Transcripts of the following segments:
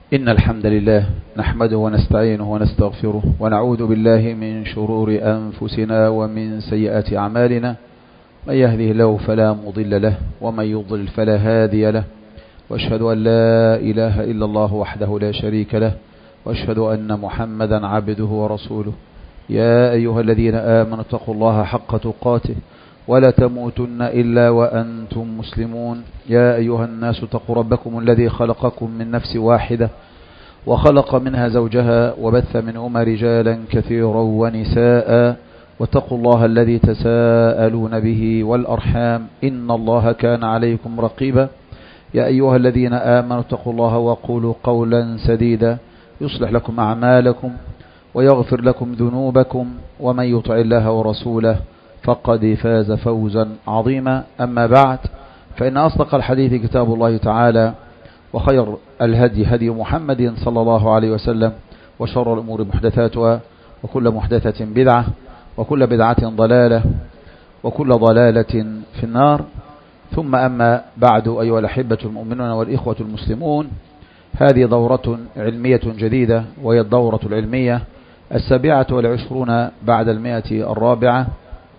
إن الحمد لله نحمده ونستعينه ونستغفره ونعوذ بالله من شرور أنفسنا ومن سيئات أعمالنا. من يهده الله فلا مضل له ومن يضلل فلا هادي له، وأشهد أن لا إله إلا الله وحده لا شريك له، وأشهد أن محمدا عبده ورسوله. يا أيها الذين آمنوا اتقوا الله حق تقاته ولا تموتن إلا وأنتم مسلمون. يا أيها الناس اتقوا ربكم الذي خلقكم من نفس واحدة وخلق منها زوجها وبث منهما رجالا كثيرا ونساء، واتقوا الله الذي تساءلون به والأرحام إن الله كان عليكم رقيبا. يا أيها الذين آمنوا اتقوا الله وقولوا قولا سديدا يصلح لكم أعمالكم ويغفر لكم ذنوبكم، ومن يطع الله ورسوله فقد فاز فوزا عظيما. أما بعد، فإن أصدق الحديث كتاب الله تعالى، وخير الهدي هدي محمد صلى الله عليه وسلم، وشر الأمور محدثاتها، وكل محدثة بدعة، وكل بدعة ضلالة، وكل ضلالة في النار. ثم أما بعد، أيها الأحبة المؤمنون والإخوة المسلمون، هذه دورة علمية جديدة، وهي الدورة العلمية 27 بعد 100،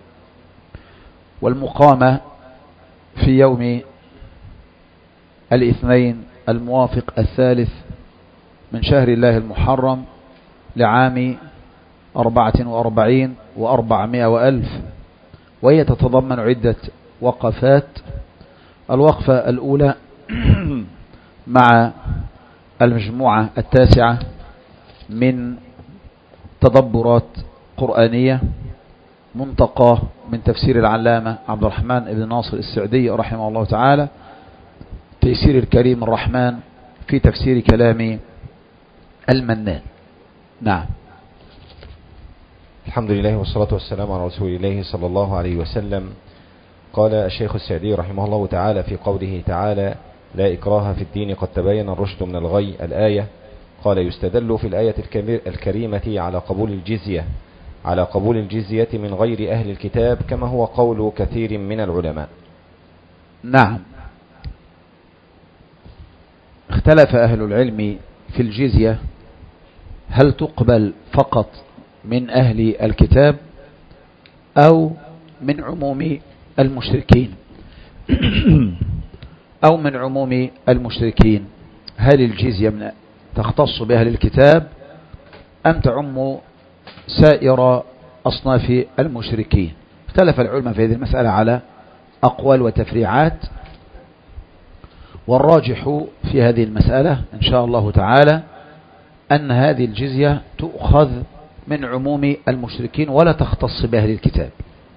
والمقامة في يوم الاثنين الموافق 3 من شهر الله المحرم لعام 44 و400 وألف، وهي تتضمن عدة وقفات. الوقفة الأولى مع المجموعة 9 من تدبرات قرآنية منتقاه من تفسير العلامة عبد الرحمن بن ناصر السعدي رحمه الله تعالى، تيسير الكريم الرحمن في تفسير كلام المنان. نعم. الحمد لله والصلاة والسلام على رسول الله صلى الله عليه وسلم. قال الشيخ السعدي رحمه الله تعالى في قوله تعالى: لا إكراه في الدين قد تبين الرشد من الغي، الآية. قال: يستدل في الآية الكريمة على قبول الجزية من غير أهل الكتاب، كما هو قول كثير من العلماء. نعم. اختلف أهل العلم في الجزية، هل تقبل فقط من أهل الكتاب أو من عموم المشركين أو من عموم المشركين. هل الجزية تختص بأهل الكتاب أم تعم سائر أصناف المشركين؟ اختلف العلماء في هذه المسألة على أقوال وتفريعات، والراجح في هذه المسألة إن شاء الله تعالى أن هذه الجزية تؤخذ من عموم المشركين ولا تختص بأهل الكتاب.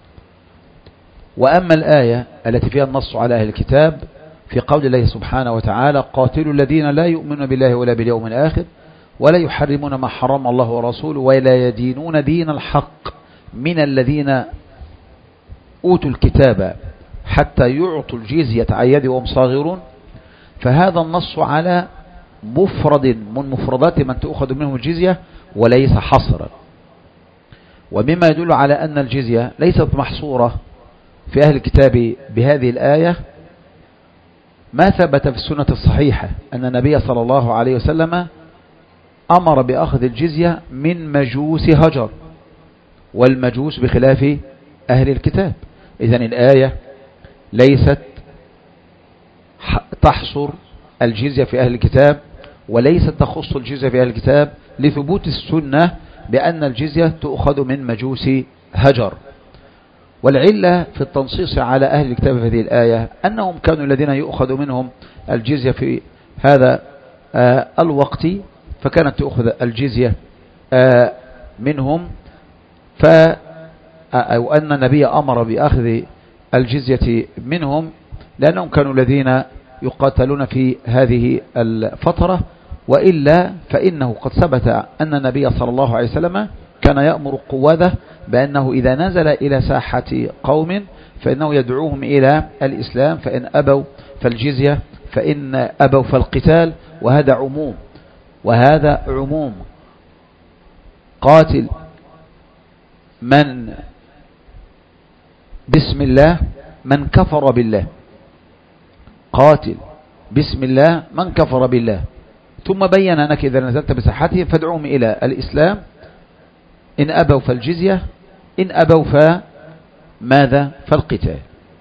وأما الآية التي فيها النص على أهل الكتاب في قول الله سبحانه وتعالى: قاتلوا الذين لا يؤمنون بالله ولا باليوم الآخر ولا يحرمون ما حرم الله ورسوله ولا يدينون دين الحق من الذين أوتوا الكتاب حتى يعطوا الجزية عن يد وهم صاغرون. فهذا النص على مفرد من مفردات من تأخذ منهم الجزية وليس حصرا، ومما يدل على أن الجزية ليست محصورة في أهل الكتاب بهذه الآية ما ثبت في السنة الصحيحة أن النبي صلى الله عليه وسلم أمر بأخذ الجزية من مجوس هجر، والمجوس بخلاف أهل الكتاب. إذن الآية ليست تحصر الجزية في أهل الكتاب وليست تخص الجزية في أهل الكتاب، لثبوت السنة بأن الجزية تؤخذ من مجوس هجر. والعلة في التنصيص على أهل الكتاب في هذه الآية أنهم كانوا الذين يؤخذ منهم الجزية في هذا الوقت، فكانت تأخذ الجزية منهم، أو أن النبي أمر بأخذ الجزية منهم لأنهم كانوا الذين يقاتلون في هذه الفترة. وإلا فإنه قد ثبت أن النبي صلى الله عليه وسلم كان يأمر قواده بأنه إذا نزل إلى ساحة قوم فإنه يدعوهم إلى الإسلام، فإن أبوا فالجزية، فإن أبوا فالقتال. وهذا عموم. قاتل من بسم الله من كفر بالله، قاتل بسم الله من كفر بالله. ثم بين أنك إذا نزلت بساحتهم فادعوهم إلى الإسلام، إن أبوا فالجزية، إن أبوا فماذا؟ فالقتال.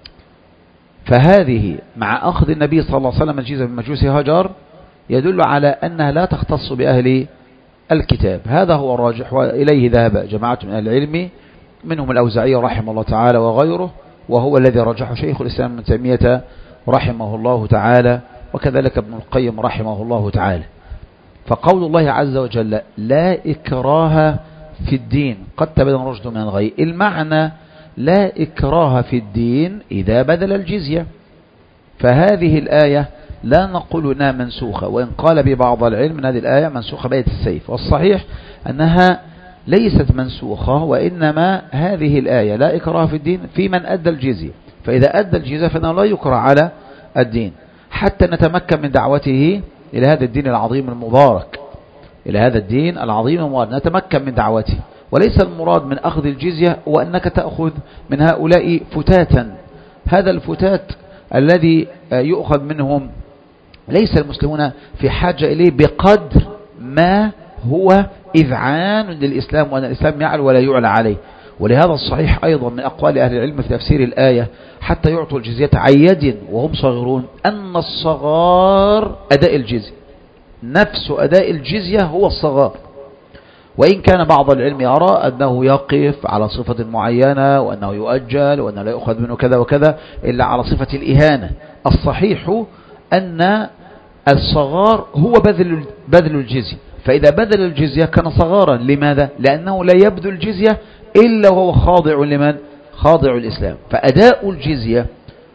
فهذه مع أخذ النبي صلى الله عليه وسلم الجزية من مجوس هاجر يدل على أنها لا تختص بأهل الكتاب. هذا هو الراجح، وإليه ذهب جماعة من أهل العلم منهم الأوزاعي رحمه الله تعالى وغيره، وهو الذي رجحه شيخ الإسلام ابن تيمية رحمه الله تعالى، وكذلك ابن القيم رحمه الله تعالى. فقول الله عز وجل لا إكراه في الدين قد تبين الرشد من الغي، المعنى لا إكراه في الدين إذا بذل الجزية. فهذه الآية لا نقول انها منسوخة، وإن قال ببعض العلم أن هذه الآية منسوخة بآية السيف، والصحيح أنها ليست منسوخة، وإنما هذه الآية لا إكراه في الدين في من أدى الجزية، فإذا أدى الجزية فإنه لا يكره على الدين حتى نتمكن من دعوته إلى هذا الدين العظيم المبارك، إلى هذا الدين العظيم المبارك نتمكن من دعوته. وليس المراد من أخذ الجزية وأنك تأخذ من هؤلاء فتاتا، هذا الفتات الذي يؤخذ منهم ليس المسلمون في حاجة إليه بقدر ما هو إذعان للإسلام، وأن الإسلام يعلو ولا يعلى عليه. ولهذا الصحيح أيضا من أقوال أهل العلم في تفسير الآية حتى يعطوا الجزية عن يد وهم صغيرون أن الصغار أداء الجزية، نفس أداء الجزية هو الصغار، وإن كان بعض العلم يرى أنه يقف على صفة معينة وأنه يؤجل وأنه لا يؤخذ منه كذا وكذا إلا على صفة الإهانة. الصحيح أن الصغار هو بذل الجزية، فإذا بذل الجزية كان صغارا. لماذا؟ لأنه لا يبذل الجزية إلا وهو خاضع لمن؟ خاضع الإسلام. فأداء الجزية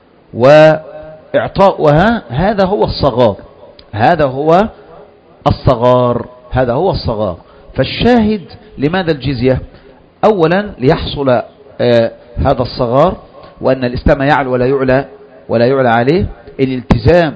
وإعطاؤها هذا هو الصغار، هذا هو الصغار، هذا هو الصغار. فالشاهد لماذا الجزية؟ أولا ليحصل هذا الصغار، وأن الإسلام يعلو ولا يعلى عليه، الالتزام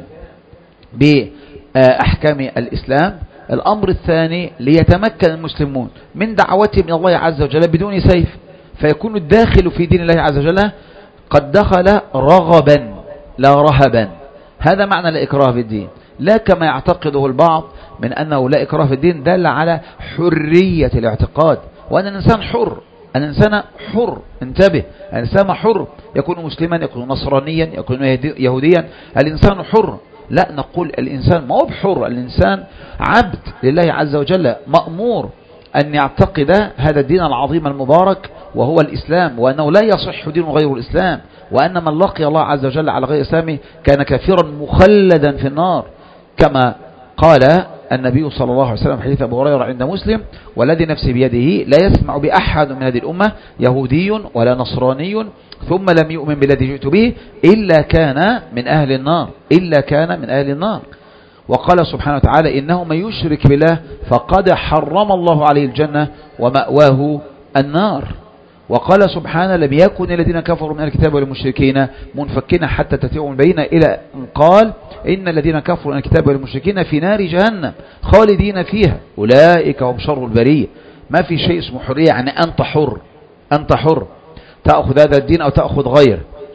بأحكام الإسلام. الأمر الثاني ليتمكن المسلمون من دعوتهم من الله عز وجل بدون سيف، فيكون الداخل في دين الله عز وجل قد دخل رغبا لا رهبا. هذا معنى لا إكراه في الدين، لا كما يعتقده البعض من أنه لا إكراه في الدين دل على حرية الاعتقاد، وأن الإنسان حر، الإنسان حر، انتبه، الإنسان حر، يكون مسلما، يكون نصرانيا، يكون يهوديا، الإنسان حر. لا نقول الإنسان ما هو بحر، الإنسان عبد لله عز وجل، مأمور أن يعتقد هذا الدين العظيم المبارك وهو الإسلام، وأنه لا يصح دين غير الإسلام، وأن من لقي الله عز وجل على غير إسلامه كان كافرا مخلدا في النار، كما قال النبي صلى الله عليه وسلم حديث أبو هريرة عند مسلم: والذي نفسي بيده لا يسمع بأحد من هذه الأمة يهودي ولا نصراني ثم لم يؤمن بالذي جئت به إلا كان من أهل النار، إلا كان من أهل النار. وقال سبحانه وتعالى: إنه من يشرك بالله فقد حرم الله عليه الجنة ومأواه النار. وقال سبحانه: لم يكن الذين كفروا من الكتاب والمشركين منفكين حتى تأتيهم البينة، إلى أن قال: إن الذين كفروا من الكتاب والمشركين في نار جهنم خالدين فيها أولئك هم شر البرية. ما في شيء اسمه حرية، يعني أنت حر، أنت حر تأخذ هذا الدين أو تأخذ غيره.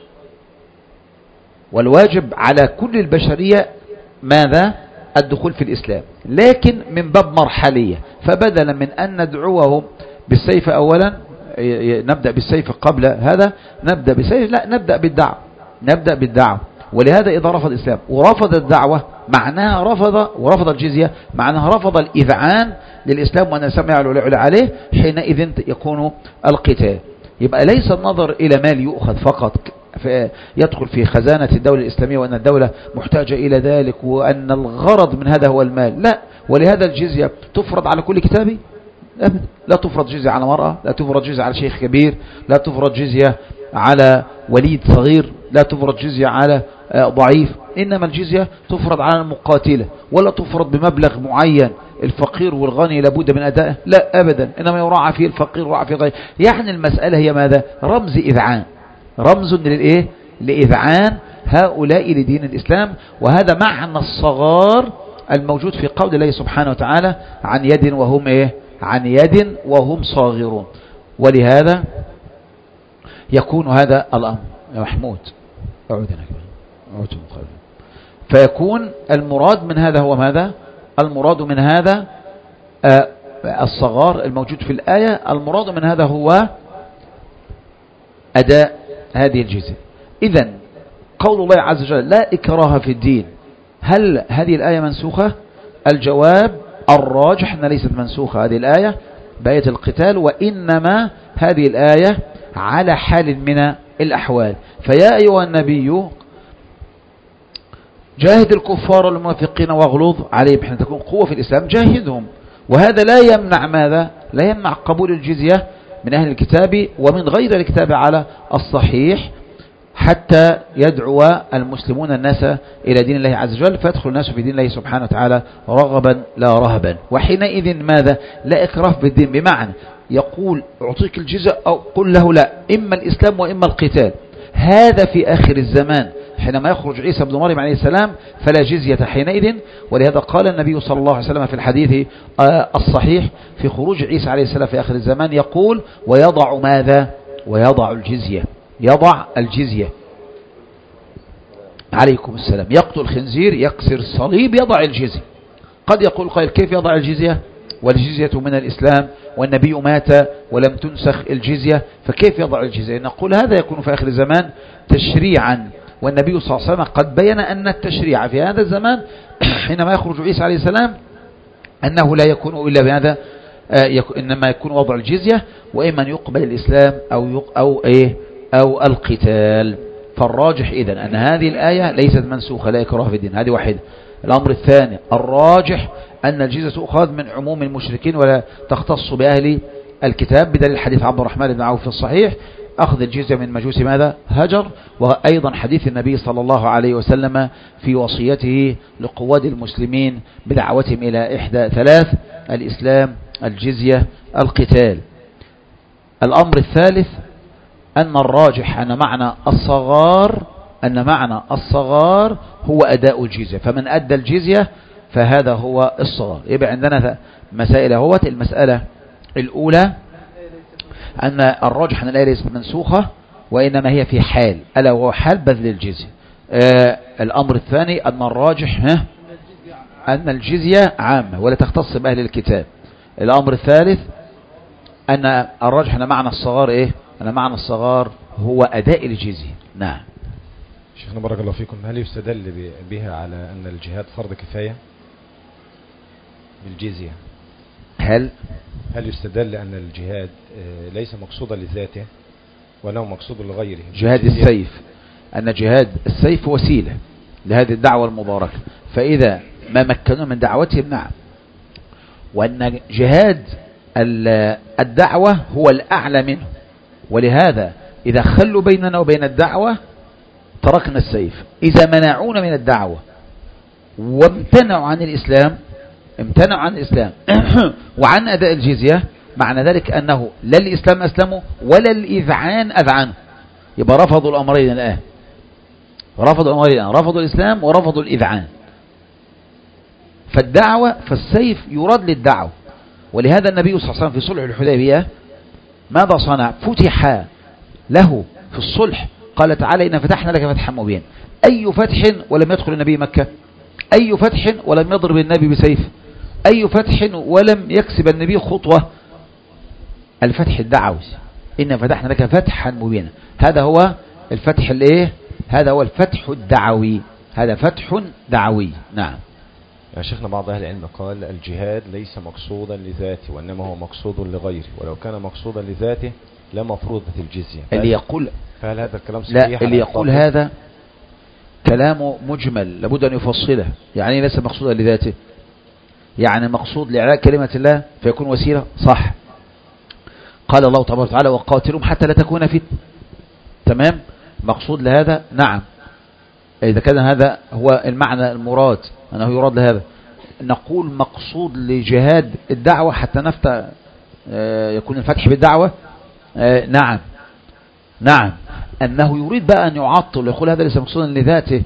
والواجب على كل البشرية ماذا؟ الدخول في الإسلام، لكن من باب مرحلية. فبدلا من أن ندعوهم بالسيف أولا، نبدأ بالسيف قبل هذا، نبدأ بالسيف، لا، نبدأ بالدعوة، نبدأ بالدعوة. ولهذا إذا رفض الإسلام ورفض الدعوة معناها رفض، ورفض الجزية معناها رفض الإذعان للإسلام وأن الإسلام يعلو عليه، حينئذ يكون القتال. يبقى ليس النظر إلى مال يؤخذ فقط يدخل في خزانة الدولة الإسلامية وأن الدولة محتاجة إلى ذلك وأن الغرض من هذا هو المال، لا. ولهذا الجزية تفرض على كل كتابي؟ أبدا. لا تفرض جزية على مرأة، لا تفرض جزية على شيخ كبير، لا تفرض جزية على وليد صغير، لا تفرض جزية على ضعيف. إنما الجزية تفرض على المقاتلة، ولا تفرض بمبلغ معين الفقير والغني لابد من أدائه، لا أبدا، إنما يراعى فيه الفقير ويراعى فيه غيره. يعني المسألة هي ماذا؟ رمز إذعان، رمز للإيه؟ لإذعان هؤلاء لدين الإسلام. وهذا معنى الصغار الموجود في قول الله سبحانه وتعالى: عن يد وهم إيه؟ عن يد وهم صاغرون. ولهذا يكون هذا الأمر. يا محمود اعود هناك، فيكون المراد من هذا هو ماذا؟ المراد من هذا الصغار الموجود في الآية، المراد من هذا هو أداء هذه الجزية. إذن قول الله عز وجل لا إكراه في الدين، هل هذه الآية منسوخة؟ الجواب الراجح أن ليست منسوخة هذه الآية بآية القتال، وإنما هذه الآية على حال من الأحوال. فيا أيها النبي جاهد الكفار والمنافقين واغلظ عليهم حين تكون قوة في الإسلام، جاهدهم. وهذا لا يمنع ماذا؟ لا يمنع قبول الجزية من أهل الكتاب ومن غير الكتاب على الصحيح، حتى يدعو المسلمون الناس إلى دين الله عز وجل، فيدخل الناس في دين الله سبحانه وتعالى رغبا لا رهبا. وحينئذ ماذا؟ لا إكراه في الدين، بمعنى يقول أعطيك الجزية أو قل له لا، إما الإسلام وإما القتال. هذا في آخر الزمان حينما يخرج عيسى بن مريم عليه السلام فلا جزية حينئذ. ولهذا قال النبي صلى الله عليه وسلم في الحديث الصحيح في خروج عيسى عليه السلام في آخر الزمان يقول ويضع ماذا؟ ويضع الجزية، يضع الجزية. عليكم السلام. يقتل خنزير، يكسر الصليب، يضع الجزية. قد يقول قائل كيف يضع الجزية والجزية من الإسلام والنبي مات ولم تنسخ الجزية، فكيف يضع الجزية؟ نقول هذا يكون في آخر الزمان تشريعا، والنبي صلى الله عليه وسلم قد بين أن التشريع في هذا الزمان حينما يخرج عيسى عليه السلام أنه لا يكون إلا بهذا، إنما يكون وضع الجزية، وإما أن يقبل الإسلام أو القتال. فالراجح إذن أن هذه الآية ليست منسوخة، لا إكراه في الدين. هذه واحدة. الأمر الثاني الراجح أن الجزية تؤخذ من عموم المشركين ولا تختص بأهل الكتاب، بدليل حديث عبد الرحمن بن عوف في الصحيح أخذ الجزية من مجوس ماذا؟ هجر. وأيضا حديث النبي صلى الله عليه وسلم في وصيته لقواد المسلمين بدعوتهم إلى إحدى ثلاث: الإسلام، الجزية، القتال. الأمر الثالث أن الراجح أن معنى الصغار هو أداء الجزية، فمن أدى الجزية فهذا هو الصغار. يبقى عندنا مسائل اهوت. المسألة الأولى أن الراجح أن الآية ليست منسوخة وإنما هي في حال، ألا وهو حال بذل الجزية. الأمر الثاني أن الراجح أن الجزية عامة ولا تختص بأهل الكتاب. الأمر الثالث أن الراجح أن معنى الصغار أن معنى الصغار هو أداء الجزية. نعم. شيخنا بارك الله فيكم، هل يستدل بها على أن الجهاد فرض كفاية بالجزية؟ هل يستدل أن الجهاد ليس مقصودا لذاته ولا مقصود لغيره؟ جهاد السيف، أن جهاد السيف وسيلة لهذه الدعوة المباركة، فإذا ما مكنوا من دعوتهم نعم. وأن جهاد الدعوة هو الأعلى منه، ولهذا إذا خلوا بيننا وبين الدعوة تركنا السيف. إذا منعونا من الدعوة وامتنعوا عن الإسلام وعن أداء الجزية، معنى ذلك أنه لا الإسلام أسلموا ولا الإذعان أذعنوا. يبقى رفضوا الأمرين الآن، رفضوا الإسلام ورفضوا الإذعان. فالسيف يراد للدعوة. ولهذا النبي صلى الله عليه وسلم في صلح الحديبية ماذا صنع؟ فتح له في الصلح قال تعالى إن فتحنا لك فتحا مبينا. أي فتح ولم يدخل النبي مكة؟ أي فتح ولم يضرب النبي بسيف؟ أي فتح ولم يكسب النبي خطوة؟ الفتح الدعوي. إن فتحنا لك فتحا مبينا، هذا هو الفتح هذا هو الفتح الدعوي، هذا فتح دعوي. نعم يا شيخنا، بعض أهل العلم قال الجهاد ليس مقصودا لذاته وإنما هو مقصود لغيره، ولو كان مقصودا لذاته لما فرضت الجزية. اللي يقول فهل هذا الكلام صحيح؟ لا، اللي يقول هذا كلامه مجمل لابد أن يفصله. يعني ليس مقصودا لذاته، يعني مقصود لإعلاء كلمة الله فيكون وسيلة، صح. قال الله تبارك وتعالى وقاتلهم حتى لا تكون فتنة، تمام. مقصود لهذا نعم، إذا كان هذا هو المعنى المراد أنه يراد لهذا. نقول مقصود لجهاد الدعوة حتى نفتح يكون الفتح بالدعوة. نعم أنه يريد بقى أن يعطل، يقول هذا ليس مقصودا لذاته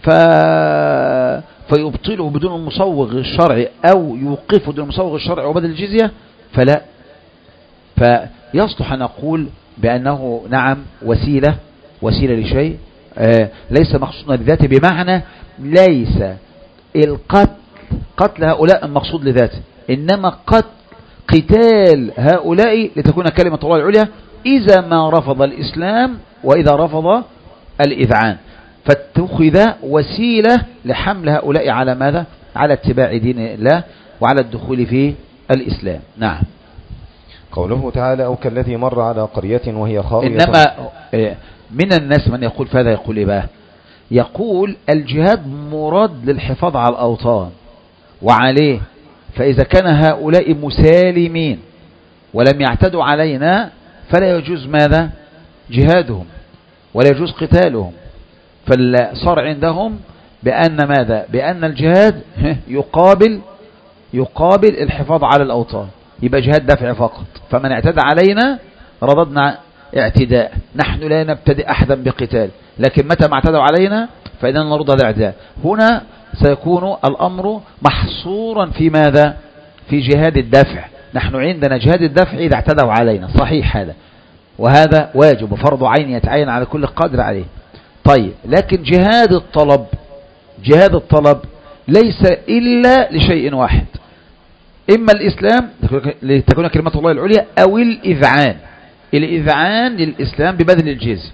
فيبطله بدون المصوغ الشرعي أو يوقفه بدون المصوغ الشرعي وبدل الجزية، فلا. فيصلح أن نقول بأنه نعم وسيلة لشيء ليس مقصودا لذاته، بمعنى ليس القتل قتل هؤلاء المقصود لذاته، إنما قتال هؤلاء لتكون كلمة الله العليا إذا ما رفض الإسلام وإذا رفض الإذعان، فاتخذ وسيلة لحمل هؤلاء على ماذا؟ على اتباع دين الله وعلى الدخول في الإسلام. نعم. قوله تعالى أو كالذي مر على قرية وهي خاوية. إنما من الناس من يقول فهذا يقول إيه بقى؟ يقول الجهاد مراد للحفاظ على الأوطان وعليه، فإذا كان هؤلاء مسالمين ولم يعتدوا علينا فلا يجوز ماذا؟ جهادهم ولا يجوز قتالهم. فصار عندهم بأن ماذا؟ بأن الجهاد يقابل الحفاظ على الأوطان، يبقى جهاد دفع فقط، فمن اعتدى علينا رددنا اعتداء، نحن لا نبتدئ أحدا بقتال، لكن متى ما اعتدوا علينا فإذا نرد هذا الاعتداء. هنا سيكون الأمر محصورا في ماذا؟ في جهاد الدفع. نحن عندنا جهاد الدفع إذا اعتدوا علينا، صحيح هذا، وهذا واجب وفرض عين يتعين على كل قادر عليه. طيب، لكن جهاد الطلب ليس إلا لشيء واحد، إما الإسلام لتكون كلمة الله العليا أو الإذعان للإسلام ببذل الجزية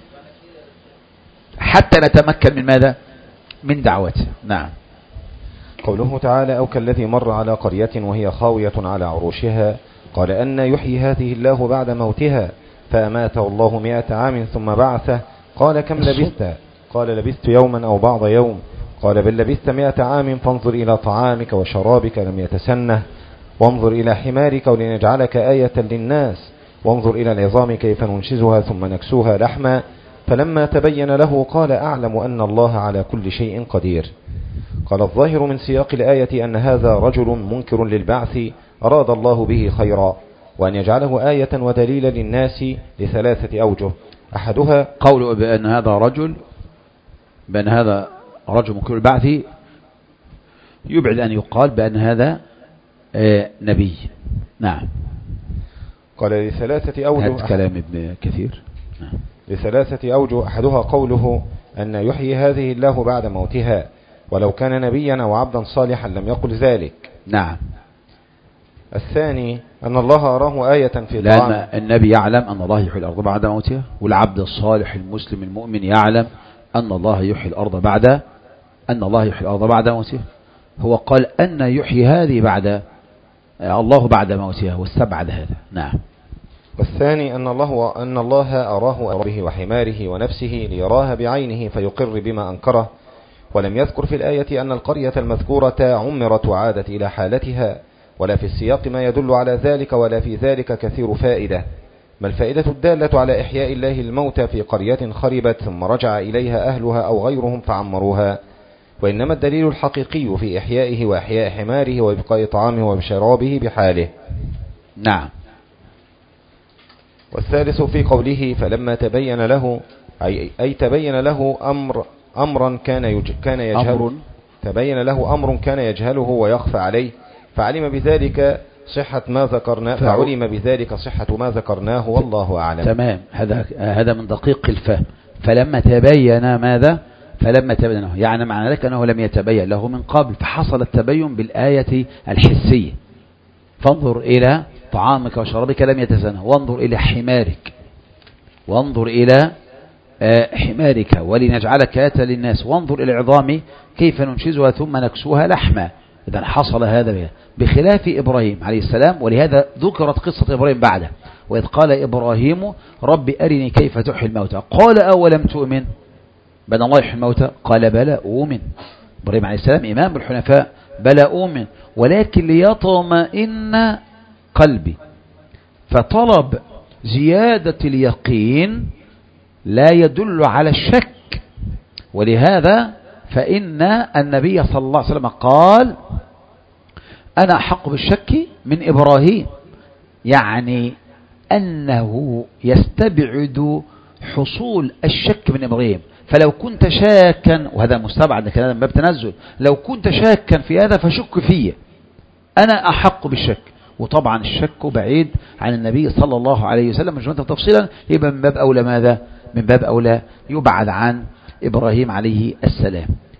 حتى نتمكن من ماذا؟ من دعوته. نعم. قوله تعالى أو كالذي مر على قرية وهي خاوية على عروشها قال أن يحيي هذه الله بعد موتها فأماته الله 100 عام ثم بعثه قال كم لبثت؟ قال لبثت يوما أو بعض يوم. قال بل لبثت 100 عام فانظر إلى طعامك وشرابك لم يتسنه، وانظر إلى حمارك ولنجعلك آية للناس، وانظر إلى العظام كيف ننشزها ثم نكسوها لحما. فلما تبين له قال أعلم أن الله على كل شيء قدير. قال الظاهر من سياق الآية أن هذا رجل منكر للبعث أراد الله به خيرا، وأن يجعله آية ودليلا للناس ل3 أوجه. أحدها قوله بأن هذا رجل منكر للبعث يبعد أن يقال بأن هذا نبي. نعم. قال ل3 أوجه. هذا كلام ابن كثير. نعم. ل3 أوجه. أحدها قوله أن يحيي هذه الله بعد موتها، ولو كان نبيا أو عبدا صالحا لم يقل ذلك. نعم. الثاني أن الله أراه آية في طعام، لأن النبي يعلم أن الله يحيي الأرض بعد موتها، والعبد الصالح المسلم المؤمن يعلم أن الله يحيي الأرض بعد موتها. هو قال أن يحيي هذه بعد الله بعد موتها واستبعد هذا. نعم. والثاني أن الله أراه به وحماره ونفسه ليراها بعينه فيقر بما أنكره، ولم يذكر في الآية أن القرية المذكورة عمرت وعادت إلى حالتها، ولا في السياق ما يدل على ذلك، ولا في ذلك كثير فائدة. ما الفائدة الدالة على إحياء الله الموتى في قرية خربت ثم رجع إليها أهلها أو غيرهم فعمروها؟ وإنما الدليل الحقيقي في إحيائه وإحياء حماره وإبقاء طعامه وشرابه بحاله. نعم. والثالث في قوله فلما تبين له أي تبين له أمرا كان يجهله، تبين له أمر كان يجهله ويخفى عليه، فعلم بذلك صحة ما ذكرناه والله أعلم. تمام. هذا من دقيق الفهم. فلما تبين ماذا؟ فلما تبين له، يعني معنى ذلك أنه لم يتبين له من قبل، فحصل التبين بالآية الحسية. فانظر إلى طعامك وشرابك لم يتسنه، وانظر إلى حمارك ولنجعلك آية للناس، وانظر إلى العظام كيف ننشزها ثم نكسوها لحما. إذن حصل هذا بخلاف إبراهيم عليه السلام، ولهذا ذكرت قصة إبراهيم بعده، وإذ قال إبراهيم رب أرني كيف تحيي الموتى قال أولم تؤمن؟ بل الله يحيي الموتى قال بلى أؤمن. إبراهيم عليه السلام إمام الحنفاء، بلى أؤمن ولكن ليطمئن قلبي. فطلب زيادة اليقين لا يدل على الشك، ولهذا فإن النبي صلى الله عليه وسلم قال أنا أحق بالشك من إبراهيم، يعني أنه يستبعد حصول الشك من إبراهيم. فلو كنت شاكا، وهذا مستبعد كان من باب تنزل، لو كنت شاكا في هذا فشك فيه، أنا أحق بالشك. وطبعا الشك بعيد عن النبي صلى الله عليه وسلم مجموعة تفصيلا، يبقى من باب أولى ماذا؟ من باب أولى يبعد عن إبراهيم عليه السلام.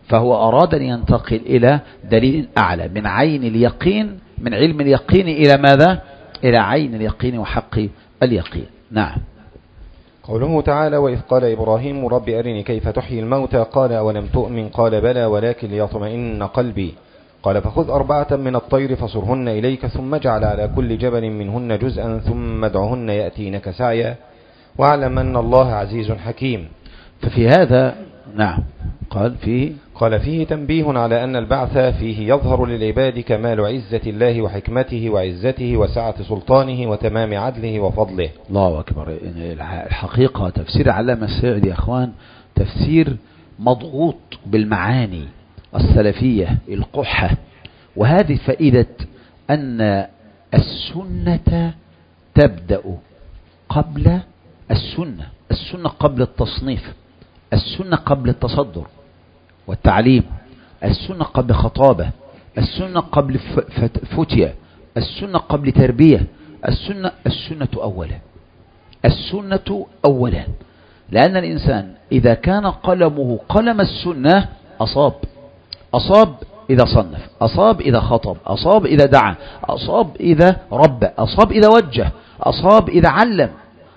فهو أراد أن ينتقل إلى دليل أعلى من عين اليقين، من علم اليقين إلى ماذا؟ إلى عين اليقين وحق اليقين. نعم. قوله تعالى: وإذ قال إبراهيم رب أرني كيف تحيي الموتى قال أولم تؤمن قال بلى ولكن ليطمئن قلبي قال فخذ 4 من الطير فصرهن إليك ثم اجعل على كل جبل منهن جزءا ثم ادعهن يأتينك سعيا واعلم أن الله عزيز حكيم. ففي هذا نعم قال فيه تنبيه على أن البعث فيه يظهر للعباد كمال عزة الله وحكمته وعزته وسعة سلطانه وتمام عدله وفضله. الله أكبر. الحقيقة تفسير علامة السعدي يا أخوان تفسير مضغوط بالمعاني السلفية القحة، وهذه فائدة أن السنة تبدأ قبل السنة قبل التصنيف، السنة قبل التصدر والتعليم، السنة قبل خطابة، السنة قبل فتية، السنة قبل تربية، السنة أولا، لأن الإنسان إذا كان قلمه قلم السنة أصاب إذا صنف، أصاب إذا خطب، أصاب إذا دعا، أصاب إذا ربى، أصاب إذا وجه، أصاب إذا علم.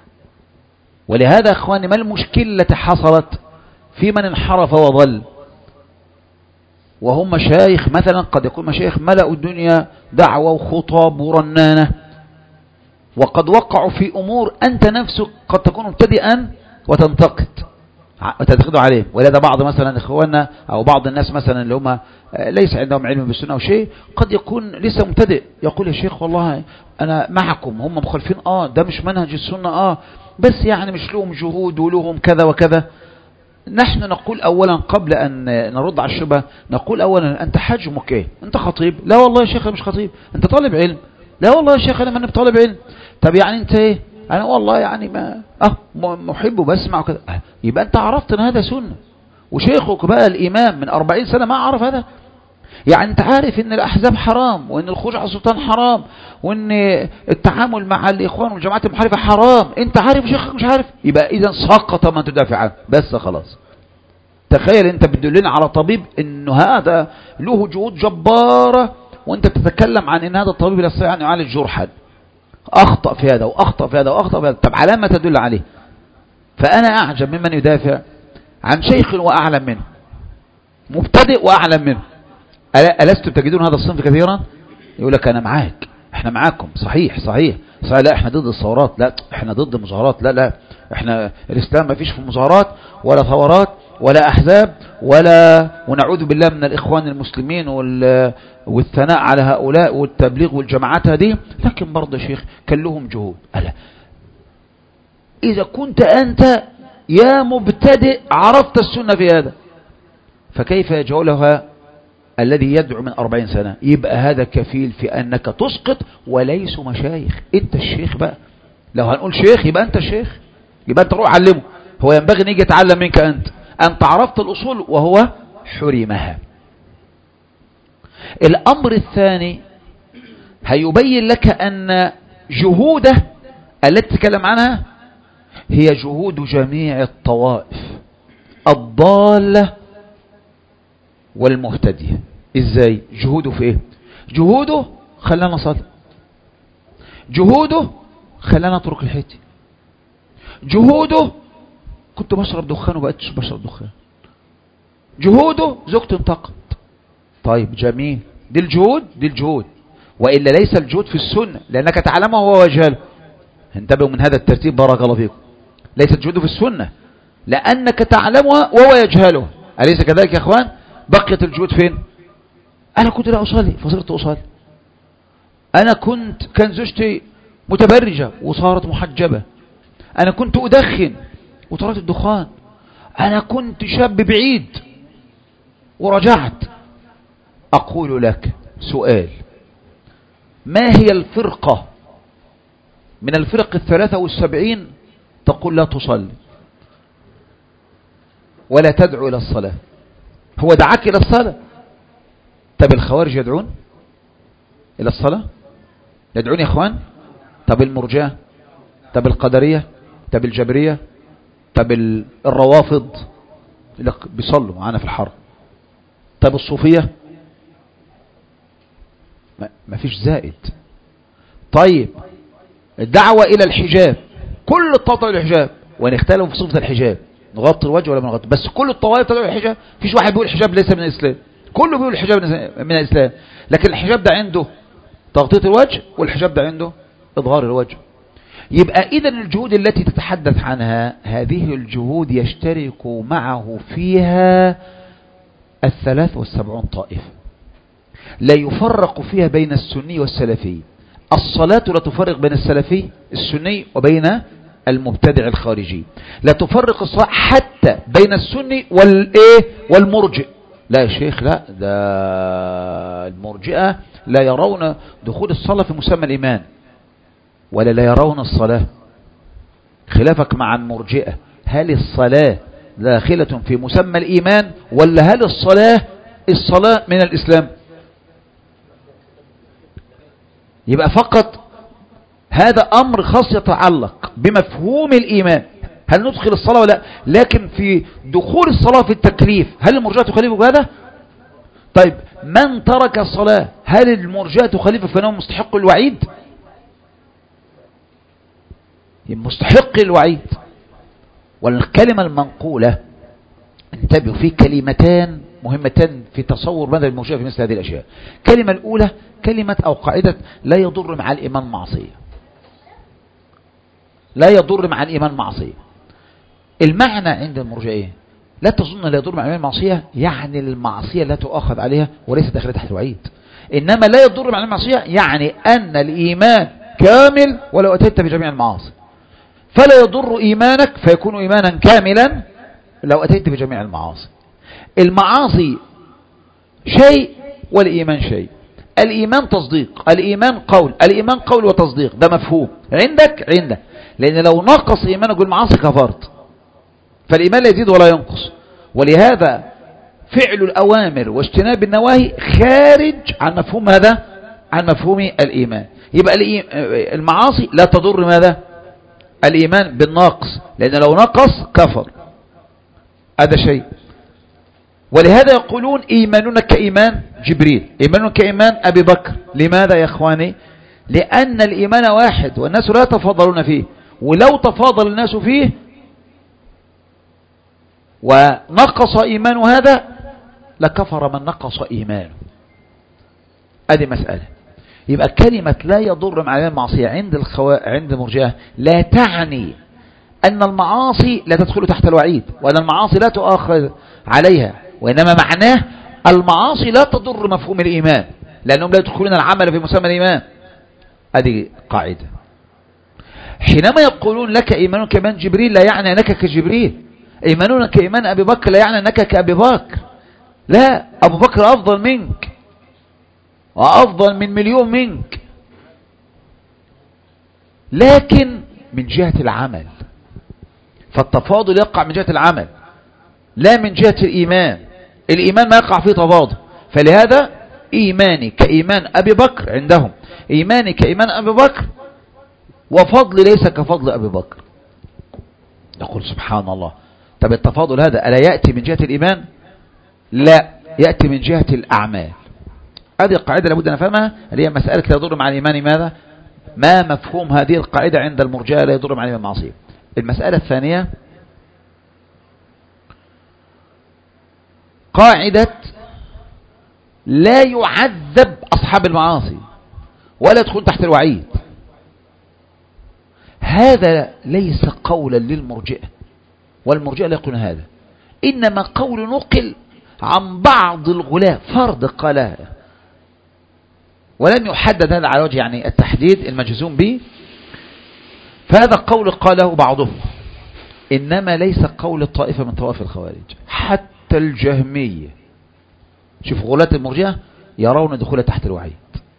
ولهذا أخواني ما المشكلة التي حصلت في من انحرف وضل وهم مشايخ؟ مثلا قد يكون مشايخ ملأوا الدنيا دعوة وخطاب ورنانة، وقد وقعوا في أمور أنت نفسك قد تكون مبتدئا وتنتقد عليه. ولهذا بعض مثلا إخواننا أو بعض الناس مثلا اللي هم ليس عندهم علم بالسنة أو شيء قد يكون لسه مبتدئ يقول يا شيخ والله أنا معكم، هم مخالفين ده مش منهج السنة بس يعني مش لهم جهود ولهم كذا وكذا. نحن نقول أولا قبل أن نرد على الشبهة نقول أولا أنت حجمك إيه؟ أنت خطيب؟ لا والله يا شيخ أنا مش خطيب. أنت طالب علم؟ لا والله يا شيخ أنا ماني طالب علم. طب يعني أنت إيه؟ أنا والله يعني ما محب وبسمع وكذا. يبقى أنت عرفت أن هذا سنة، وشيخك بقى الإمام من 40 سنة ما عرف هذا. يعني أنت عارف أن الأحزاب حرام، وأن الخروج على السلطان حرام، وأن التعامل مع الإخوان والجماعات المحاربة حرام. أنت عارف وشيخك مش عارف، يبقى إذا سقط ما تدافع عنه بس خلاص. تخيل أنت بتدلنا على طبيب أنه هذا له جهود جبارة، وأنت بتتكلم عن أن هذا الطبيب لا يستطيع أن يعالج جرحا، أخطأ في هذا وأخطأ في هذا وأخطأ في هذا. طب على ما تدل عليه؟ فأنا أعجب ممن يدافع عن شيخ وأعلم منه، مبتدئ وأعلم منه. ألستم تجدون هذا الصنف كثيرا؟ يقول لك أنا معاك، احنا معاكم، صحيح لا احنا ضد الثورات، لا احنا ضد المظاهرات، لا احنا الإسلام ما فيش في مظاهرات ولا ثورات ولا أحزاب ونعوذ بالله من الإخوان المسلمين والثناء على هؤلاء والتبليغ والجماعات هذه. لكن برضه يا شيخ كان لهم جهود. ألا إذا كنت أنت يا مبتدئ عرفت السنة في هذا، فكيف يجعلها الذي يدعو من 40 سنة؟ يبقى هذا كفيل في أنك تسقط وليسوا مشايخ. أنت الشيخ بقى، لو هنقول شيخ يبقى أنت الشيخ، يبقى أنت روح علمه. هو ينبغي أن يجي يتعلم منك أنت عرفت الأصول وهو حرمها. الأمر الثاني هيبين لك أن جهوده التي تتكلم عنها هي جهود جميع الطوائف الضالة والمهتدية. ازاي جهوده؟ في ايه جهوده؟ خلانا نصلي، جهوده خلانا نترك الحتي، جهوده كنت بشرب دخان وبقيتش بشرب دخان، جهوده زوجتي انتقد. طيب جميل، دي الجهود وإلا ليس الجهود في السنة لأنك تعلمه وهو وجهله. انتبهوا من هذا الترتيب بارك الله فيكم. ليس الجهود في السنة لأنك تعلمها وهو يجهله، أليس كذلك يا أخوان؟ بقيت الجهود فين؟ أنا كنت لا أصلي فصرت أصلي، أنا كان زوجتي متبرجة وصارت محجبة، أنا كنت أدخن وتركت الدخان، أنا كنت شاب بعيد ورجعت. أقول لك سؤال، ما هي الفرقة من الفرق 73 تقول لا تصلي ولا تدعو إلى الصلاة؟ هو دعاك إلى الصلاة. طب الخوارج يدعون إلى الصلاة؟ يدعون يا أخوان؟ طب المرجئة؟ طب القدرية؟ طب الجبرية؟ طب الروافض بيصلوا معانا في الحرم؟ طيب الصوفية ما فيش زائد. طيب الدعوة إلى الحجاب، كل الطوائف إلى الحجاب، وإن اختلفوا في صفة الحجاب، نغطي الوجه ولا ما نغطي، بس كل الطوائف تدعو إلى الحجاب. فيش واحد بيقول الحجاب ليس من الإسلام، كله بيقول الحجاب من الإسلام، لكن الحجاب ده عنده تغطية الوجه، والحجاب ده عنده إظهار الوجه. يبقى إذا الجهود التي تتحدث عنها هذه الجهود يشترك معه فيها 73 طائفة، لا يفرق فيها بين السني والسلفي. الصلاة لا تفرق بين السلفي السني وبين المبتدع الخارجي، لا تفرق الصلاة حتى بين السني والمرجئ. لا يا شيخ، لا، ده المرجئة لا يرون دخول الصلاة في مسمى الإيمان، ولا لا يرون الصلاة. خلافك مع المرجئة، هل الصلاة داخلة في مسمى الإيمان، ولا هل الصلاة من الإسلام؟ يبقى فقط هذا أمر خاص يتعلق بمفهوم الإيمان، هل ندخل الصلاة ولا لا. لكن في دخول الصلاة في التكليف، هل المرجئة تخالف بهذا؟ طيب من ترك الصلاة، هل المرجئة تخالف فإنه مستحق الوعيد؟ مستحق الوعيد. والكلمة المنقولة، انتبهوا، في كلمتان مهمتان في تصور ماذا المرجئة في مثل هذه الأشياء. كلمة الأولى كلمة أو قاعدة لا يضر مع الإيمان معصية. لا يضر مع الإيمان معصية. المعنى عند المرجئة لا تظن لا يضر مع الإيمان معصية يعني المعصية لا تؤخذ عليها وليس داخلة تحت الوعيد. إنما لا يضر مع المعصية يعني أن الإيمان كامل ولو أتيت بجميع المعاصي، فلا يضر إيمانك فيكون إيمانا كاملا لو أتيت بجميع المعاصي. المعاصي شيء والإيمان شيء. الإيمان تصديق، الإيمان قول، الإيمان قول وتصديق، ده مفهوم عندك. لأن لو نقص إيمانك بالمعاصي كفرت، فالإيمان لا يزيد ولا ينقص. ولهذا فعل الأوامر واجتناب النواهي خارج عن مفهوم هذا، عن مفهوم الإيمان. يبقى المعاصي لا تضر ماذا؟ الإيمان بالناقص، لأن لو نقص كفر، هذا شيء. ولهذا يقولون إيماننا كإيمان جبريل، إيماننا كإيمان أبي بكر. لماذا يا إخواني؟ لأن الإيمان واحد والناس لا يتفاضلون فيه، ولو تفاضل الناس فيه ونقص إيمان هذا لكفر من نقص إيمانه. هذه مسألة. يبقى كلمة لا يضر مع المعصية عند المرجئة لا تعني أن المعاصي لا تدخل تحت الوعيد، وأن المعاصي لا تؤخذ عليها، وإنما معناه المعاصي لا تضر مفهوم الإيمان، لأنهم لا يدخلون العمل في مسمى الإيمان. هذه قاعدة. حينما يقولون لك إيمان كإيمان جبريل لا يعني أنك كجبريل، إيماننا كإيمان أبي بكر لا يعني أنك كأبي بكر. لا، أبو بكر أفضل منك وأفضل من مليون منك، لكن من جهة العمل، فالتفاضل يقع من جهة العمل لا من جهة الإيمان. الإيمان ما يقع فيه تفاضل. فلهذا إيماني كإيمان أبي بكر عندهم، إيماني كإيمان أبي بكر، وفضل ليس كفضل أبي بكر. يقول سبحان الله، طب التفاضل هذا ألا يأتي من جهة الإيمان؟ لا، يأتي من جهة الأعمال. هذه القاعدة لابد أن نفهمها، اللي هي مسألة لا يضر مع الإيمان ماذا؟ ما مفهوم هذه القاعدة عند المرجئة لا يضر مع الإيمان معصية. المسألة الثانية قاعدة لا يعذب أصحاب المعاصي ولا يدخل تحت الوعيد. هذا ليس قولا للمرجئة، والمرجئة لا يقولون هذا، إنما قول نقل عن بعض الغلاة، فرد قالها، ولم يحدد هذا على وجه يعني التحديد المجزوم به. فهذا قول قاله بعضهم، إنما ليس قول الطائفة من طوائف الخوارج. حتى الجهمية، شوف غلاة المرجئة يرون دخول تحت الوعيد.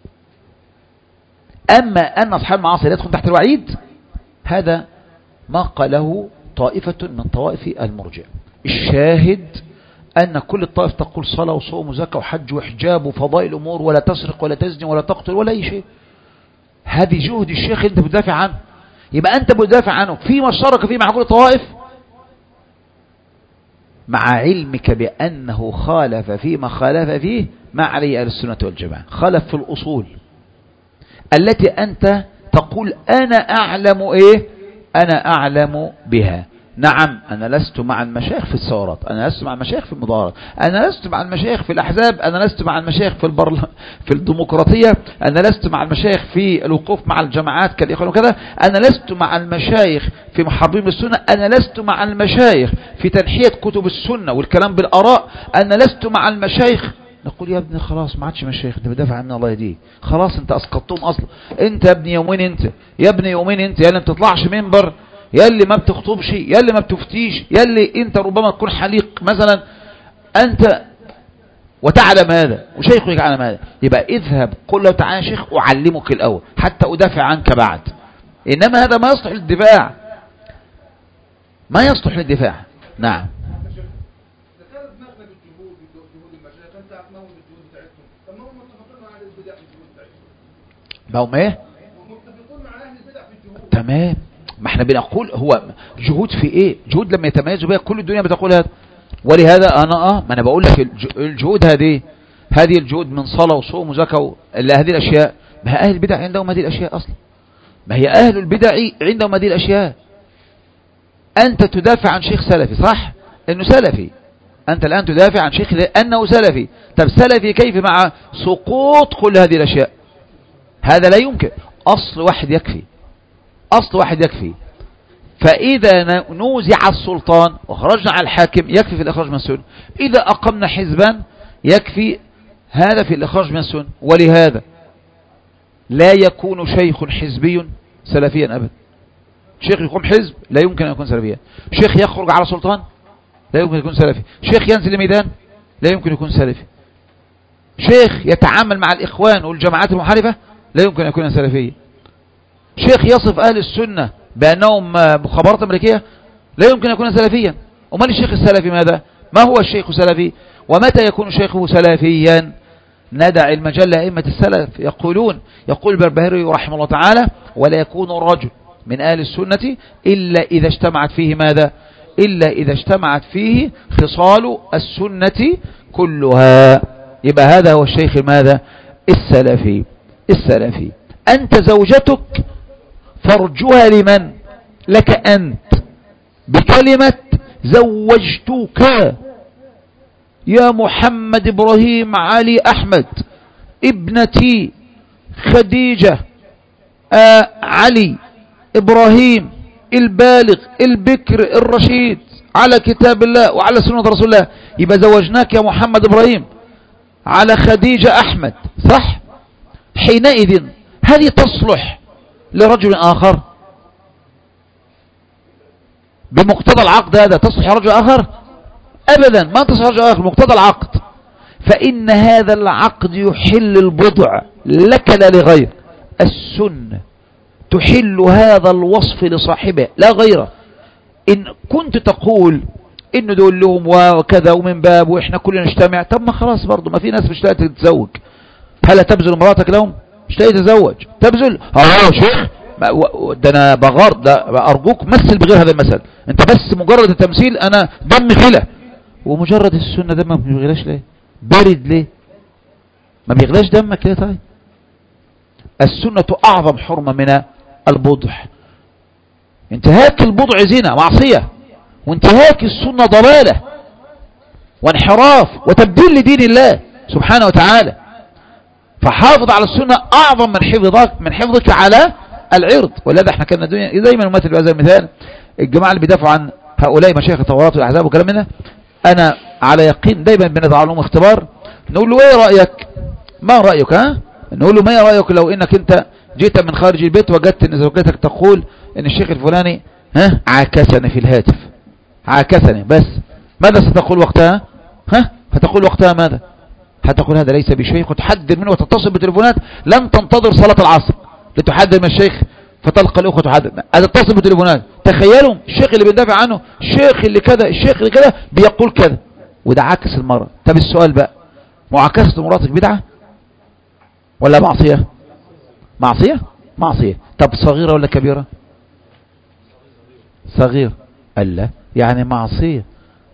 أما أن أصحاب المعاصي لا يدخل تحت الوعيد، هذا ما قاله طائفة من طوائف المرجئة. الشاهد أن كل الطائف تقول صلاة وصوم وزكاة وحج وحجاب وفضائل أمور، ولا تسرق ولا تزني ولا تقتل ولا أي شيء. هذه جهد الشيخ أنت بتدافع عنه، يبقى أنت بتدافع عنه فيما اشترك فيه مع كل الطوائف مع علمك بأنه خالف فيما خالف فيه ما عليه أهل السنة والجماعة، خالف في الأصول التي أنت تقول أنا أعلم إيه، أنا أعلم بها. نعم، أنا لست مع المشايخ في الثورات، أنا لست مع المشايخ في المظاهرات، أنا لست مع المشايخ في الأحزاب، أنا لست مع المشايخ في الديمقراطية، أنا لست مع المشايخ في الوقوف مع الجماعات كالإخوان وكذا، أنا لست مع المشايخ في محاربين السنة، أنا لست مع المشايخ في تنحية كتب السنة والكلام بالآراء، أنا لست مع المشايخ. نقول يا ابني خلاص ما عادش مشايخ، انت بدافع عن الله يهديك، خلاص انت اسقطتهم اصلا. انت يا ابني يومين، انت يا ابني يومين، انت يا اللي ما بتطلعش منبر، يا اللي ما بتخطبش، يا اللي ما بتفتيش، يا اللي انت ربما تكون حليق مثلا، انت وتعلم هذا وشيخك يعلم هذا، يبقى اذهب قل له تعالى يا شيخ اعلمك الاول حتى ادافع عنك بعد. انما هذا ما يصلح للدفاع، ما يصلح للدفاع. نعم. ما هم ايه؟ تمام، ما احنا بنقول هو جهود في ايه؟ جهود لما يتميزوا بها كل الدنيا بتقول هذا. ولهذا انا ما انا بقول لك الجهود هذه الجهود من صلاة وصوم وزكاة هذه الاشياء، ما هي اهل البدع عندهم هذه الاشياء اصلا، ما هي اهل البدع عندهم هذه الاشياء. انت تدافع عن شيخ سلفي صح انه سلفي، انت الان تدافع عن شيخ لانه سلفي، طب سلفي كيف مع سقوط كل هذه الاشياء؟ هذا لا يمكن. أصل واحد يكفي، أصل واحد يكفي. فإذا نوزع السلطان وخرجنا على الحاكم يكفي في الإخراج من السنة، إذا أقمنا حزبا يكفي هذا في الإخراج من السنة. ولهذا لا يكون شيخ حزبي سلفيا أبدا. شيخ يقوم حزب لا يمكن أن يكون سلفيا، شيخ يخرج على سلطان لا يمكن أن يكون سلفي، شيخ ينزل الميدان لا يمكن أن يكون سلفي، شيخ يتعامل مع الإخوان والجماعات المحاربة لا يمكن أن يكون سلفيا، شيخ يصف أهل السنة بأنهم مخابرات أمريكية لا يمكن أن يكون سلفيا. ومن الشيخ السلفي ماذا؟ ما هو الشيخ سلفي؟ ومتى يكون شيخه سلفيا؟ ندع المجال لأئمة السلف يقول البربهاري رحمه الله تعالى: ولا يكون رجل من أهل السنة إلا إذا اجتمعت فيه ماذا؟ إلا إذا اجتمعت فيه خصال السنة كلها. يبقى هذا هو الشيخ ماذا؟ السلفي. أنت زوجتك فرجها لمن؟ لك أنت، بكلمة زوجتك يا محمد إبراهيم علي أحمد ابنتي خديجة علي إبراهيم البالغ البكر الرشيد على كتاب الله وعلى سنة رسول الله. يبقى زوجناك يا محمد إبراهيم على خديجة أحمد، صح؟ حينئذ هذه تصلح لرجل آخر بمقتضى العقد؟ هذا تصلح لرجل آخر؟ أبدا ما تصلح لرجل آخر بمقتضى العقد. فإن هذا العقد يحل البضع لك لا لغير. السنة تحل هذا الوصف لصاحبه لا غيره. إن كنت تقول إن دول لهم وكذا ومن باب وإحنا كلنا نجتمع، طب ما خلاص برضو ما في ناس مش لاقي تتزوج. هل تبذل مراتك لهم؟ مش لاقي تتزوج تبذل؟ شيخ ده انا بغار، ده ارجوك مثل بغير هذا المثل. انت بس مجرد التمثيل انا دم غلى، ومجرد السنة دمك ما بيغلاش ليه؟ بارد ليه؟ ما بيغلاش دمك ليه؟ طيب السنة اعظم حرمة من البضع. انتهاك البضع زنا معصية، وانتهاك السنة ضلالة وانحراف وتبديل لدين الله سبحانه وتعالى. فحافظ على السنة اعظم من حفظك على العرض. ولذا احنا كنا دايما نمثل بهذا المثال الجماعة اللي بيدافعوا عن هؤلاء مشايخ الثورات والاحزاب وكلام منها. انا على يقين دايما بنضع لهم اختبار، نقول له ايه رأيك؟ ما رأيك؟ نقول له ما رأيك لو انك انت جيت من خارج البيت وجدت ان زوجتك تقول ان الشيخ الفلاني عاكسني في الهاتف، عاكسني، بس ماذا ستقول وقتها؟ هتقول وقتها ماذا؟ هتقول هذا ليس بشيخ وتحذر منه وتتصل بتليفونات لن تنتظر صلاة العصر لتحذر من الشيخ فتلقى الأخوة تحذر، هتتصل بتليفونات. تخيلوا الشيخ اللي بندافع عنه، الشيخ اللي كذا، الشيخ اللي كذا بيقول كذا، وده عاكس المرأة. طب السؤال بقى، معاكسة مراتك بدعة ولا معصية؟ معصية. طب صغيرة ولا كبيرة؟ صغير. ألا يعني معصية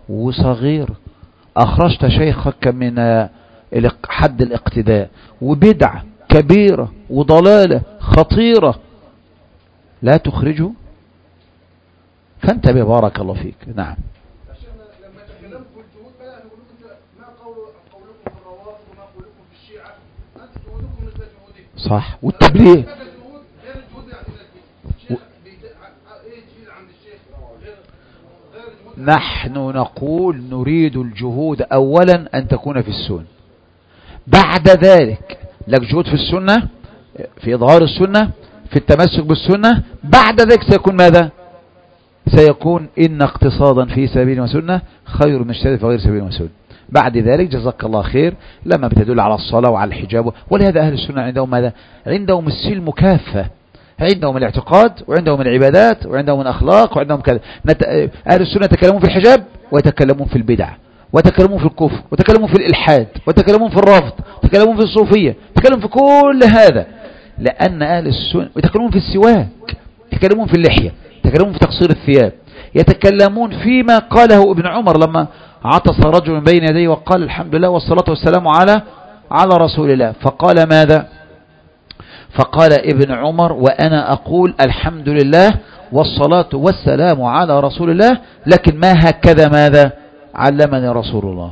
وصغيرة، أخرجت شيخك من حد الاقتداء، وبدعة كبيرة وضلالة خطيرة لا تخرجه، فانتبه بارك الله فيك. نعم. لما تكلموا في الجهود بقى نقول لكم ما قولكم في الروافض وما قولكم في الشيعة، انتم جهودكم مثل جهودهم. صح. والتبليغ غير الجهود يعني الشيخ ايه تجيل عند الشيخ غير الجهود. نحن نقول نريد الجهود اولا ان تكون في السنة، بعد ذلك لك جهود في السنة، في إظهار السنة، في التمسك بالسنة، بعد ذلك سيكون ماذا؟ سيكون إن اقتصادا في سبيل وسنة خير من اجتهاد في غير سبيل وسنة. بعد ذلك جزاك الله خير لما بتدل على الصلاة وعلى الحجاب. ولهذا أهل السنة عندهم ماذا؟ عندهم السلم كافة، عندهم الاعتقاد وعندهم العبادات وعندهم الأخلاق وعندهم كذا. أهل السنة يتكلمون في الحجاب ويتكلمون في البدع وتكلمون في الكفر وتكلمون في الإلحاد وتكلمون في الرفض وتكلمون في الصوفية، تكلمون في كل هذا، لأن أهل السنة يتكلمون في السواك، يتكلمون في اللحية، يتكلمون في تقصير الثياب، يتكلمون فيما قاله ابن عمر لما عطس رجل من بين يديه وقال الحمد لله والصلاة والسلام على رسول الله، فقال ماذا؟ فقال ابن عمر وأنا أقول الحمد لله والصلاة والسلام على رسول الله، لكن ما هكذا ماذا علمني رسول الله.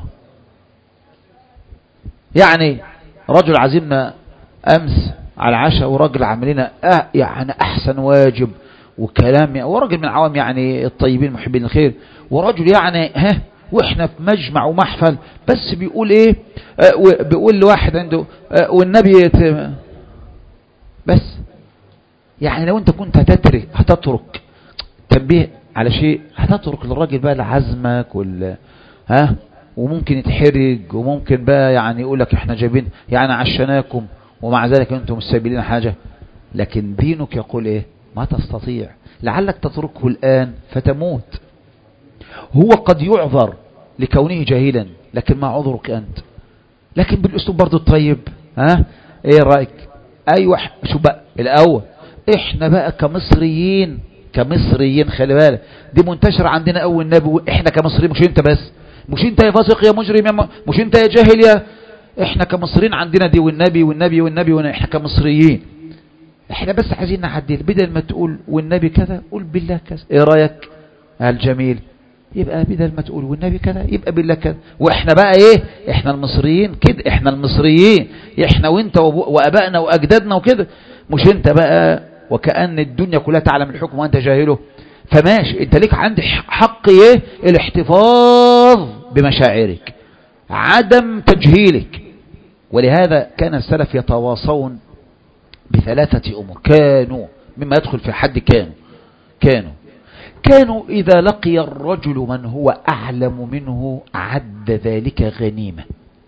يعني رجل عزمنا أمس على العشاء، ورجل عاملين يعني أحسن واجب وكلام، ورجل من عوام يعني الطيبين محبين الخير، ورجل يعني وإحنا في مجمع ومحفل بس بيقول إيه، بيقول لواحد عنده والنبي بس. يعني لو أنت كنت هتترك تنبيه على شيء، هتترك للراجل بقى لعزمك وممكن يتحرج، وممكن بقى يعني يقول لك احنا جايبين يعني عشناكم ومع ذلك انتم مستقبلين حاجة. لكن دينك يقول ايه؟ ما تستطيع، لعلك تتركه الآن فتموت. هو قد يعذر لكونه جاهلا، لكن ما عذرك أنت؟ لكن بالأسلوب برضو الطيب. ايه رأيك؟ ايوه شو بقى الأول، احنا بقى كمصريين خلي بالك دي منتشرة عندنا أول النبي، احنا كمصريين، مش انت بس، مش انت يا فاسق يا مجرم مش انت يا جاهل يا، احنا كمصريين عندنا دي والنبي احنا كمصريين، احنا بس عايزين نعدل، بدل ما تقول والنبي كذا قول بالله كذا. ايه رأيك الجميل؟ يبقى بدل ما تقول والنبي كذا يبقى بالله كذا. واحنا بقى ايه؟ احنا المصريين كده، احنا المصريين، احنا وانت وابائنا واجدادنا وكده، مش انت بقى وكأن الدنيا كلها تعلم الحكم وانت جاهله. فماشي، انت ليك عندك حق ايه؟ الاحتفاظ بمشاعرك، عدم تجهيلك. ولهذا كان السلف يتواصون بثلاثة امور، كانوا مما يدخل في حد كانوا إذا لقي الرجل من هو أعلم منه عد ذلك غنيمة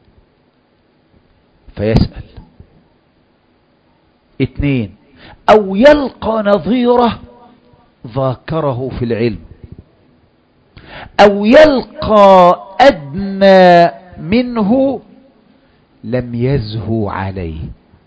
فيسأل. 2 أو يلقى نظيره ذاكره في العلم، أو يلقى أدنى منه لم يزهو عليه.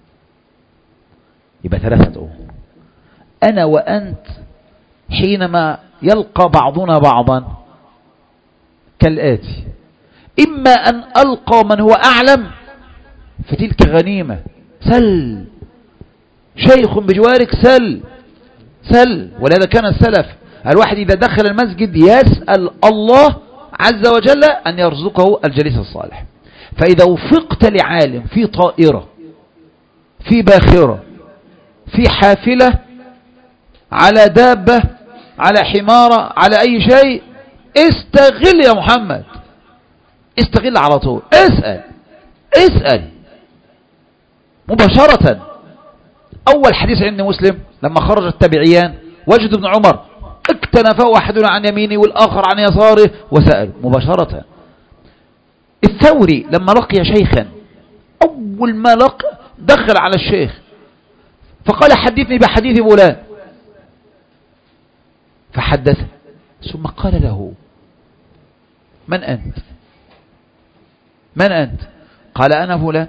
يبقى 3 أمور. أنا وأنت حينما يلقى بعضنا بعضا كالآتي: إما أن ألقى من هو أعلم فتلك غنيمة، سل شيخ بجوارك سل. ولهذا كان السلف الواحد إذا دخل المسجد يسأل الله عز وجل أن يرزقه الجليس الصالح. فإذا وفقت لعالم في طائرة، في باخرة، في حافلة، على دابة، على حمارة، على أي شيء، استغل يا محمد، استغل على طول، اسأل مباشرة. أول حديث عند مسلم لما خرج التابعيان وجد ابن عمر اكتنفه أحدنا عن يمينه والآخر عن يساره وسأل مباشرة. الثوري لما لقي شيخا، أول ما لقى دخل على الشيخ فقال حدثني بحديث فلان، فحدثه، ثم قال له من أنت؟ قال أنا فلان.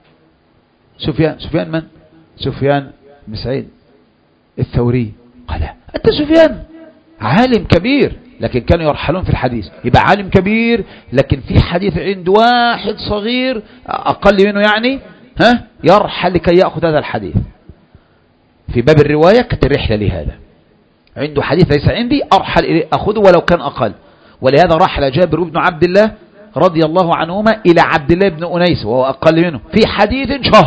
سفيان من؟ سفيان بن سعيد الثوري. قال أنت سفيان؟ عالم كبير لكن كانوا يرحلون في الحديث. يبقى عالم كبير لكن في حديث عند واحد صغير أقل منه يعني يرحل لكي يأخذ هذا الحديث. في باب الرواية كانت الرحلة لهذا، عنده حديث ليس عندي أرحل إليه أخذه ولو كان أقل. ولهذا رحل جابر بن عبد الله رضي الله عنهما إلى عبد الله بن أنيس وهو أقل منه في حديث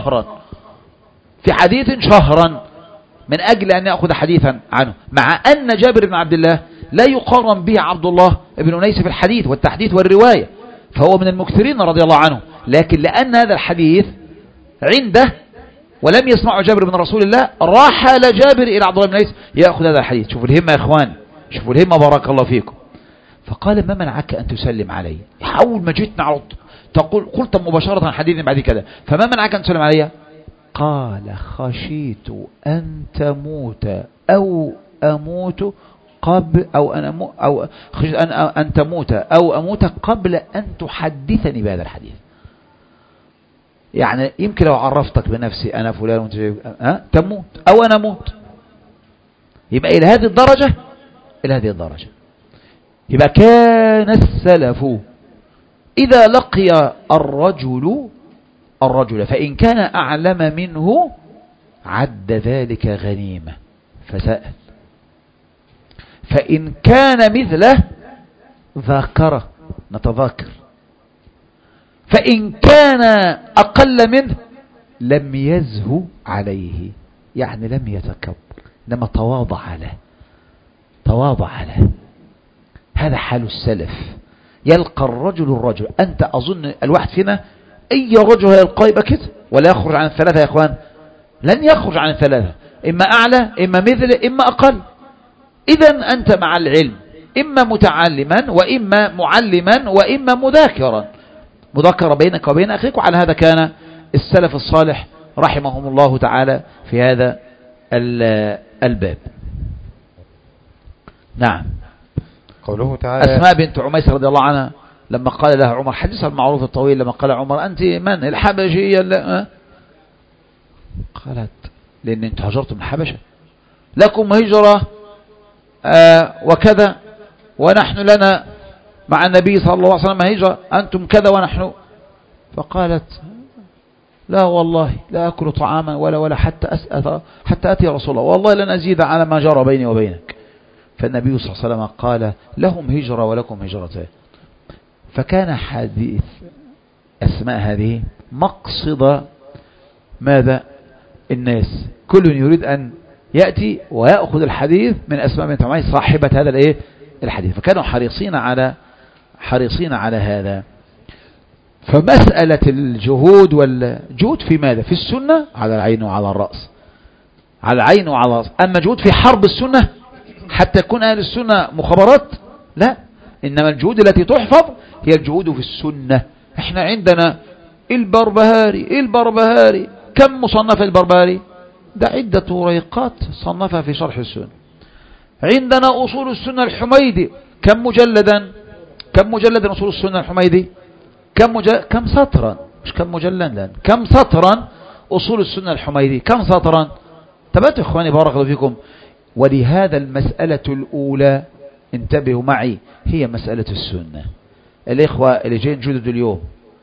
شهرا من أجل أن يأخذ حديثا عنه، مع أن جابر بن عبد الله لا يقارن به عبد الله بن أنيس في الحديث والتحديث والرواية، فهو من المكثرين رضي الله عنه. لكن لأن هذا الحديث عنده ولم يسمعه جابر من رسول الله رحل جابر إلى عبد الله بن أنيس يأخذ هذا الحديث. شوفوا الهمة يا إخواني، شوفوا الهمة بارك الله فيكم. فقال ما منعك أن تسلم علي؟ حول ما جئتنا على قلت مباشرة حديث بعد كذا، فما منعك أن تسلم علي؟ قال خشيت أن تموت أو أموت قبل أن تموت أو أموت قبل أن تحدثني بهذا الحديث. يعني يمكن لو عرفتك بنفسي أنا فلان وانت تموت أو أنا أموت. يبقى إلى هذه الدرجة. يبقى كان السلف إذا لقي الرجل فإن كان أعلم منه عد ذلك غنيمة فسأل، فإن كان مثله ذاكره نتذاكر، فإن كان أقل منه لم يزهو عليه، يعني لم يتكبر إنما تواضع له. هذا حال السلف. يلقى الرجل أنت أظن الواحد فينا أي رجل يلقى يبقى كده ولا يخرج عن الثلاثة يا إخوان؟ لن يخرج عن الثلاثة، إما أعلى إما مثل إما أقل. إذن أنت مع العلم إما متعلما وإما معلما وإما مذاكرا بينك وبين أخيك. وعلى هذا كان السلف الصالح رحمهم الله تعالى في هذا الباب. نعم. قوله تعالى أسماء بنت عميس رضي الله عنها لما قال لها عمر حديثها المعروف الطويل، لما قال عمر أنت من؟ الحبشية. قالت لأن أنت هجرت من الحبشة، لكم هجرة وكذا ونحن لنا مع النبي صلى الله عليه وسلم هجرة، أنتم كذا ونحن. فقالت لا والله لا أكل طعاما ولا حتى أتي رسول الله، والله لن أزيد على ما جرى بيني وبينك. فالنبي صلى الله عليه وسلم قال لهم هجرة ولكم هجرتان. فكان حديث أسماء هذه مقصد ماذا؟ الناس كل يريد أن يأتي ويأخذ الحديث من أسماء بنت عميس صاحبة هذا الحديث، فكانوا حريصين على هذا. فمسألة الجهود والجهود في ماذا؟ في السنة على العين وعلى الرأس، أما جهود في حرب السنة حتى يكون أهل السنة مخابرات لا، إنما الجهود التي تحفظ هي الجهود في السنة. احنا عندنا البربهاري كم مصنف البربهاري؟ ده عدة وريقات صنفها في شرح السنة. عندنا أصول السنة الحميدي كم مجلدا أصول السنة الحميدي؟ كم سطرا؟ مش كم مجلدا، كم سطرا أصول السنة الحميدي؟ كم سطرا؟ تبعتوا إخواني بارك الله فيكم. ولهذا المسألة الأولى انتبهوا معي هي مسألة السنة. الإخوة اللي جايين جدد اليوم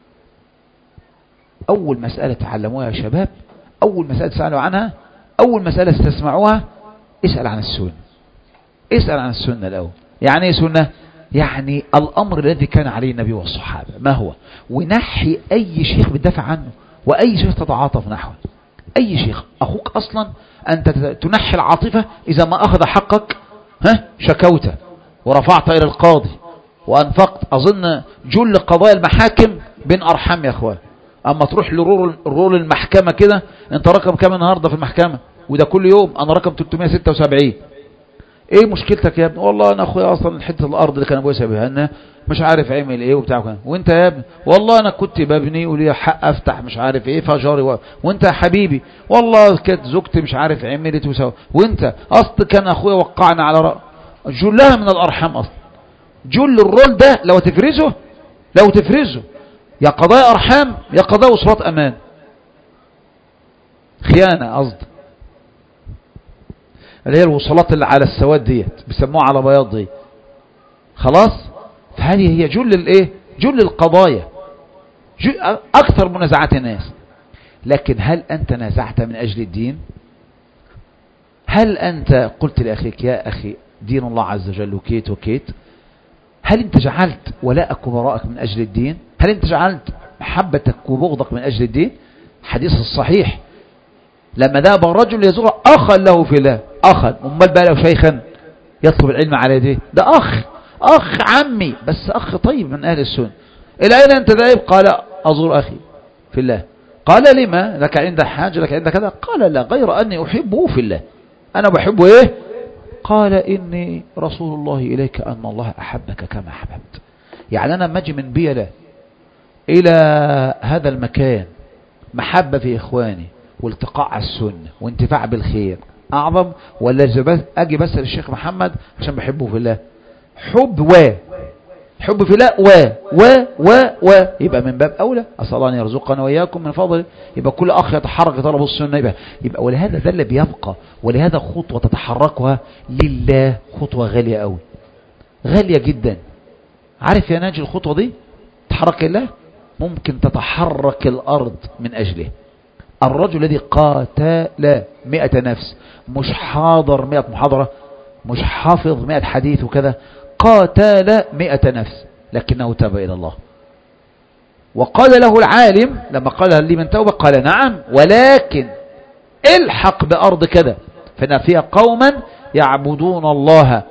أول مسألة تعلموها يا شباب، أول مسألة تسألوا عنها، أول مسألة استسمعوها اسأل عن السنة الأول. يعني ايه سنة؟ يعني الأمر الذي كان عليه النبي والصحابة ما هو، ونحي أي شيخ بتدافع عنه وأي شيخ تتعاطف نحوه. أي شيخ أخوك أصلا أنت تنحي العاطفة إذا ما أخذ حقك شكوته ورفعت إلى القاضي وأنفقت. أظن جل قضايا المحاكم بين أرحام يا أخوان. أما تروح لرول المحكمة كده، أنت رقم كام النهاردة في المحكمة؟ وده كل يوم أنا رقم 376. إيه مشكلتك يا ابني؟ والله أنا أخويا أصلا حتة الأرض اللي كان أبويا سابها لنا مش عارف عمل إيه وبتاع. وأنت يا ابني والله أنا كنت ببني ولي حق أفتح مش عارف إيه فجاري وأنت يا حبيبي والله كانت زوجتي مش عارف عملت وسوى، وأنت أصل كان أخويا وقعنا على جلها من الأرحام. أصلا جل الرول ده لو تفرزه يا قضايا أرحام يا قضايا وصلات أمان، خيانة قصد، اللي هي الوصلات اللي على السواد ديت بيسموها على بياض دي. خلاص. فهذه هي جل القضايا، أكثر منازعات الناس. لكن هل أنت نازعت من أجل الدين؟ هل أنت قلت لأخيك يا أخي دين الله عز وجل وكيت وكيت؟ هل أنت جعلت ولاءك وبراءك من أجل الدين؟ هل أنت جعلت محبتك وبغضك من أجل الدين؟ حديث الصحيح لما ذهب الرجل يزور أخا له في الله، أخا أمال بقى له شيخا يطلب العلم على يديه، ده أخ عمي، بس أخ طيب من أهل السنة. إلى أين أنت ذاهب؟ قال أزور أخي في الله. قال لما؟ لك عند حاجة، لك عند كذا؟ قال لا، غير أني أحبه في الله. أنا بحبه إيه؟ قال إني رسول الله إليك أن الله أحبك كما أحببت. يعني أنا مجي من بيلة إلى هذا المكان محبة في إخواني والتقاء على السنة وانتفاع بالخير أعظم، ولا أجي بس للشيخ محمد عشان بحبه في الله؟ حب في الله يبقى من باب أولى أسأل الله أن يرزقنا وإياكم من فضله. يبقى كل أخ يتحرك طلب السنة، يبقى ولهذا ده اللي بيبقى. ولهذا خطوة تتحركها لله خطوة غالية قوي، غالية جدا. عارف يا ناجي الخطوة دي تحرك الله ممكن تتحرك الأرض من أجله. الرجل الذي قاتل 100 نفس، مش حاضر 100 محاضرة، مش حافظ 100 حديث وكذا، قاتل 100 نفس لكنه تاب إلى الله. وقال له العالم لما قال لي من توبة، قال نعم ولكن الحق بأرض كذا فإن فيها قوما يعبدون الله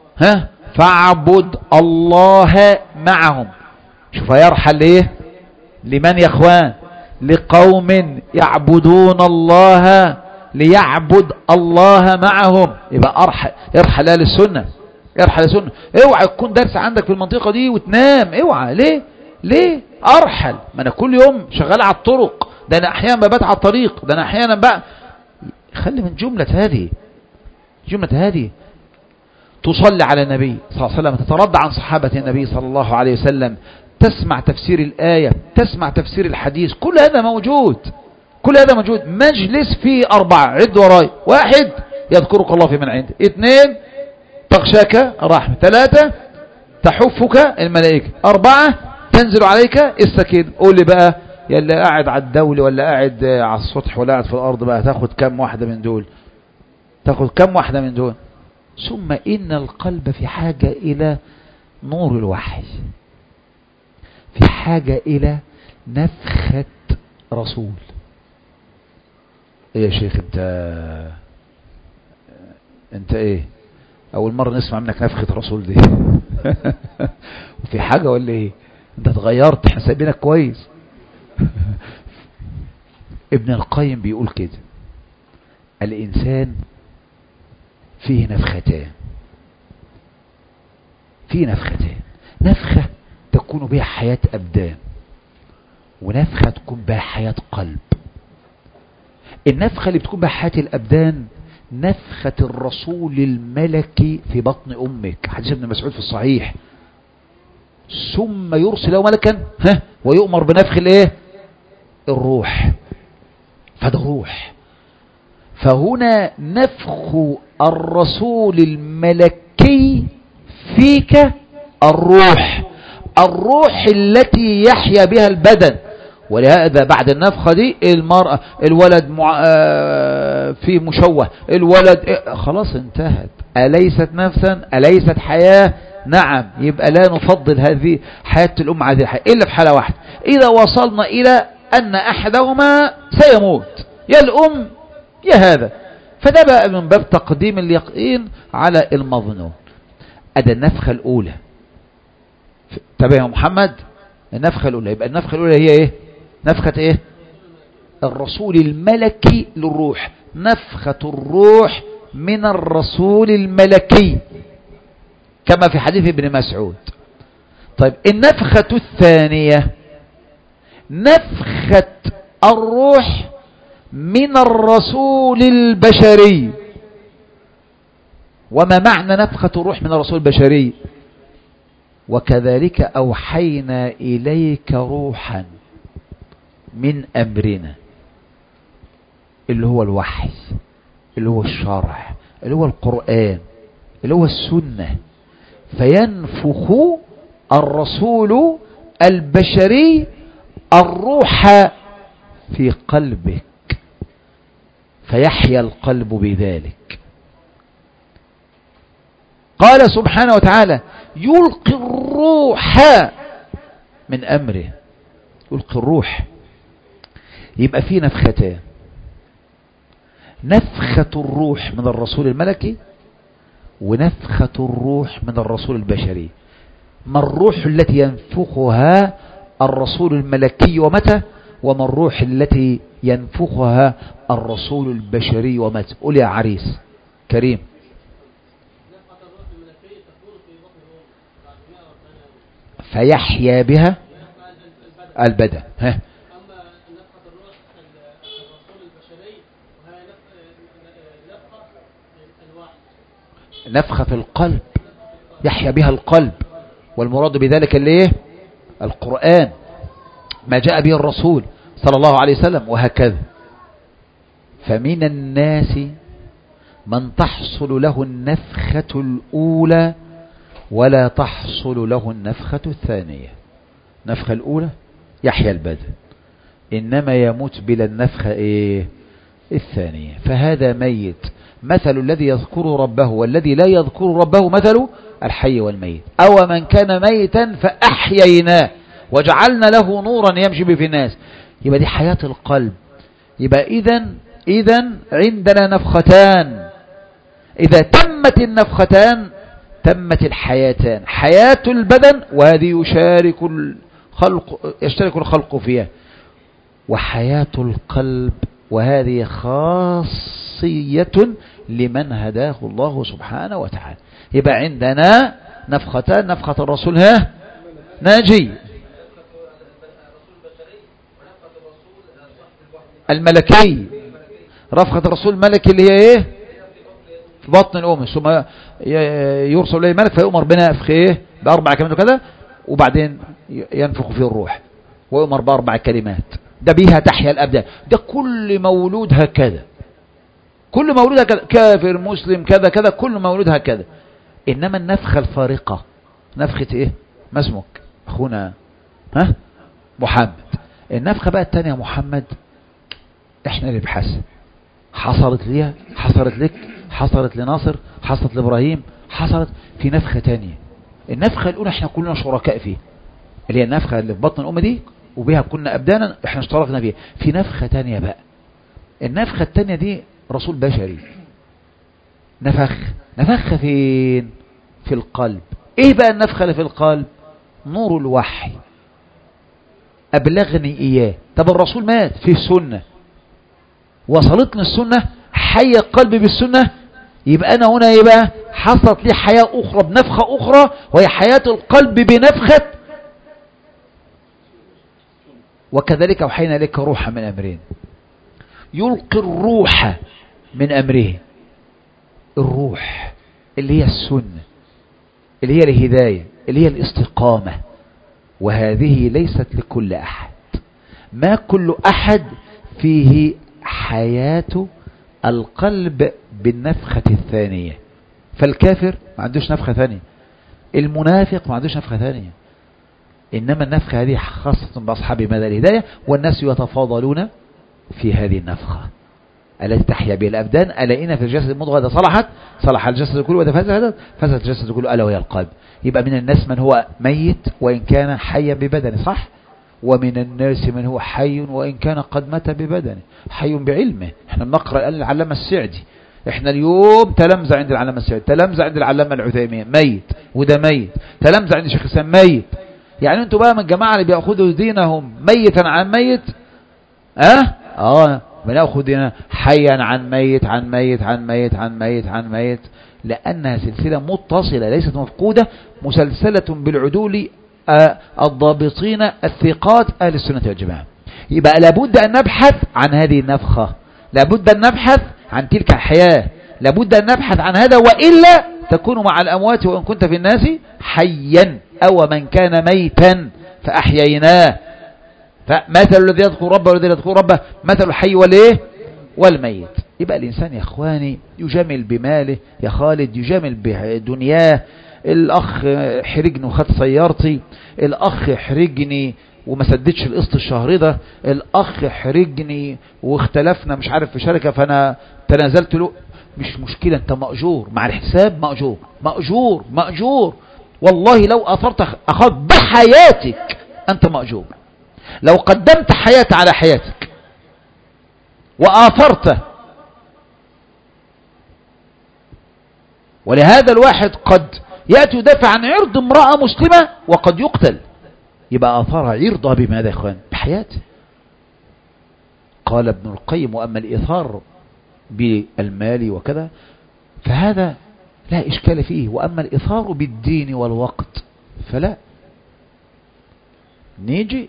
فاعبد الله معهم. شوف يرحل ليه؟ لمن يا اخوان؟ لقوم يعبدون الله ليعبد الله معهم. يبقى يرحل اهل السنة، يرحل السنة. اوعى يكون درس عندك في المنطقة دي وتنام، اوعى. ليه ارحل؟ ما انا كل يوم شغال على الطرق، ده انا احيانا ببات على الطريق، ده انا احيانا بقى. خلي من جملة هذه تصلي على النبي صلى الله عليه وسلم، تترضى عن صحابة النبي صلى الله عليه وسلم، تسمع تفسير الآية، تسمع تفسير الحديث، كل هذا موجود. مجلس فيه 4، عد وراي: 1 يذكرك الله في من عنده، 2 تغشاك الرحمة، 3 تحفك الملائكة، 4 تنزل عليك السكينة. قول لي بقى يا اللي قاعد على الدولة ولا قاعد على السطح ولا قاعد في الأرض بقى، تاخد كم واحدة من دول؟ ثم إن القلب في حاجة إلى نور الوحي، في حاجة إلى نفخة رسول. إيه يا شيخ انت ايه اول مرة نسمع منك نفخة رسول دي؟ وفي حاجة ولا ايه؟ انت اتغيرت، حسابينك كويس. ابن القيم بيقول كده: الإنسان فيه نفختان، نفخة تكون بها حياة أبدان، ونفخة تكون بها حياة قلب. النفخة اللي بتكون بها حياة الأبدان نفخة الرسول الملكي في بطن أمك، حديث ابن مسعود في الصحيح: ثم يرسل له ملكا ويؤمر بنفخ الروح. فده روح. فهنا نفخ الرسول الملكي فيك الروح التي يحيا بها البدن. ولهذا بعد النفخة دي المرأة الولد في مشوه، الولد خلاص انتهت. أليست نفسا؟ أليست حياة؟ نعم. يبقى لا نفضل هذه حياة الأم على هذه الحياة إلا في حالة واحدة: إذا وصلنا إلى أن أحدهما سيموت، يا الأم يا هذا. فده بقى من باب تقديم اليقين على المظنون. أدى النفخة الأولى. تابع يا محمد، النفخة الأولى. يبقى النفخة الأولى هي إيه؟ نفخة إيه؟ الرسول الملكي للروح، نفخة الروح من الرسول الملكي كما في حديث ابن مسعود. طيب النفخة الثانية نفخة الروح من الرسول البشري. وما معنى نفخة الروح من الرسول البشري؟ وكذلك أوحينا إليك روحا من أمرنا، اللي هو الوحي، اللي هو الشرع، اللي هو القرآن، اللي هو السنة. فينفخ الرسول البشري الروح في قلبك فيحيا القلب بذلك. قال سبحانه وتعالى يلقي الروح من أمره. يلقي الروح، يبقى فيه نفختان: نفخة الروح من الرسول الملكي ونفخة الروح من الرسول البشري. ما الروح التي ينفخها الرسول الملكي ومتى؟ وما الروح التي ينفخها الرسول البشري ومتى؟ قول يا عريس كريم. فيحيا بها البدن. ها، نفخة في القلب يحيا بها القلب، والمراد بذلك اللي ايه؟ القرآن، ما جاء به الرسول صلى الله عليه وسلم، وهكذا. فمن الناس من تحصل له النفخة الأولى ولا تحصل له النفخة الثانية. النفخة الأولى يحيا البدن، إنما يموت بلا النفخة إيه؟ الثانية. فهذا ميت. مثل الذي يذكر ربه والذي لا يذكر ربه مثل الحي والميت. أو من كان ميتا فأحييناه وجعلنا له نورا يمشي به في الناس. يبقى دي حياة القلب. يبقى إذن عندنا نفختان، إذا تمت النفختان تمت الحياتان: حياة البدن، وهذه يشترك الخلق فيها، وحياة القلب، وهذه خاصية لمن هداه الله سبحانه وتعالى. يبقى عندنا نفختان: نفخة الرسول ناجي الملكي، رفخة الرسول الملكي اللي هي ايه؟ في بطن الأم، ثم يرسل إليه ملك فيؤمر بنفخ ايه؟ بأربع كلمات وكذا، وبعدين ينفخ فيه الروح ويؤمر بأربع كلمات. ده بيها تحيا الأبدان. ده كل مولود هكذا، كل مولود هكذا، كافر مسلم كذا كذا، كل مولود هكذا. إنما النفخة الفارقة نفخة ايه؟ ما اسمك أخونا؟ محمد. النفخة بقى التانية محمد، احنا اللي بحسن. حصلت ليها، حصلت لك، حصلت لناصر، حصلت لإبراهيم، حصلت في نفخة تانية. النفخة الأولى احنا كلنا شركاء فيه، اللي هي النفخة اللي في بطن الأم دي، وبها كنا أبدانا احنا اشتركنا فيها. في نفخة تانية بقى، النفخة التانية دي رسول بشري نفخ فين؟ في القلب. ايه بقى النفخة اللي في القلب؟ نور الوحي، أبلغني إياه. طب الرسول مات في السنة، وصلتني السنة، حي قلبي بالسنة، يبقى أنا هنا يبقى حصلت لي حياة أخرى بنفخة أخرى، وهي حياة القلب بنفخة. وكذلك أوحينا لك روحا من أمرين. يلقي الروح من أمره، الروح اللي هي السنة، اللي هي الهداية، اللي هي الاستقامة. وهذه ليست لكل أحد. ما كل أحد فيه حياة القلب بالنفخة الثانية. فالكافر ما عندوش نفخة ثانية، المنافق ما عندوش نفخة ثانية. إنما النفخة هذه خاصة بأصحاب مدى الهداية، والناس يتفاضلون في هذه النفخة التي تحيا بها الأبدان. ألا إن في الجسد المضغة إذا صلحت صلح الجسد كله، وإذا فسد الجسد كله، ألا وهي القلب. يبقى من الناس من هو ميت وإن كان حيا ببدنه، صح؟ ومن الناس من هو حي وإن كان قد مات ببدنه، حي بعلمه. احنا بنقرأ الآن العلامة السعدي، احنا اليوم تلمذة عند العلامة السعدي، تلمذة عند العلامة العثيمين، ميت وده ميت، تلمذة عند الشيخ الإسلام ميت. يعني انتوا بقى من الجماعة اللي بيأخذوا دينهم ميتا عن ميت، بنأخذ ديننا حيا عن ميت عن ميت عن ميت عن ميت عن ميت، لأنها سلسلة متصلة ليست مفقودة، مسلسلة بالعدول الضابطين الثقات أهل السنة والجماعة. يبقى لابد أن نبحث عن هذه النفخة، لابد أن نبحث عن تلك الحياة، لابد أن نبحث عن هذا، وإلا تكون مع الأموات وإن كنت في الناس حيا. أو من كان ميتا فأحييناه. فمثل الذي يذكر ربه والذي لا يذكر ربه مثل الحي والميت. يبقى الإنسان يا إخواني يجامل بماله، يا خالد يجامل بدنياه، الأخ حرجني وخد سيارتي، الأخ حرجني وما سددش القسط الشهر ده، الأخ حرجني واختلفنا مش عارف في شركة فأنا تنازلت له. مش مشكلة، أنت مأجور مع الحساب، مأجور مأجور مأجور. والله لو أثرت أخاك بحياتك أنت مأجور. لو قدمت حياتي على حياتك وآثرته. ولهذا الواحد قد يأتي يدافع عن عرض امرأة مسلمة وقد يقتل، يبقى آثارها عرضها بماذا يا إخوان؟ بحياته. قال ابن القيم: وأما الإثار بالمال وكذا فهذا لا إشكال فيه، وأما الإثار بالدين والوقت فلا. نيجي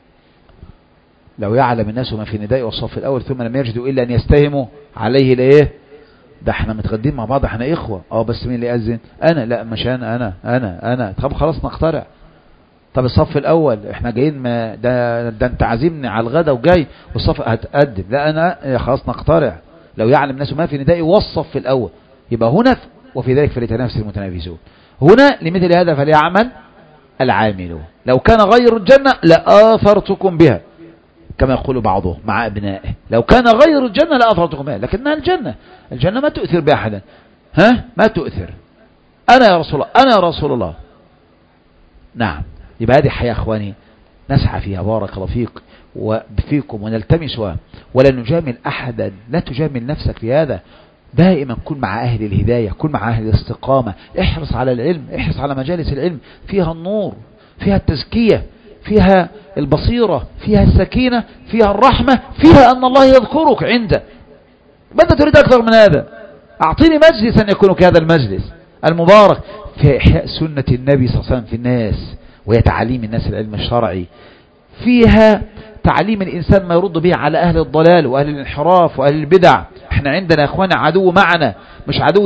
لو يعلم الناس ما في نداء والصف الأول ثم لم يجدوا إلا أن يستهموا عليه لإيه؟ ده احنا متغدين مع بعض، احنا إخوة. بس مين اللي يأذن؟ أنا. لا مش أنا. طب خلاص نقترع. طب الصف الأول احنا جايين، ده انت عازمني على الغدا وجاي والصف هتقدم. لا أنا خلاص نقترع. لو يعلم الناس ما في نداء والصف الأول، يبقى هنا وفي ذلك فليتنافس المتنافسون. هنا لمثل هذا فليعمل العاملون. لو كان غير الجنة لآثرتكم بها كما يقول بعضهم مع أبنائه، لو كان غير الجنة لآثرتكم بها، لكنها الجنة ما تؤثر بأحدا. ما تؤثر. أنا يا رسول الله، أنا يا رسول الله. نعم. يبقى هذه حياة أخواني نسعى فيها، بارك الله فيك وفيكم، ونلتمسها ولا نجامل أحدا. لا تجامل نفسك في هذا. دائما كن مع أهل الهداية، كن مع أهل الاستقامة، احرص على العلم، احرص على مجالس العلم، فيها النور، فيها التزكية، فيها البصيرة، فيها السكينة، فيها الرحمة، فيها أن الله يذكرك عنده. ماذا تريد أكثر من هذا؟ أعطيني مجلسا يكون كهذا المجلس المبارك في إحياء سنة النبي صلى الله عليه وسلم في الناس، وهي تعليم الناس العلم الشرعي، فيها تعليم الإنسان ما يرد به على أهل الضلال وأهل الانحراف وأهل البدع. احنا عندنا يا اخوانا عدو معنا، مش عدو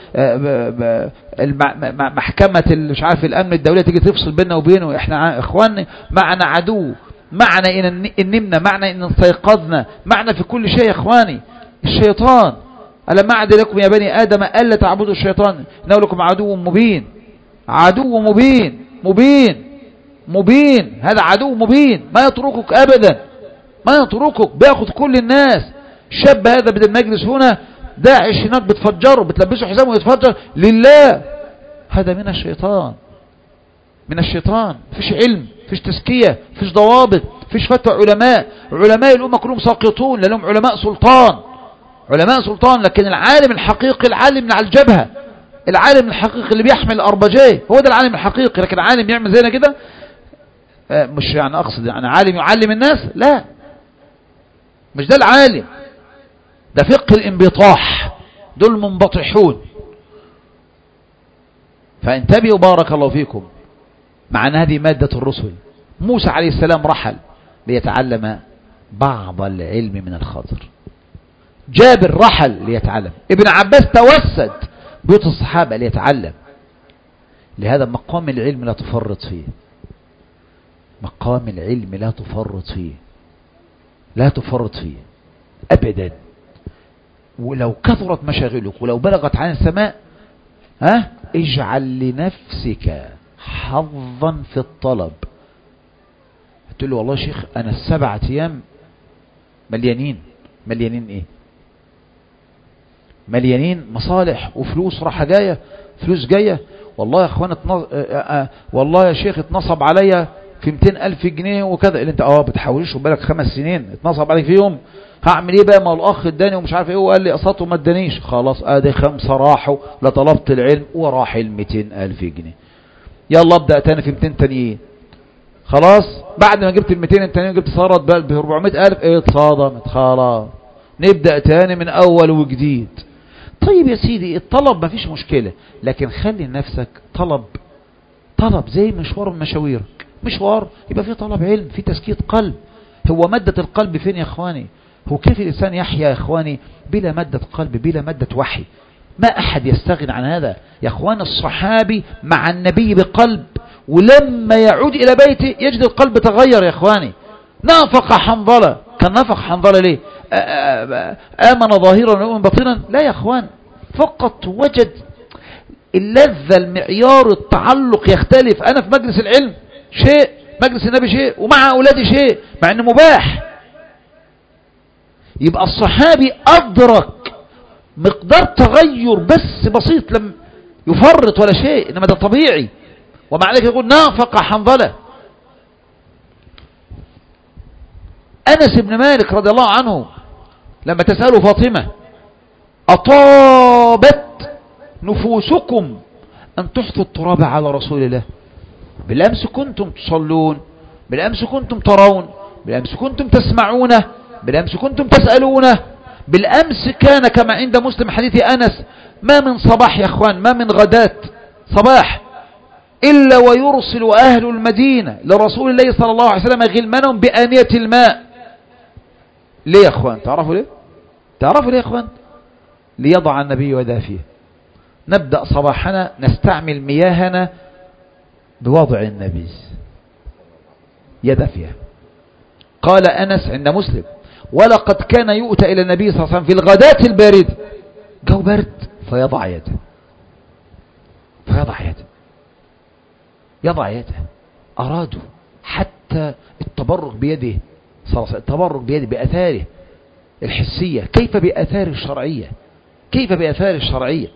محكمة مش عارف الأمن الدولية تيجي تفصل بيننا وبينه. احنا اخواني معنا عدو، معنا إن نمنا، معنا إن استيقظنا، معنا في كل شيء يا اخواني. الشيطان: ألم أعد لكم يا بني آدم ألا تعبدوا الشيطان إنه لكم عدو مبين. عدو مبين. هذا عدو مبين، ما يتركك أبدا، ما يتركك، بياخذ كل الناس. الشاب هذا بدل ما يجلس هنا داعش هناك بتفجره، بتلبسه حزامه ويتفجر لله. هذا من الشيطان. فيش علم، فيش تزكية، فيش ضوابط، فيش فتوى علماء الأمة كلهم ساقطون، لهم علماء سلطان. لكن العالم الحقيقي العالم من على الجبهة، العالم الحقيقي اللي بيحمل الأربجيه، هو ده العالم الحقيقي. لكن عالم يعمل زينا كده، مش يعني أقصد يعني عالم يعلم الناس، لا، مش ده العالم. ده فقه الانبطاح، دول منبطحون. فانتبهوا بارك الله فيكم. مع أن هذه مادة الرسل. موسى عليه السلام رحل ليتعلم بعض العلم من الخضر. جابر رحل ليتعلم. ابن عباس توسد بيوت الصحابة ليتعلم. لهذا مقام العلم لا تفرط فيه، مقام العلم لا تفرط فيه أبدا. ولو كثرت مشاغلك ولو بلغت عن السماء، اجعل لنفسك حظا في الطلب. تقول له والله يا شيخ أنا 7 أيام مليانين إيه؟ مليانين مصالح وفلوس راحة جاية، فلوس جاية. والله يا اخوان والله يا شيخ اتنصب عليا في 200,000 جنيه وكذا. اللي انت بتحاولش وبالك 5 سنين اتنصب عليك فيهم، هعمل ايه بقى؟ ما الاخ اداني ومش عارف ايه وقال لي قسط وما ادانيش. خلاص ادي 5 راحوا، لا طلبت العلم وراح 200,000 جنيه. يلا ابدأ تاني في 200 تانيين. خلاص بعد ما جبت 200 التانيين جبت صارت بقى ب 400,000، اتصدمت. خلاص نبدأ تاني من اول وجديد. طيب يا سيدي الطلب ما فيش مشكلة، لكن خلي لنفسك طلب زي مشوار من مشاويرك. مشوار يبقى فيه طلب علم، فيه تزكية قلب. هو مادة القلب فين يا اخواني؟ هو كيف الانسان يحيا يا اخواني بلا مادة قلب، بلا مادة وحي؟ ما احد يستغني عن هذا يا اخوان. الصحابي مع النبي بقلب، ولما يعود الى بيته يجد القلب تغير يا اخواني. نافق حنظلة، كان نافق حنظلة ليه؟ آمن ظاهرا ويؤمن باطنا؟ لا يا اخوان، فقط وجد اللذة المعيار التعلق يختلف. أنا في مجلس العلم شيء، مجلس النبي شيء، ومع أولادي شيء، مع أنه مباح. يبقى الصحابي أدرك مقدار تغير بس بسيط، لم يفرط ولا شيء، إنما ده طبيعي. ومع ذلك يقول نافق حنظلة. أنس بن مالك رضي الله عنه لما تسأله فاطمة أطابت نفوسكم أن تحثوا التراب على رسول الله، بالأمس كنتم تصلون، بالأمس كنتم ترون، بالأمس كنتم تسمعونه، بالأمس كنتم تسألونه، بالأمس كان كما عند مسلم حديث أنس ما من صباح يا أخوان، ما من غداة صباح إلا ويرسل أهل المدينة لرسول الله صلى الله عليه وسلم غلمانهم بآنية الماء. ليه يا أخوان؟ تعرفوا ليه؟ تعرفوا ليه يا أخوان؟ ليضع النبي ودافيه. نبدأ صباحنا نستعمل مياهنا بوضع النبي يدافيه. قال أنس عند مسلم ولقد كان يؤتى إلى النبي صلى الله عليه وسلم في الغداة البارد، جو برد، فيضع يده، فيضع يده، يضع يده. أرادوا حتى التبرك بيده صلى الله عليه وسلم، التبرك بيده بأثاره الحسية، كيف بأثاره الشرعية، كيف بأثاره الشرعية.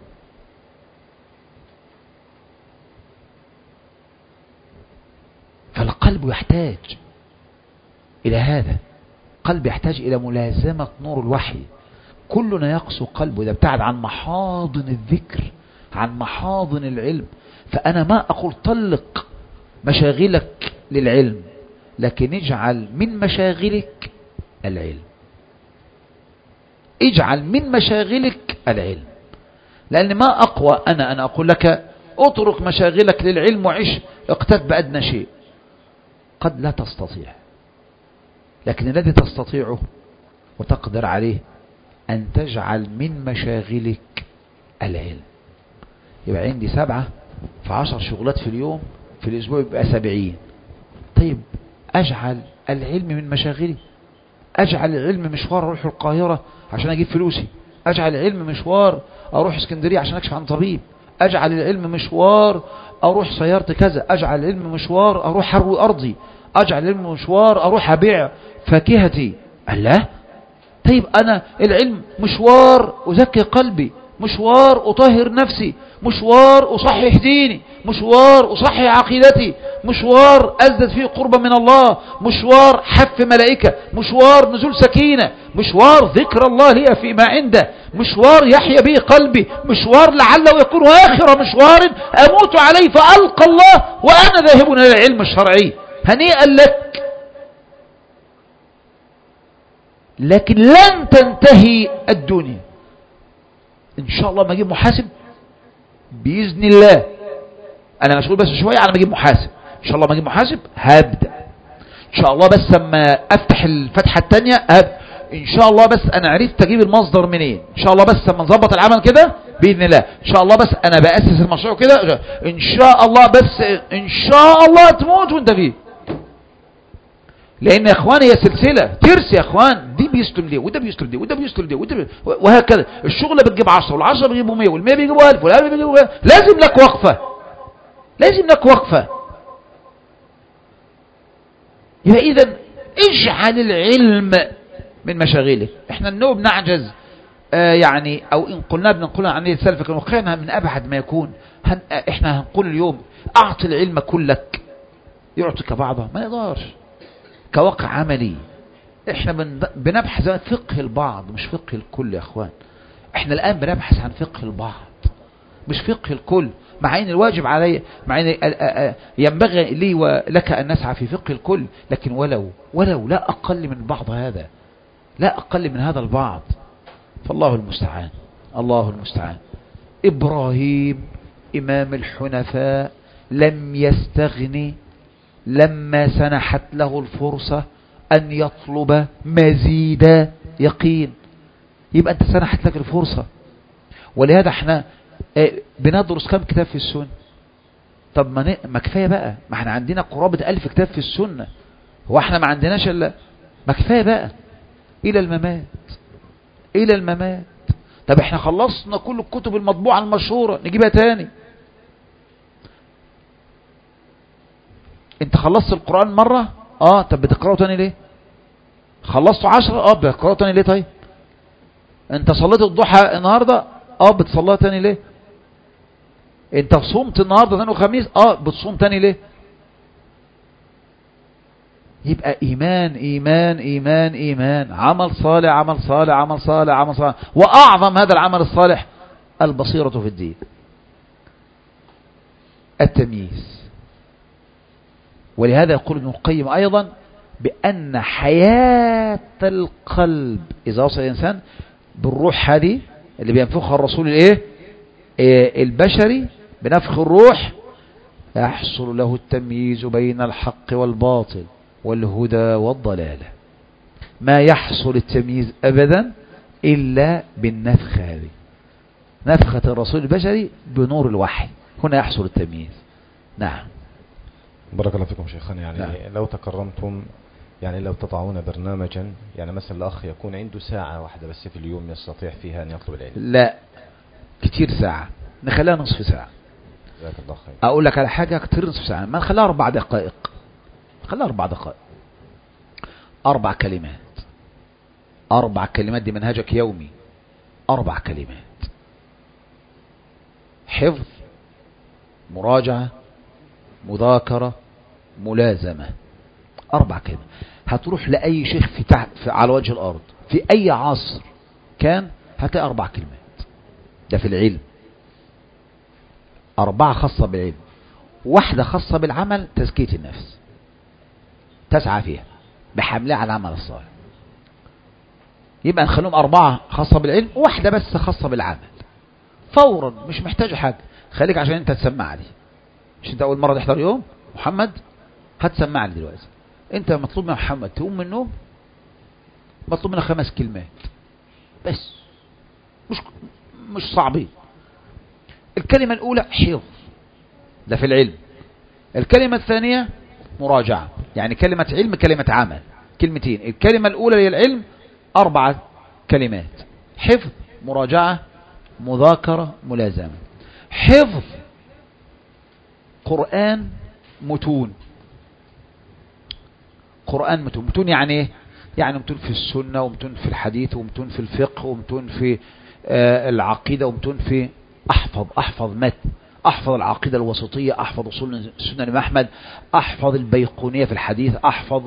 فالقلب يحتاج إلى هذا، قلب يحتاج إلى ملازمة نور الوحي. كلنا يقسو قلبه إذا ابتعد عن محاضن الذكر، عن محاضن العلم. فأنا ما أقول طلق مشاغلك للعلم، لكن اجعل من مشاغلك العلم، اجعل من مشاغلك العلم. لأن ما أقوى أنا أقول لك اترك مشاغلك للعلم وعيش اقتد بأدنى شيء، قد لا تستطيع. لكن الذي تستطيعه وتقدر عليه أن تجعل من مشاغلك العلم. يبقى عندي 7 في 10 شغلات في اليوم، في الأسبوع يبقى 70. طيب أجعل العلم من مشاغلي، أجعل العلم مشوار أروح القاهرة عشان أجيب فلوسي، أجعل العلم مشوار أروح اسكندرية عشان أكشف عن طبيب، أجعل العلم مشوار أروح سيارتي كذا، أجعل العلم مشوار أروح أروي أرضي، أجعل العلم مشوار أروح أبيع فاكهتي. الله، طيب أنا العلم مشوار أزكي قلبي، مشوار أطهر نفسي، مشوار أصحح ديني، مشوار أصحح عقيدتي، مشوار أزدد فيه قربا من الله، مشوار حف ملائكة، مشوار نزول سكينة، مشوار ذكر الله لي فيما عنده، مشوار يحيا به قلبي، مشوار لعله يكون آخر مشوار أموت عليه فألقى الله وأنا ذاهب إلى العلم الشرعي. هنيئا لك. لكن لن تنتهي الدنيا. إن شاء الله ما أجيب محاسب بإذن الله، أنا مشغول بس شوية على ما أجيب محاسب. إن شاء الله ما أجيب محاسب هبدأ، إن شاء الله بس لما أفتح الفتحة التانية إن شاء الله بس أنا عرفت أجيب المصدر منين، إن شاء الله بس لما نظبط العمل كده بإذن الله، إن شاء الله بس أنا بأسس المشروع كده، إن شاء الله بس إن شاء الله تموت وانت فيه. لأن يا إخوان هي سلسلة ترس يا إخوان، دي بيستلم دي وده بيستلم دي وده بيستلم دي وهكذا. الشغلة بتجيب 10 وال10 بيجيبوا 100 وال100 بيجيبوا 1000 وال1000 بيجيبوا 1000. لازم لك وقفة، لازم لك وقفة. يبقى إذن اجعل العلم من مشاغلك. احنا النوب نعجز يعني، أو إن قلنا بنقولها عن السلف كان وقعنا من أبعد ما يكون. احنا هنقول اليوم أعطي العلم كلك، يعطيك بعضه ما يقدرش كواقع عملي. احنا بنبحث عن فقه البعض مش فقه الكل يا اخوان. احنا الان بنبحث عن فقه البعض مش فقه الكل، مع ان الواجب علي، مع ان ينبغي لي ولك ان نسعى في فقه الكل، لكن ولو لا اقل من بعض هذا، لا اقل من هذا البعض. فالله المستعان، الله المستعان. ابراهيم امام الحنفاء لم يستغني لما سنحت له الفرصة أن يطلب مزيد يقين. يبقى أنت سنحت لك الفرصة. ولهذا احنا بندرس كم كتاب في السنة؟ طب ما كفاية بقى، ما احنا عندنا قرابة 1000 كتاب في السنة، هو احنا ما عندناش إلا ما كفاية بقى إلى الممات، إلى الممات. طب احنا خلصنا كل الكتب المطبوعة المشهورة نجيبها تاني. انت خلصت القرآن مرة، طب بتقرأه تاني ليه؟ خلصته 10، بتقرأه تاني ليه؟ طيب انت صليت الضحى النهاردة، بتصليها تاني ليه؟ انت صمت النهاردة ثاني وخميس، بتصوم تاني ليه؟ يبقى إيمان إيمان إيمان إيمان، عمل صالح عمل صالح عمل صالح عمل صالح. وأعظم هذا العمل الصالح البصيرة في الدين، التمييز. ولهذا يقول ابن القيم أيضا بأن حياة القلب إذا وصل الإنسان بالروح هذه اللي بينفخها الرسول البشري بنفخ الروح، يحصل له التمييز بين الحق والباطل والهدى والضلالة. ما يحصل التمييز أبدا إلا بالنفخ هذه، نفخة الرسول البشري بنور الوحي، هنا يحصل التمييز. نعم. بارك الله فيكم شيخنا. يعني نعم. لو تكرمتم، يعني لو تضعون برنامجا، يعني مثلا الأخ يكون عنده ساعة واحدة بس في اليوم يستطيع فيها أن يطلب العلم. لا كتير ساعة، نخليها نصف ساعة. جزاك الله خير. أقول لك على حاجة، كتير نصف ساعة، ما نخليها 4 دقائق، خليها 4 دقائق، 4 كلمات. 4 كلمات دي منهجك يومي، 4 كلمات، حفظ، مراجعة، مذاكرة، ملازمة. 4 كلمات. هتروح لأي شيخ على وجه الأرض في أي عصر كان هتلاقي 4 كلمات. ده في العلم، 4 خاصة بالعلم، 1 خاصة بالعمل، تزكية النفس، تسعى فيها بحملها على العمل الصالح. يبقى نخليهم 4 خاصة بالعلم، 1 بس خاصة بالعمل فورا، مش محتاج حاجة. خليك عشان انت تسمع لي، مش انت اول مرة تحضر يوم محمد، هتسمع لي دلوقتي. انت مطلوب من محمد تقوم من النوم، مطلوب منك 5 كلمات بس، مش صعبين. الكلمة الأولى حفظ، ده في العلم. الكلمة الثانية مراجعة، يعني كلمة علم كلمة عمل، كلمتين. الكلمة الأولى هي العلم، 4 كلمات، حفظ، مراجعة، مذاكرة، ملازمة. حفظ قرآن متون، قرآن متون. متون يعني ايه؟ يعني متون في السنة، ومتون في الحديث، ومتون في الفقه، ومتون في العقيدة، ومتون في أحفظ متن، أحفظ العقيدة الوسطية، أحفظ أصول سنن الإمام أحمد، أحفظ البيقونية في الحديث، أحفظ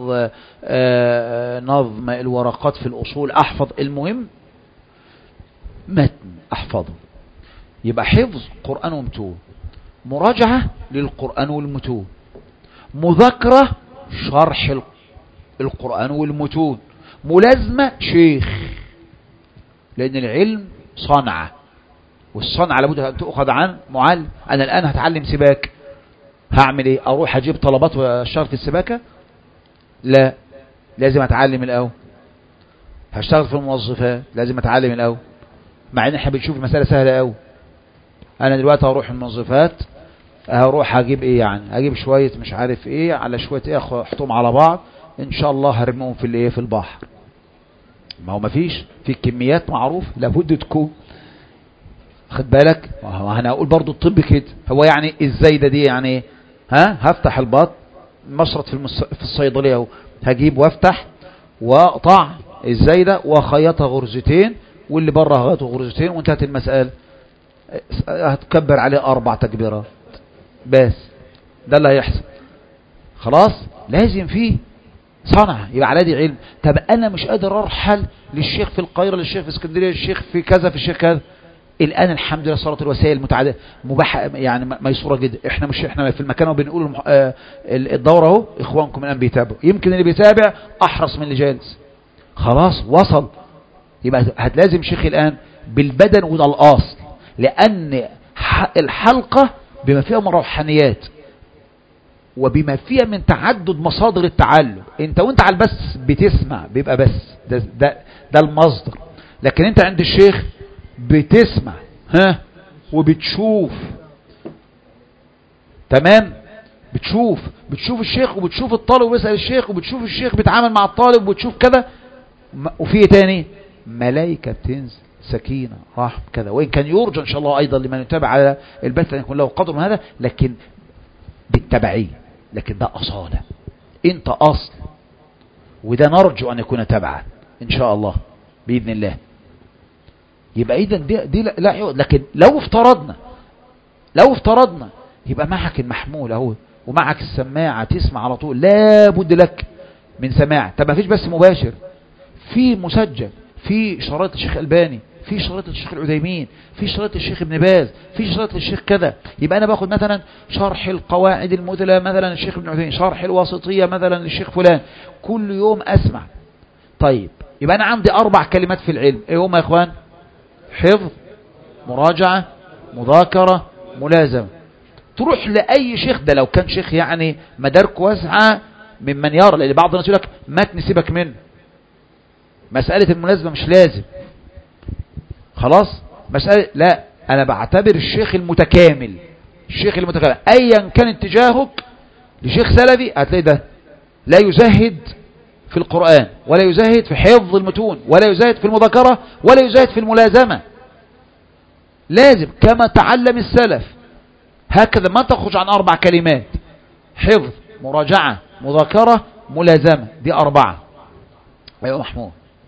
نظم الورقات في الأصول، أحفظ، المهم متن أحفظه. يبقى حفظ قرآن ومتون، مراجعة للقرآن والمتون، مذاكرة شرح القرآن والمتون، ملازمة شيخ، لأن العلم صنعة، والصنعة لابد أن تأخذ عن معلم. أنا الآن هتعلم سباك، هعمل إيه؟ أروح أجيب طلبات وأشتغل في السباكة؟ لا، لازم أتعلم الأول. هشتغل في الموظفات، لازم أتعلم الأول، مع إن إحنا بنشوف المسألة سهلة أوي. أنا دلوقتي هروح الموظفات، هروح أجيب إيه؟ يعني أجيب شوية مش عارف إيه على شوية إيه، أحطهم على بعض، إن شاء الله هرميهم في الإيه؟ في البحر. ما هو مفيش في الكميات معروف، لابد تكون خد بالك. انا هقول برضو الطب كده، هو يعني الزايده دي يعني ايه؟ هفتح البط مشرط في الصيدليه اهو، هجيب وافتح واقطع الزايده واخيطها غرزتين، واللي بره هغيطه غرزتين، وانتهت المساله. هتكبر عليه 4 تكبيرات بس، ده اللي هيحصل. خلاص، لازم فيه صنعة، يبقى على دي علم. طب انا مش قادر ارحل للشيخ في القاهره، للشيخ في اسكندريه، للشيخ في كذا، في الشيخ كذا. الآن الحمد لله صارت الوسائل متعددة مباحة، يعني ميسورة جدا. احنا في المكان وبنقول الدورة اهو، اخوانكم الآن بيتابعوا، يمكن اللي بيتابع احرص من اللي جالس. خلاص وصل. يبقى هتلازم شيخ الآن بالبدن، وده الأصل، لأن الحلقة بما فيها من روحانيات وبما فيها من تعدد مصادر التعلم. انت وانت على البس بتسمع، بيبقى بس ده المصدر. لكن انت عند الشيخ بتسمع وبتشوف. تمام، بتشوف الشيخ، وبتشوف الطالب وبيسأل الشيخ، وبتشوف الشيخ بيتعامل مع الطالب، وبتشوف كذا. وفي ايه تاني؟ ملائكة بتنزل سكينة رحم كذا، وإن كان يرجى إن شاء الله أيضا لمن يتابع على البث أن يكون له قدر من هذا، لكن بالتبعية. لكن ده أصالة، أنت أصل، وده نرجو أن يكون تبعا إن شاء الله بإذن الله. يبقى إذن دي لا. لكن لو افترضنا يبقى معك المحمول اهو ومعك السماعة تسمع على طول، لا بد لك من سماع. طب ما فيش بس مباشر، في مسجل، في شرايط الشيخ الباني، في شرايط الشيخ العثيمين، في شرايط الشيخ ابن باز، في شرايط الشيخ كذا. يبقى انا باخد مثلا شرح القواعد المثلى مثلا الشيخ ابن عثيمين، شرح الواسطية مثلا للشيخ فلان، كل يوم اسمع. طيب يبقى انا عندي 4 كلمات في العلم، ايه هم يا اخوان؟ حفظ، مراجعة، مذاكرة، ملازمة. تروح لأي شيخ، ده لو كان شيخ يعني مدارك واسعة ممن يرى، لأن بعض الناس يقول لك متن سيبك منه، مسألة الملازمة مش لازم، خلاص مسألة. لا، أنا بعتبر الشيخ المتكامل، أيا كان اتجاهك لشيخ سلفي هتلاقي ده لا يزهد في القرآن، ولا يزهد في حفظ المتون، ولا يزهد في المذاكرة، ولا يزهد في الملازمة. لازم كما تعلم السلف هكذا، ما تخرج عن 4 كلمات: حفظ، مراجعة، مذاكرة، ملازمة. دي 4. أيوة محمود.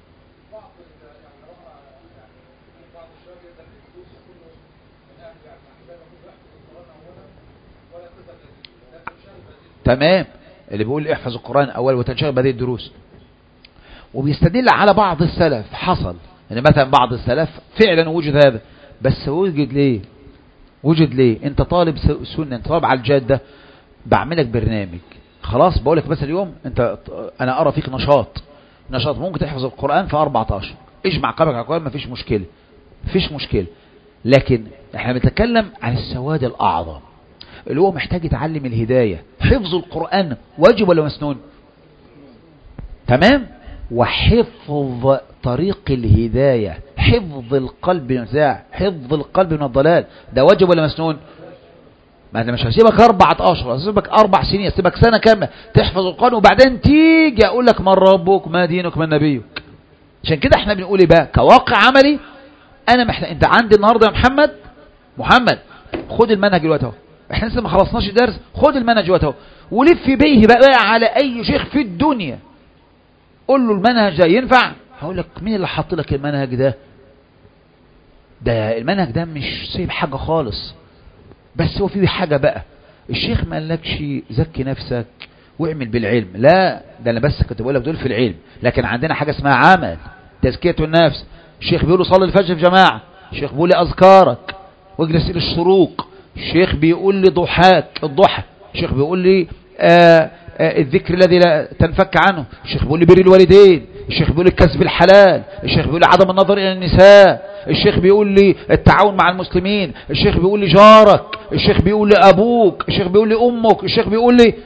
تمام، اللي بيقول احفظ القرآن أول وتنشغل بهذه الدروس، وبيستدل على بعض السلف. حصل يعني مثلا بعض السلف فعلا وجد هذا، بس وجد ليه؟ انت طالب سنة، انت طالب على الجادة، بعملك برنامج خلاص، بقولك بس اليوم انا ارى فيك نشاط ممكن تحفظ القرآن في 14، اجمع قلبك على القرآن، مفيش مشكلة. لكن احنا بنتكلم عن السواد الاعظم اللي هو محتاج يتعلم الهداية. حفظ القرآن واجب ولا مسنون؟ تمام. وحفظ طريق الهداية، حفظ القلب من النزاع، حفظ القلب من الضلال، ده واجب ولا مسنون؟ ما انا مش هسيبك 4 أشهر، هسيبك 4 سنين، هسيبك سنة كاملة تحفظ القرآن وبعدين تيجي اقول لك من ربك ما دينك من نبيك. عشان كده احنا بنقول ايه بقى كواقع عملي؟ انا محتاج، انت عندي النهارده يا محمد خد المنهج دلوقتي اهو، احنا لسه ما خلصناش الدرس، خد المنهج دلوقتي اهو ولف بيه بقى على اي شيخ في الدنيا، قول له المنهج ده ينفع. هقول لك مين اللي حط لك المنهج ده؟ ده المنهج ده مش سيب حاجة خالص، بس هو فيه حاجة بقى. الشيخ ما قالكش زكي نفسك واعمل بالعلم، لا، ده انا بس كنت بقول لك دول في العلم، لكن عندنا حاجة اسمها عمل، تزكية النفس. الشيخ بيقول له صلي الفجر في جماعة، الشيخ بيقول لي اذكارك واجلس الى الشروق، الشيخ بيقول لي الضحى، الشيخ بيقول لي الذكر الذي لا تنفك عنه، الشيخ بيقول لي بر الوالدين، الشيخ بيقول لي كسب الحلال، الشيخ بيقول لي عدم النظر الى النساء، الشيخ بيقول لي التعاون مع المسلمين، الشيخ بيقول لي جارك، الشيخ بيقول لي ابوك، الشيخ بيقول لي امك، الشيخ بيقول لي.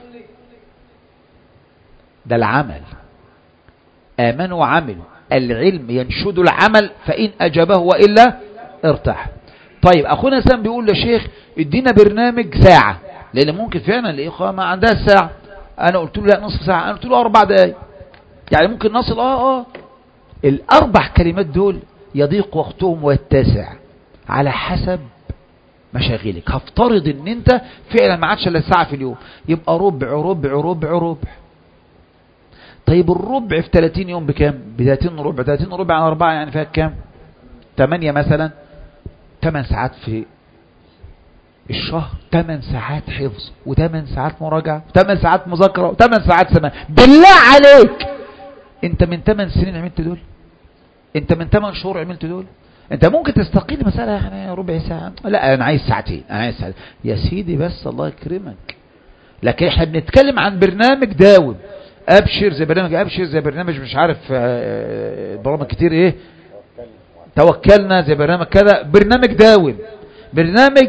ده العمل. امنوا وعملوا، العلم ينشد العمل، فان اجابه والا ارتاح. طيب اخونا سام بيقول للشيخ ادينا برنامج ساعة، لان ممكن فعلا الاخوة ما عندها الساعة. انا قلت له لا نصف ساعة، انا قلت له 4 دقايق، يعني ممكن نصل ال4 كلمات دول يضيق وقتهم ويتسع على حسب مشاغلك. هفترض ان انت فعلا ما عادش الا ساعة في اليوم، يبقى ربع. طيب الربع في 30 يوم بكام؟ ب30 ربع، 30 ربع على 4 يعني فيها كام؟ 8 مثلا، 8 ساعات في الشهر، 8 ساعات حفظ و8 ساعات مراجعة و8 ساعات مذاكرة و8 ساعات سماع. بالله عليك، انت من 8 سنين عملت دول؟ انت من 8 شهور عملت دول؟ انت ممكن تستقيل مسألة يعني ربع ساعة، لا انا عايز ساعتين، يا سيدي بس الله يكرمك. لكن احنا بنتكلم عن برنامج داوم. ابشر زي برنامج مش عارف برامج كتير توكلنا زي برنامج كذا، برنامج داوم، برنامج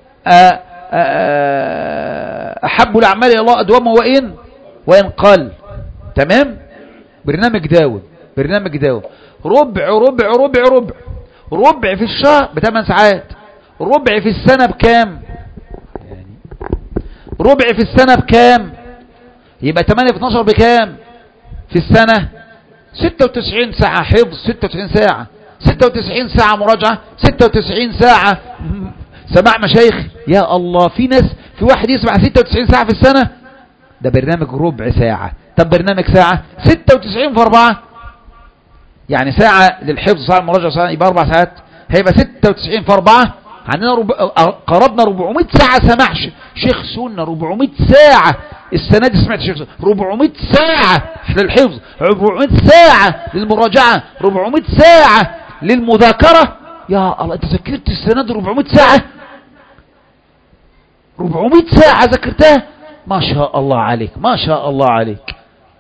احب الاعمال الى الله ادومه وان قل. تمام، برنامج داوم. ربع في الشهر ب8 ساعات، ربع في السنة بكام؟ ربع في السنة بكام؟ يبقى 8 في 12 بكام في السنة؟ 96 ساعة حفظ، 96 ساعة. 96 ساعة مراجعة، 96 ساعة سماع مشايخ. يا الله، في واحد يسمع 96 ساعة في السنة، ده برنامج ربع ساعة. طب برنامج ساعة، 96 في 4 يعني ساعة للحفظ ساعة المراجعة ساعة، يبقى 4 ساعات، هيبقى 96 في 4. عندنا قربنا 400 ساعة سماع شيخ سنة. 400 ساعة السنة دي سمعت شيخ سنة. 400 ساعة للحفظ، 400 ساعة للمراجعة، 400 ساعة للمذاكرة. يا الله، انت ذكرت السنة دي 400 ساعة؟ 400 ساعة ذكرتها؟ ما شاء الله عليك، ما شاء الله عليك.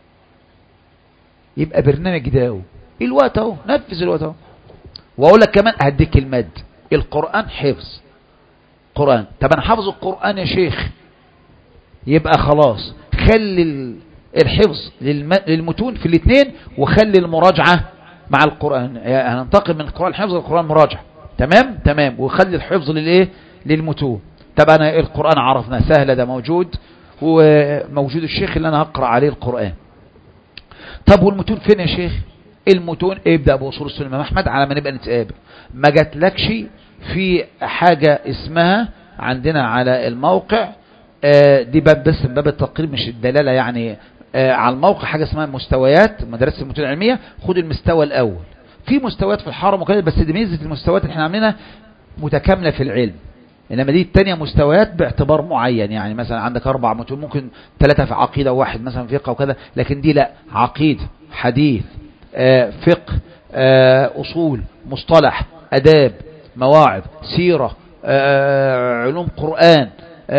يبقى برنامج ده الوقت اهو، نفذ الوقت اهو. واقول لك كمان، هديك المد، القرآن حفظ قرآن. طب انا حافظ القرآن يا شيخ، يبقى خلاص خلي الحفظ للمتون في الاثنين، وخلي المراجعة مع القرآن. هننتقل من القرآن حفظ للقرآن مراجعة. تمام. وخلي الحفظ للمتون. طب انا القرآن عرفنا سهلة، ده موجود، وموجود الشيخ اللي انا هقرأ عليه القرآن. طب والمتون فين يا شيخ؟ المتون ابدأ بأصول السنة الإمام أحمد على ما نبقى نتقابل. ما جاتلكش في حاجة اسمها عندنا على الموقع، دي بس باب التقريب مش الدلالة يعني، على الموقع حاجة اسمها مستويات مدرسة المتون العلمية. خد المستوى الأول. في مستويات في الحرم وكده، بس دي ميزة المستويات اللي احنا عاملينها متكاملة في العلم. انما دي التانية مستويات باعتبار معين، يعني مثلا عندك 4 متون، ممكن 3 في عقيدة وواحد مثلا فقه وكذا، لكن دي لا، عقيدة، حديث، فقه، أصول، مصطلح، أداب، مواعظ، سيرة، علوم قرآن،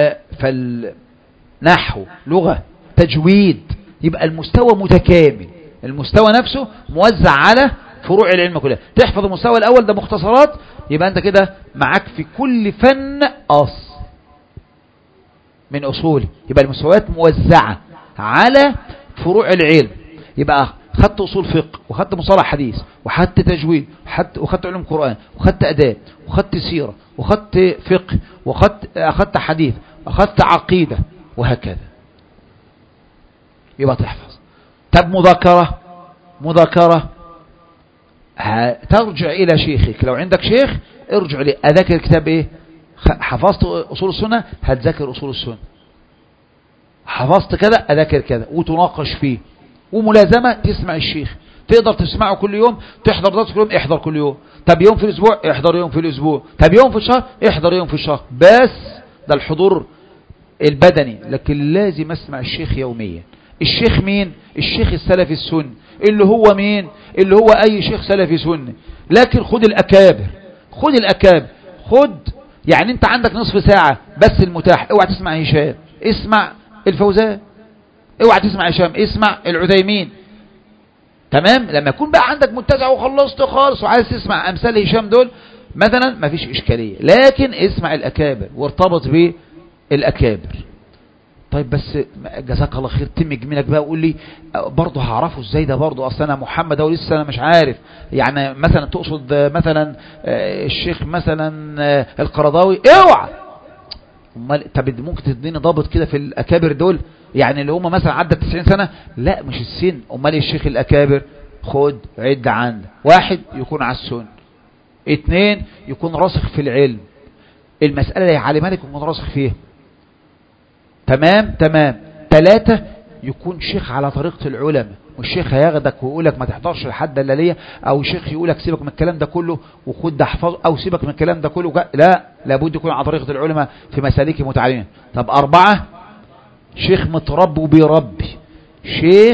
فالنحو، لغة، تجويد. يبقى المستوى متكامل، المستوى نفسه موزع على فروع العلم كلها. تحفظ المستوى الأول ده مختصرات، يبقى أنت كده معاك في كل فن من أصول. يبقى المستويات موزعة على فروع العلم. يبقى خدت أصول فقه، وخدت مصطلح حديث، وخدت تجويد، وخدت علوم قرآن، وخدت أداب، وخدت سيرة، وخدت فقه، وخدت حديث، وخدت عقيدة، وهكذا. يبقى تحفظ. طب مذاكرة ترجع إلى شيخك. لو عندك شيخ ارجع لي، أذاكر كتاب إيه؟ حفظت أصول السنة، هتذاكر أصول السنة. حفظت كذا، أذاكر كذا، وتناقش فيه. وملازمة، تسمع الشيخ، تقدر تسمعه كل يوم، تحضر درس كل يوم، احضر كل يوم. طب يوم في الأسبوع، احضر يوم في الأسبوع. طب يوم في الشهر، احضر يوم في الشهر. بس ده الحضور البدني، لكن لازم اسمع الشيخ يوميا. الشيخ مين؟ الشيخ السلفي السني، اللي هو مين؟ اللي هو أي شيخ سلفي سني. لكن خد الأكابر، خد يعني انت عندك نصف ساعة بس المتاح. اوعى تسمع هشام، اسمع الفوزان. اوعى تسمع هشام، اسمع العثيمين. تمام. لما يكون بقى عندك متسع وخلصت خالص وعايز تسمع امثال هشام دول مثلا، ما فيش اشكالية، لكن اسمع الاكابر وارتبط بالاكابر. طيب بس جزاك الله خير، تم جميلك بقى وقول لي برضه هعرفه ازاي ده برضه، اصلا انا محمد ده ولسه انا مش عارف. يعني مثلا تقصد مثلا الشيخ مثلا القرضاوي؟ اوعى. امال طب ممكن تديني ضابط كده في الاكابر دول، يعني اللي هم مثلا عدى 90 سنة؟ لا مش السن. امال الشيخ الاكابر؟ خد عد عندك: 1 يكون على السنة، 2 يكون راسخ في العلم، المسألة اللي يعلمها لك يكون راسخ فيها. تمام. 3 يكون شيخ على طريقة العلماء، والشيخ هياخدك ويقولك ما تحضرش لحد دلالية، او شيخ يقولك سيبك من الكلام ده كله وخد ده احفظ، او سيبك من الكلام ده كله. لا، لابد يكون على طريقة العلماء في مسالك متعلمين. طب 4 شيخ متربي وبيربي، شيخ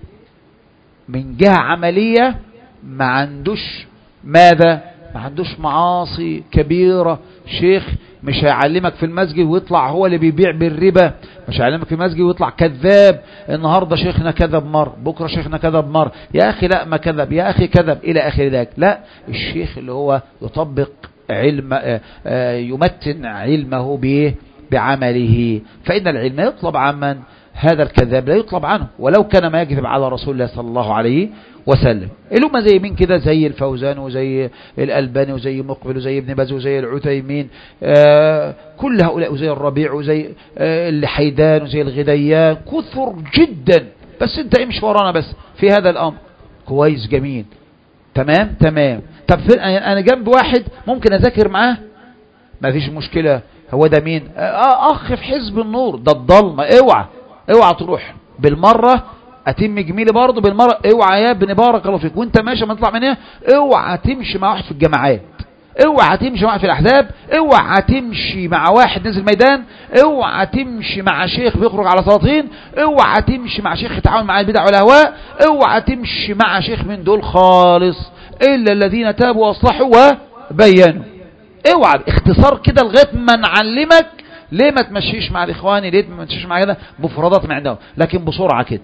من جهة عملية ما عندوش ماذا؟ ما عندوش معاصي كبيرة. شيخ مش هيعلمك في المسجد ويطلع هو اللي بيبيع بالربا، مش هيعلمك في المسجد ويطلع كذاب. النهاردة شيخنا كذب مرة، بكرة شيخنا كذب مرة، يا أخي لا ما كذب، يا أخي كذب، إلى آخر ذلك. لا، الشيخ اللي هو يطبق علم، يمتن علمه بعمله. فإن العلم يطلب عمن هذا الكذاب لا يطلب عنه، ولو كان ما يكذب على رسول الله صلى الله عليه وسلم. الأمة زي مين كده؟ زي الفوزان، وزي الألباني، وزي مقبل، وزي ابن باز، وزي العثيمين، كل هؤلاء، وزي الربيع، وزي الحيدان، وزي الغديان، كثر جدا. بس انت امشي ورانا بس في هذا الأمر. كويس، جميل، تمام. طب انا جنب واحد ممكن اذاكر معاه، ما فيش مشكلة. هو ده مين؟ اخ في حزب النور، ده الضلمة. اوعى تروح بالمرة اتم جميلي برضه بالمرة. اوعى يا ابني بارك الله فيك وانت ماشي ما تطلع من هنا، اوعى تمشي مع واحد في الجماعات، اوعى تمشي مع واحد في الاحزاب، اوعى تمشي مع واحد نزل ميدان، اوعى تمشي مع شيخ بيخرج على سلاطين، اوعى تمشي مع شيخ يتعاون مع البدع والاهواء، اوعى تمشي مع شيخ من دول خالص الا الذين تابوا واصلحوا وبينوا. اوعى اختصار كده لغايه ما نعلمك ليه ما تمشيش مع الاخواني، ليه ما تمشيش مع كده بفرادات من عندهم، لكن بسرعه كده.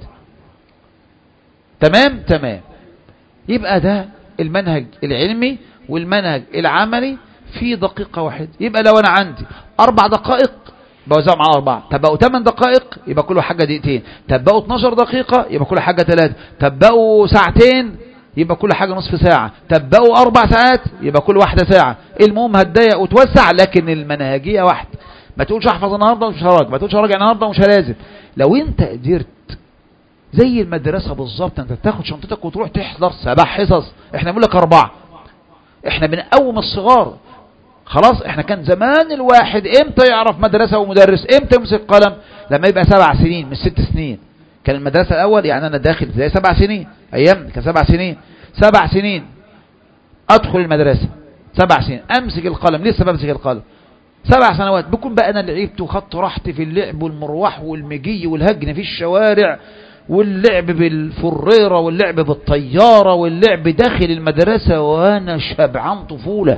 تمام. يبقى ده المنهج العلمي والمنهج العملي في دقيقة واحدة. يبقى لو أنا عندي 4 دقائق بوزعهم على 4، طب بقوا 8 دقائق يبقى كل حاجة دقيقتين، طب بقوا 12 دقيقة يبقى كل حاجة 3، طب بقوا ساعتين يبقى كل حاجة نصف ساعة، طب بقوا 4 ساعات يبقى كل واحدة ساعة. المهم هتضيق وتوسع، لكن المنهجية واحدة. ما تقولش احفظ النهارده ومش هراجع، ما تقولش هراجع النهارده ومش هلازم. لو انت قدرت زي المدرسة بالظبط، انت تاخد شنطتك وتروح تحضر 7 حصص، احنا بنقول لك 4، احنا بنقوم الصغار. خلاص احنا كان زمان الواحد امتى يعرف مدرسة ومدرس، امتى يمسك قلم؟ لما يبقى 7 سنين مش 6 سنين. كان المدرسة الاول يعني انا داخل زي 7 سنين، ايام كان 7 سنين، 7 سنين ادخل المدرسة، 7 سنين امسك القلم، لسه بمسك القلم. 7 سنوات بكون بقى انا لعبت وخدت راحتي في اللعب والمروح والمجي والهجن في الشوارع واللعب بالفريرة واللعب بالطيارة واللعب داخل المدرسة، وانا شبعان طفولة،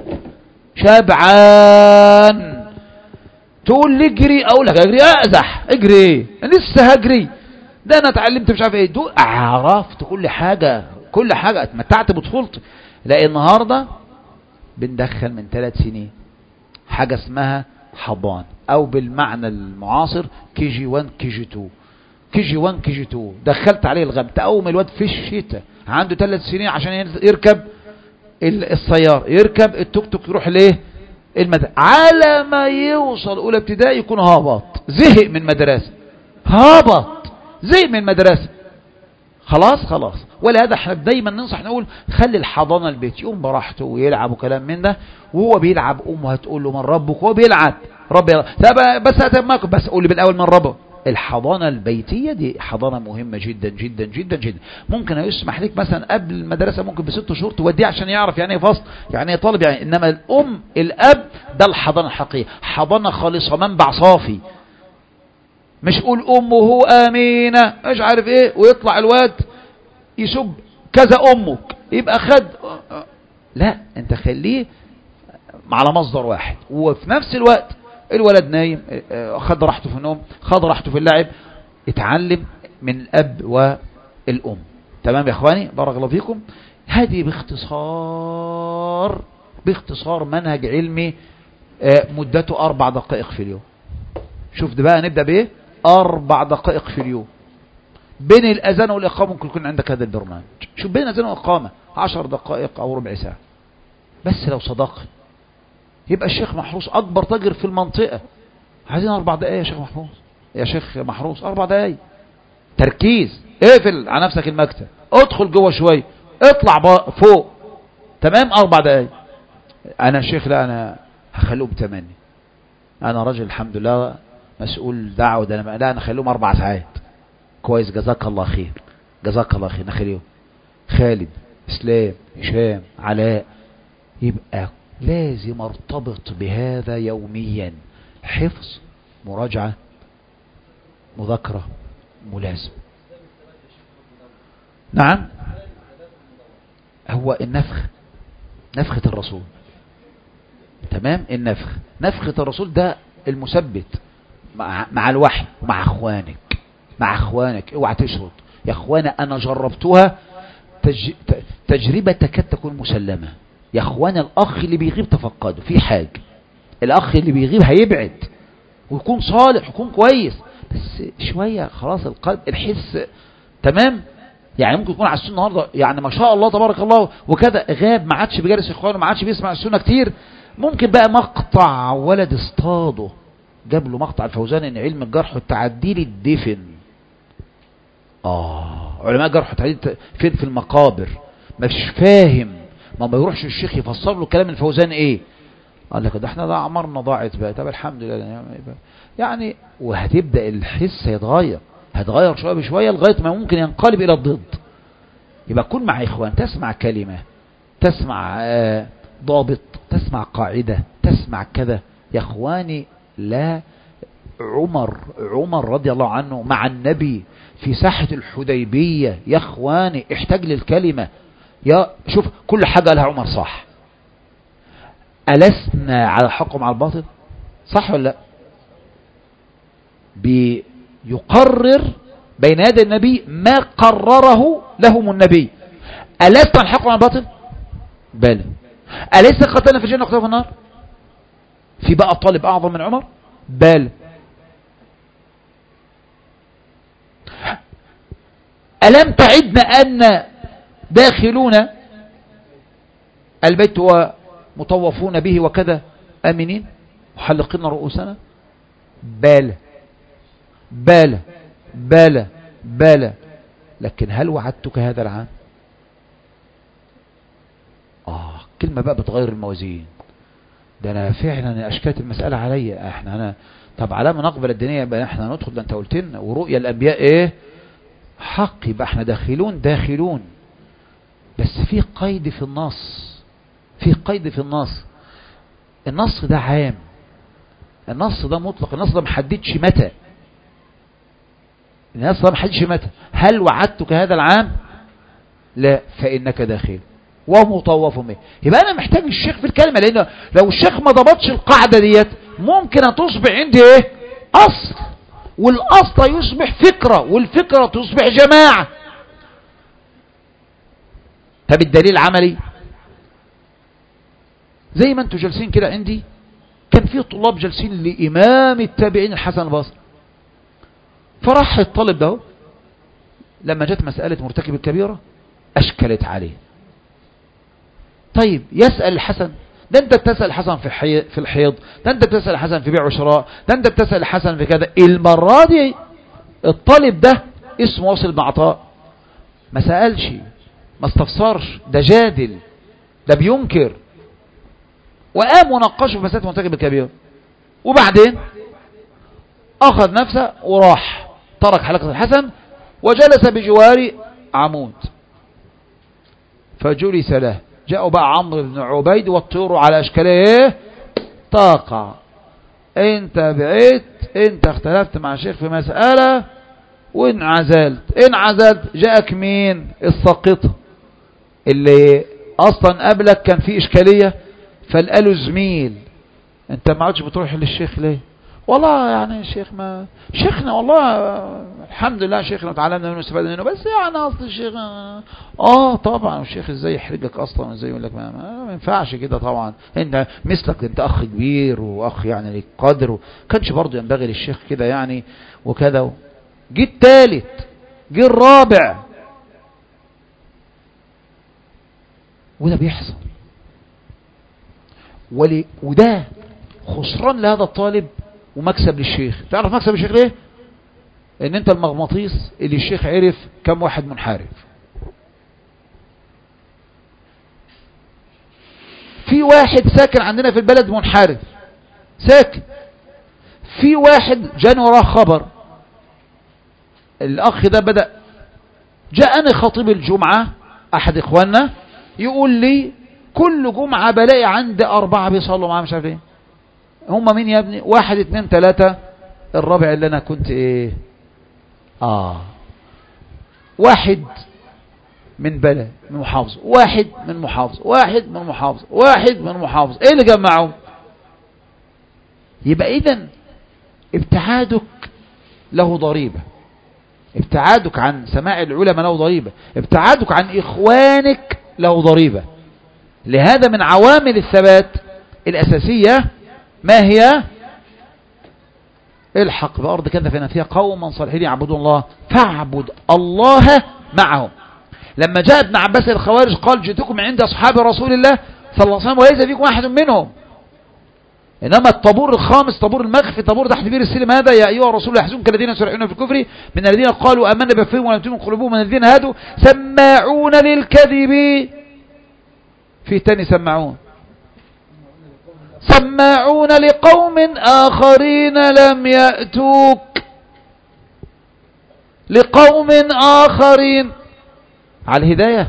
شبعان. تقول لي اجري، اقول لك اجري، ازح اجري، لسه هجري، ده انا اتعلمت مش عارف ايه، عرفت كل حاجة اتمتعت بطفولتي. لا النهاردة بندخل من 3 سنين حاجة اسمها حضان، او بالمعنى المعاصر كي جي 1 كي جي 2 كي جي 1 كي جي 2، دخلت عليه الغم. تقوم الواد في الشتاء عنده 3 سنين عشان يركب السيارة، يركب التوك توك، يروح ليه المدرسة، على ما يوصل اولى ابتدائي يكون هابط، زهق من مدرسة، زهق من مدرسة، خلاص. ولهذا احنا دايما ننصح نقول خلي الحضانة البيت، يقوم براحته ويلعب وكلام من ده، وهو بيلعب امه هتقول له من ربك، وهو بيلعب ربي بس قول لي بالاول من ربك. الحضانة البيتية دي حضانة مهمة جدا جدا جدا جدا. ممكن يسمح لك مثلا قبل المدرسة ممكن ب6 شهور توديه عشان يعرف يعني ايه فصل، يعني ايه طالب، يعني. انما الاب ده الحضانة الحقيقية، حضانة خالصة، منبع صافي. مش قول امه امينة مش عارف ايه ويطلع الواد يسب كذا امك يبقى خد، لا انت خليه على مصدر واحد. وفي نفس الوقت الولد نايم، خد راحته في النوم، خد راحته في اللعب، اتعلم من الاب والام. تمام يا اخواني، بارك الله فيكم. هذه باختصار منهج علمي مدته 4 دقائق في اليوم. شوف ده بقى نبدأ بايه، 4 دقائق في اليوم بين الاذان والاقامه. ممكن يكون عندك هذا البرنامج، شوف بين الاذان والاقامه 10 دقائق او ربع ساعه بس. لو صدقت يبقى الشيخ محروس اكبر تاجر في المنطقه. عايزين 4 دقائق يا شيخ محروس، يا شيخ محروس 4 دقائق تركيز. اقفل على نفسك المكتب، ادخل جوه شويه، اطلع فوق. تمام 4 دقائق. انا شيخ لا انا هخليهم 8، انا راجل الحمد لله مسؤول دعوه، ده لا انا هخليهم 4 ساعات. كويس، جزاك الله خير، جزاك الله خير. نخليهم خالد، اسلام، هشام، علاء. يبقى لازم ارتبط بهذا يوميا، حفظ، مراجعة، مذاكرة، ملازم. نعم، هو نفخة الرسول. تمام، نفخة الرسول ده المثبت مع الوحي، مع اخوانك اوعى تشرط يا اخوانا. انا جربتها تجربة تكاد تكون مسلمة يا اخوانا. الاخ اللي بيغيب تفقده في حاجة، الاخ اللي بيغيب هيبعد ويكون صالح ويكون كويس، بس شوية خلاص القلب الحس. تمام، يعني ممكن يكون على السنة النهارده يعني ما شاء الله تبارك الله وكذا، غاب ما عادش بيجالس اخوانه، ما عادش بيسمع السنة كتير. ممكن بقى مقطع ولد اصطاده، جاب له مقطع الفوزان ان علم الجرح والتعديل الدفن. علماء جرح والتعديل فين؟ في المقابر. مش فاهم ما يروحش الشيخ يفسر له كلام الفوزان ايه. قال لك ده احنا ده اعمارنا ضاعت بقى. طب الحمد لله يعني. وهتبدأ الحس هيتغير شوية بشوية لغاية ما ممكن ينقلب الى الضد. يبقى كن مع اخوان، تسمع كلمة، تسمع ضابط، تسمع قاعدة، تسمع كذا. يا اخواني لا، عمر رضي الله عنه مع النبي في ساحة الحديبية يا اخواني احتاج للكلمة. يا شوف كل حاجة قالها عمر صح. ألسنا على الحق ومع الباطل؟ صح ولا لا؟ بيقرر بين يدي النبي ما قرره لهم النبي. ألسنا على الحق ومع الباطل؟ بلى. أليس قتلنا في الجنة وقتلنا في النار؟ في بقى طالب أعظم من عمر؟ بلى. ألم تعدنا أن داخلون البيت ومطوفون به وكذا آمنين محلقين رؤوسنا؟ بلى بلى بلى بلى. لكن هل وعدتك هذا العام؟ كلمة بقى بتغير الموازين. ده انا فعلا اشكات المسألة عليا. انا طب على ما نقبل الدنيا يبقى احنا ندخل. ده انت قلت لنا ورؤيا الانبياء ايه حق، يبقى احنا داخلون. بس في قيد في النص، النص ده عام، النص ده مطلق، النص ده محددش متى، هل وعدتك هذا العام؟ لا، فإنك داخل ومطوف به. يبقى انا محتاج الشيخ في الكلمة، لان لو الشيخ ما ضبطش القاعدة ديت ممكن ان تصبح عندي ايه اصل، والاصل يصبح فكرة، والفكرة تصبح جماعة. طب الدليل عملي زي ما انتوا جالسين كده عندي، كان في طلاب جالسين لإمام التابعين الحسن البصري، فراح الطالب ده لما جت مسألة مرتكب الكبيرة أشكلت عليه. طيب يسأل الحسن، ده انت بتسأل الحسن في الحيض، ده انت بتسأل الحسن في بيع وشراء، ده انت بتسأل الحسن في كذا. المرة دي الطالب ده اسمه واصل بن عطاء ما سألش، ما استفسرش، ده جادل، ده بينكر، وقام وناقشه في مسألة مرتكب الكبيرة. وبعدين أخذ نفسه وراح ترك حلقة الحسن وجلس بجوار عمود فجلس له. جاءوا بقى عمرو بن عبيد والطيور على أشكاله ايه تقع. انت بعيد، انت اختلفت مع الشيخ في مسألة وانعزلت، جاءك مين؟ الساقطة اللي اصلا قبلك كان في اشكالية، فالقالوا زميل انت ما عادش بتروح للشيخ ليه؟ والله يعني الشيخ ما شيخنا، والله الحمد لله شيخنا وتعلمنا منه واستفدنا منه، بس يعني اصل الشيخ طبعا الشيخ ازاي يحرجك اصلا، ازاي يقول لك ما ينفعش كده. طبعا انت مثلك، انت اخ كبير واخ يعني ليك قدر، كانش برضه ينبغي للشيخ كده يعني وكذا. جه الثالث، جه الرابع، وده بيحصل. وده خسران لهذا الطالب ومكسب للشيخ. تعرف مكسب الشيخ ليه؟ ان انت المغناطيس اللي الشيخ عرف كم واحد منحرف. في واحد ساكن عندنا في البلد منحرف ساكن، في واحد جاني وراه خبر، الاخ ده بدأ جاءني خطيب الجمعة احد اخواننا يقول لي كل جمعة بلاقي عندي 4 بيصلوا معاه مش عارف ايه. هم مين يا ابني؟ 1 2 3، الرابع اللي انا كنت ايه واحد من بلد من محافظة، واحد من محافظة، واحد من محافظة، واحد من محافظة، ايه اللي جمعهم؟ يبقى اذا ابتعادك له ضريبة، ابتعادك عن سماع العلماء له ضريبة، ابتعادك عن اخوانك له ضريبة. لهذا من عوامل الثبات الأساسية ما هي؟ الحق بأرض كذا فإن فيها قوما صالحين يعبدون الله فاعبد الله معهم. لما جاء ابن عباس الخوارج قال جئتكم عند أصحاب رسول الله صلى الله عليه وسلم وليس فيكم أحد منهم، إنما الطابور الخامس طابور المخفي، طابور تحت بير السلم هذا يا أيها الرسول يحزنك الذين يسارعون في الكفر من الذين قالوا آمنا بأفواههم ولم تؤمن قلوبهم من الذين هادوا سماعون للكذب في تاني سماعون. سماعون لقوم آخرين لم يأتوك، لقوم آخرين على الهداية،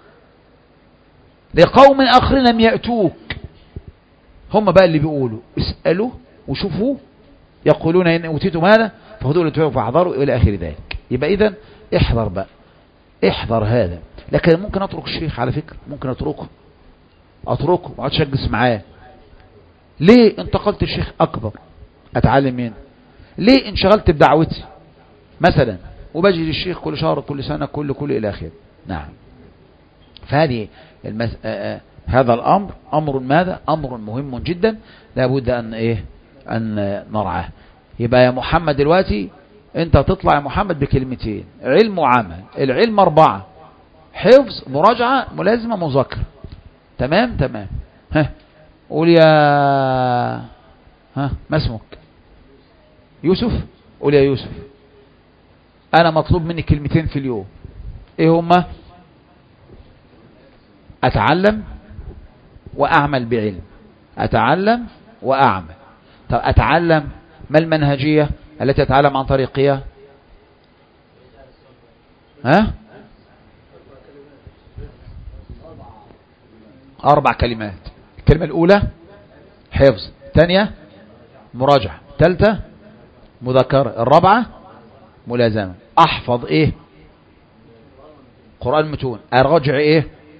لقوم آخرين لم يأتوك، هم بقى اللي بيقولوا اسألوا وشوفوا، يقولون إن أوتيتم هذا فخذوا لتوفوا فاحذروا إلى آخر ذلك. يبقى إذن احذر بقى، احذر هذا. لكن ممكن أترك الشيخ على فكرة، ممكن أتركه ما اقعدش أجلس معاه. ليه انتقلت الشيخ أكبر أتعلم منه؟ ليه انشغلت بدعوتي مثلا وبجي للشيخ كل شهر كل سنة كل إلى آخره. نعم. فهذه هذا الأمر أمر ماذا؟ أمر مهم جدا لابد أن نرعاه. يبقى يا محمد دلوقتي أنت تطلع يا محمد بكلمتين: علم وعمل. العلم 4: حفظ، مراجعة، ملازمة، مذاكرة. تمام. ها قول يا ما اسمك؟ يوسف. قول يا يوسف أنا مطلوب مني كلمتين في اليوم. إيه هما؟ أتعلم وأعمل بعلم. أتعلم وأعمل. طب أتعلم، ما المنهجية التي أتعلم عن طريقها؟ 4 كلمات. الكلمة الأولى حفظ، الثانية مراجعة، الثالثة مذاكرة، الرابعة ملازمة. أحفظ قرآن متون. أراجع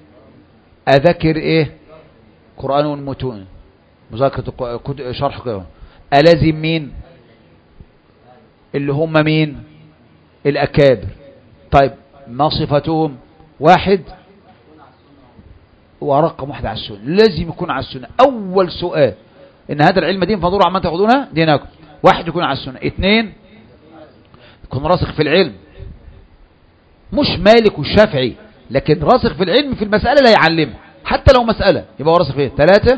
أذكر قرآن والمتون، مذاكرة شرح قرآن. ألازم مين؟ اللي هم مين؟ الأكابر. طيب ما صفتهم؟ 1 ورقم 1 على السنة، لازم يكون على السنة. أول سؤال: إن هذا العلم دين فانظروا عما تأخذونها دينكم. 1 يكون على السنة. 2 يكون راسخ في العلم، مش مالك والشافعي، لكن راسخ في العلم في المسألة لا يعلمها، حتى لو مسألة يبقى هو راسخ فيها. 3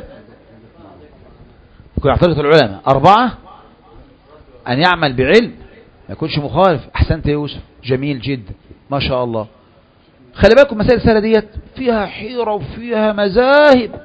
يكون يعترض العلماء. 4 أن يعمل بعلم، ما يكونش مخالف. أحسنت يا يوسف، جميل جدا ما شاء الله. خلي بالكم مسائل السهلة ديت فيها حيرة وفيها مذاهب،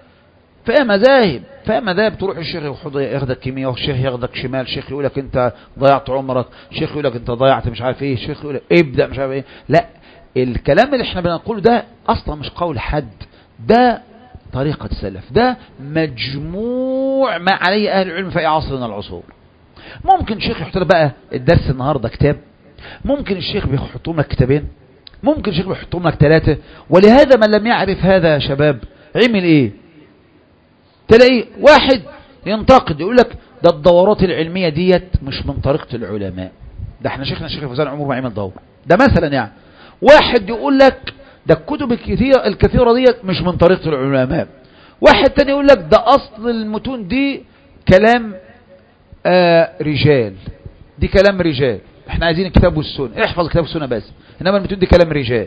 فيها مذاهب. تروح الشيخ ياخدك يمين، الشيخ ياخدك شمال، الشيخ يقول لك انت ضيعت عمرك، الشيخ يقول لك انت ضيعت مش عارف ايه، الشيخ يقول لك ابدأ مش عارف ايه. لا، الكلام اللي احنا بنقوله ده اصلا مش قول حد، ده طريقة السلف، ده مجموع ما عليه اهل العلم في عصرنا العصور. ممكن الشيخ يحط بقى الدرس النهارده كتاب، ممكن الشيخ بيحط لك كتابين، ممكن الشيخ بيحط لك 3. ولهذا من لم يعرف هذا يا شباب عمل تلاقي واحد ينتقد يقول لك ده الدورات العلمية ديت مش من طريقة العلماء، ده احنا شيخنا الشيخ فوزان عمره ما عمل دور، ده مثلا يعني. واحد يقول لك ده الكتب الكثيرة ديت مش من طريقة العلماء. واحد تاني يقول لك ده اصل المتون دي كلام رجال، دي كلام رجال، احنا عايزين الكتاب والسنة، احفظ الكتاب والسنة بس، انما المتون دي كلام رجال.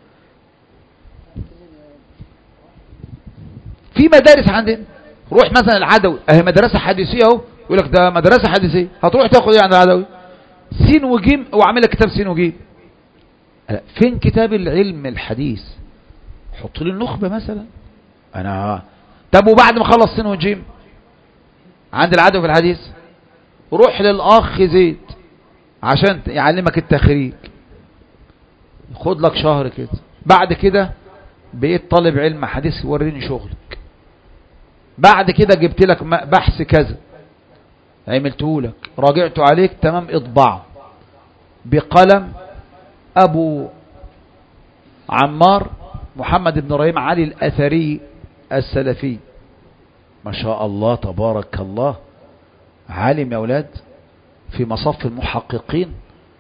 في مدارس عندنا، روح مثلا العدوي اهي مدرسة حديثية اهو، يقول لك ده مدرسة حديثية، هتروح تاخد عند العدوي سين وجيم وعامل لك كتاب سين وجيم. فين كتاب العلم الحديث؟ حط لي النخبة مثلا. طب وبعد ما خلص سين وجيم عند العدوي في الحديث، روح للأخ زيد عشان يعلمك التخريج، خد لك شهر كده، بعد كده بقيت طالب علم حديث، وريني شغلك. بعد كده جبت لك بحث كذا عملته لك، راجعته عليك تمام، اطبعه بقلم ابو عمار محمد بن رحيم علي الأثري السلفي، ما شاء الله تبارك الله، عالم يا اولاد في مصف المحققين،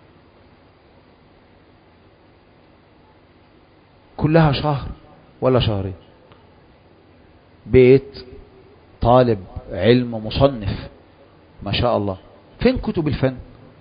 كلها شهر ولا شهرين بيت طالب علم مصنف ما شاء الله. فين كتب الفن؟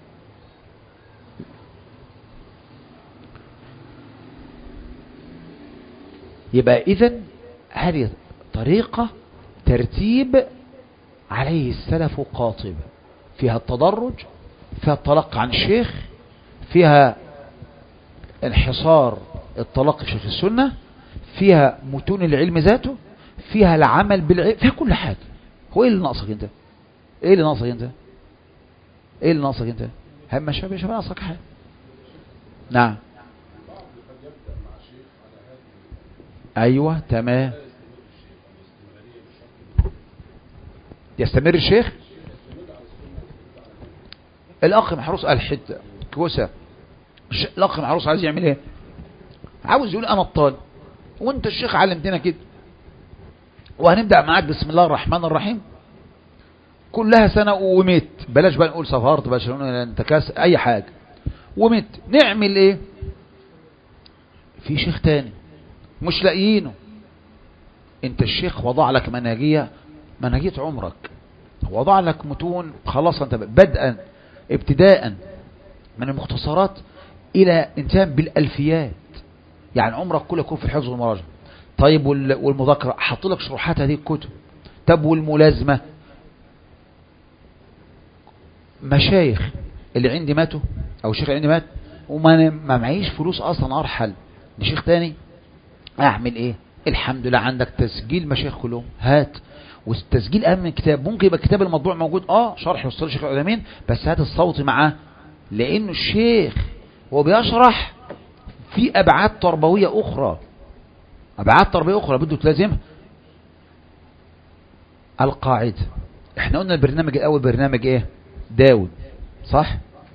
يبقى إذن هذه طريقة ترتيب عليه السلف قاطبة، فيها التدرج، فيها التلقي عن الشيخ، فيها انحصار التلقي شيخ السنة، فيها متون العلم ذاته، فيها العمل بالعلم، فيها كل حاجة. هو ايه اللي ناقصك انت؟ ايه اللي ناقصك انت؟ ايه اللي ناقصك انت؟ هم مش ناقصك حاجة. نعم. ايوه تمام. يستمر الشيخ. الاخ محروس قال حته كوسه. الاخ محروس عايز يعمل ايه؟ عاوز يقول انا الطالب وانت الشيخ علمتنا كده، وهنبدا معاك بسم الله الرحمن الرحيم كلها سنه وميت، بلاش بقى نقول سفرت بلاش نقول انت كاس اي حاجه وميت. نعمل ايه؟ في شيخ تاني مش لاقيينه. انت الشيخ وضع لك منهجيه عمرك، وضع لك متون خلاص، انت بدءا ابتداء من المختصرات الى انتهاء بالالفيات، يعني عمرك كله يكون في الحفظ والمراجعه. طيب والمذاكره حط لك شروحات هذه الكتب. طب والملازمه، مشايخ اللي عندي ماتوا او شيخ عندي مات وما معيش فلوس اصلا ارحل لشيخ تاني، اعمل ايه؟ الحمد لله عندك تسجيل مشايخ كلهم، هات. والتسجيل اهم من الكتاب. ممكن يبقى الكتاب المطبوع موجود شرح وصل الشيخ العثيمين، بس هات الصوت معاه، لانه الشيخ هو بيشرح في ابعاد تربويه اخرى، بده تلازمها. القاعده، احنا قلنا البرنامج الاول برنامج ايه؟ داود، صح؟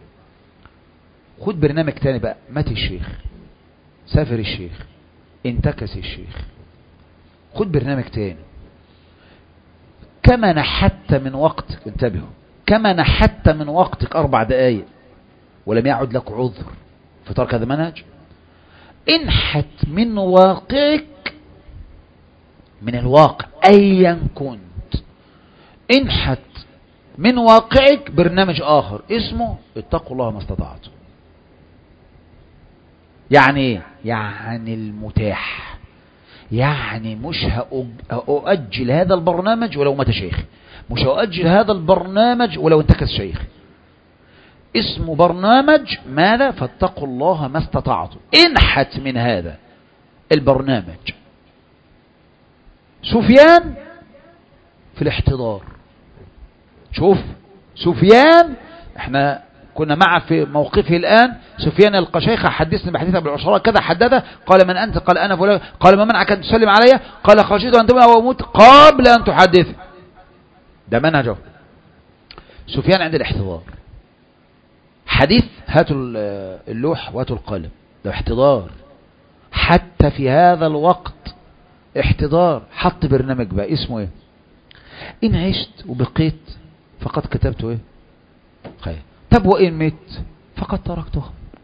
خد برنامج تاني بقى، مات الشيخ، سافر الشيخ، انتكس الشيخ، خد برنامج تاني. كما نحت من وقتك، انتبهوا، كما نحت من وقتك 4 دقائق ولم يعد لك عذر في ترك هذا المنهج، انحت من واقعك، من الواقع ايا كنت، انحت من واقعك برنامج اخر اسمه اتقوا الله ما استطعتم. يعني ايه؟ يعني المتاح، يعني مش هأؤجل هذا البرنامج ولو مات شيخ، مش هأؤجل هذا البرنامج ولو انتكس شيخ. اسمه برنامج ماذا؟ فاتقوا الله ما استطعتم. انحت من هذا البرنامج. سفيان في الاحتضار، شوف سفيان، احنا كنا معه في موقفه الآن. سفيان القشيخة حدثني بحديثة بالعشراء كذا حدثه، قال من أنت؟ قال أنا فلان. قال ما منعك أن تسلم علي؟ قال خشيت أن تمنع وأموت قبل أن تحدث. ده منهجه سفيان عند الاحتضار. حديث هاتوا اللوح وهاتوا القلم، ده احتضار. حتى في هذا الوقت احتضار، حط برنامج بقى اسمه ايه؟ إن عشت وبقيت فقد كتبت ايه؟ خير. طب وإن مت فقد تركته.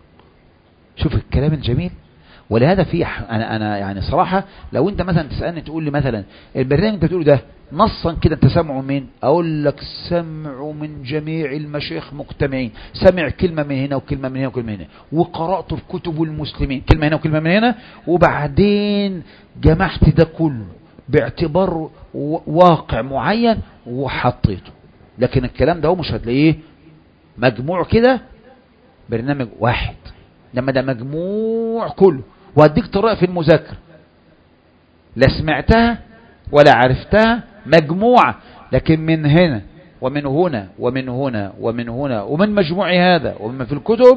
شوف الكلام الجميل. ولهذا في أنا يعني صراحة لو أنت مثلا تسألني تقول لي مثلا البرنامج أنت بتقوله ده نصا كده أنت سمعه من؟ أقول لك سمعه من جميع المشايخ مجتمعين، سمع كلمة من هنا وكلمة من هنا وكلمة من هنا، وقرأته في كتب المسلمين كلمة هنا وكلمة من هنا، وبعدين جمعت ده كله باعتبار واقع معين وحطيته. لكن الكلام ده هو مش هتلاقيه مجموع كده برنامج واحد، لما ده مجموع كله. وهديك طريقة في المذاكرة لا سمعتها ولا عرفتها، مجموعة، لكن من هنا ومن هنا ومن هنا ومن هنا ومن مجموع هذا ومن في الكتب.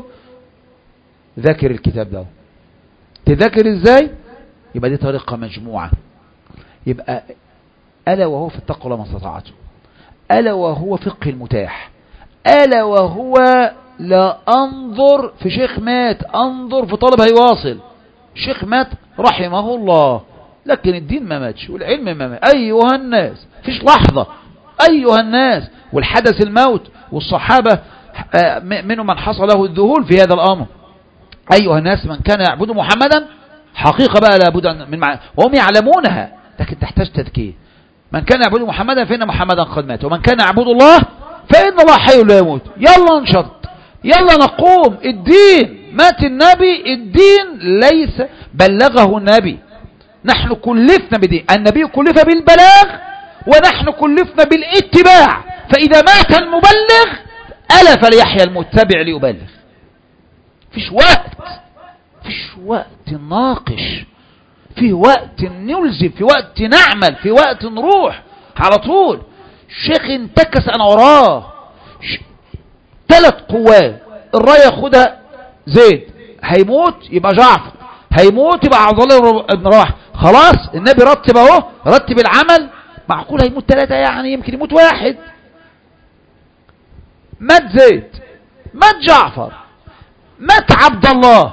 ذاكر الكتاب ده. تذاكر ازاي؟ يبقى دي طريقة مجموعة. يبقى ألا وهو في اتقوا الله ما استطعتم، ألا وهو فقه المتاح، ألا وهو لا أنظر في شيخ مات، أنظر في طالب هيواصل. شيخ مات رحمه الله، لكن الدين ما ماتش والعلم ما مات. أيها الناس، فيش لحظة، أيها الناس، والحدث الموت، والصحابة منهم من حصل له الذهول في هذا الأمر. أيها الناس، من كان يعبد محمدا حقيقة بقى لابد من وهم يعلمونها، لكن تحتاج تذكير. من كان يعبد محمدا فإن محمدا قد مات، ومن كان يعبد الله فإن الله حي لا يموت. يلا نشط، يلا نقوم. الدين مات النبي، الدين ليس بلغه النبي، نحن كلفنا بدين. النبي كلف بالبلاغ ونحن كلفنا بالاتباع، فإذا مات المبلغ ألا فليحيى المتبع ليبلغ. فيش وقت ناقش في وقت نلزم، في وقت نعمل، في وقت نروح على طول. الشيخ انتكس انا وراه 3 قوات، الراية ياخدها زيد، هيموت يبقى جعفر، هيموت يبقى عبد الله بن رواحه. خلاص النبي رتب اهو، رتب العمل. معقول هيموت 3؟ يعني يمكن يموت 1. مات زيد، مات جعفر، مات عبد الله.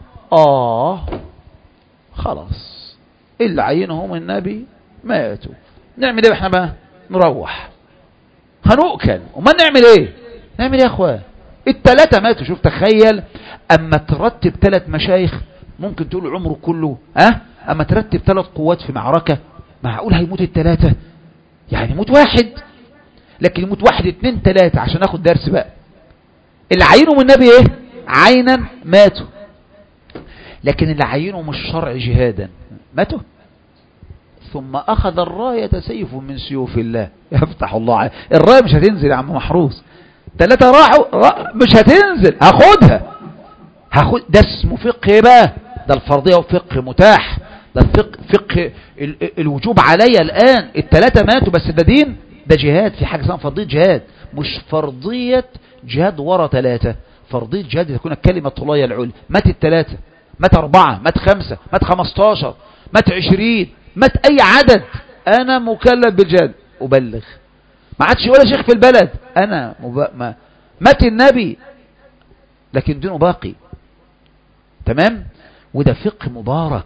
خلاص اللي عينهم النبي ماتوا. نعمل ايه احنا بقى؟ نروح هنؤكل. وما نعمل ايه؟ نعمل ايه يا اخوان؟ ال3 ماتوا. شوف تخيل اما ترتب 3 مشايخ ممكن تقول عمره كله، اما ترتب 3 قوات في معركة، معقول هيموت ال3؟ يعني يموت 1، لكن يموت 1 2 3. عشان ناخد درس بقى، اللي عينهم النبي ايه؟ عينا ماتوا، لكن اللي عينهم الشرع جهادا ماتوا. ثم اخذ الراية سيف من سيوف الله. يفتح الله عليه. الراية مش هتنزل يا عم محروس. 3 راحوا مش هتنزل، هاخدها. ده اسمه فقه بقى، ده الفرضية وفقه متاح، ده فقه الوجوب عليا الآن. ال3 ماتوا بس ده دين، ده جهاد. في حاجة اسمها فرضية جهاد، مش فرضية جهاد ورا 3. فرضية جهاد تكون كلمة الله العليا. مات ال3، مات 4، مات 5، مات 15، مات 20، مات أي عدد، أنا مكلف بالجهاد. أبلغ. ما عادش ولا شيخ في البلد، أنا مات النبي لكن دينه باقي. تمام. وده فقه مبارك.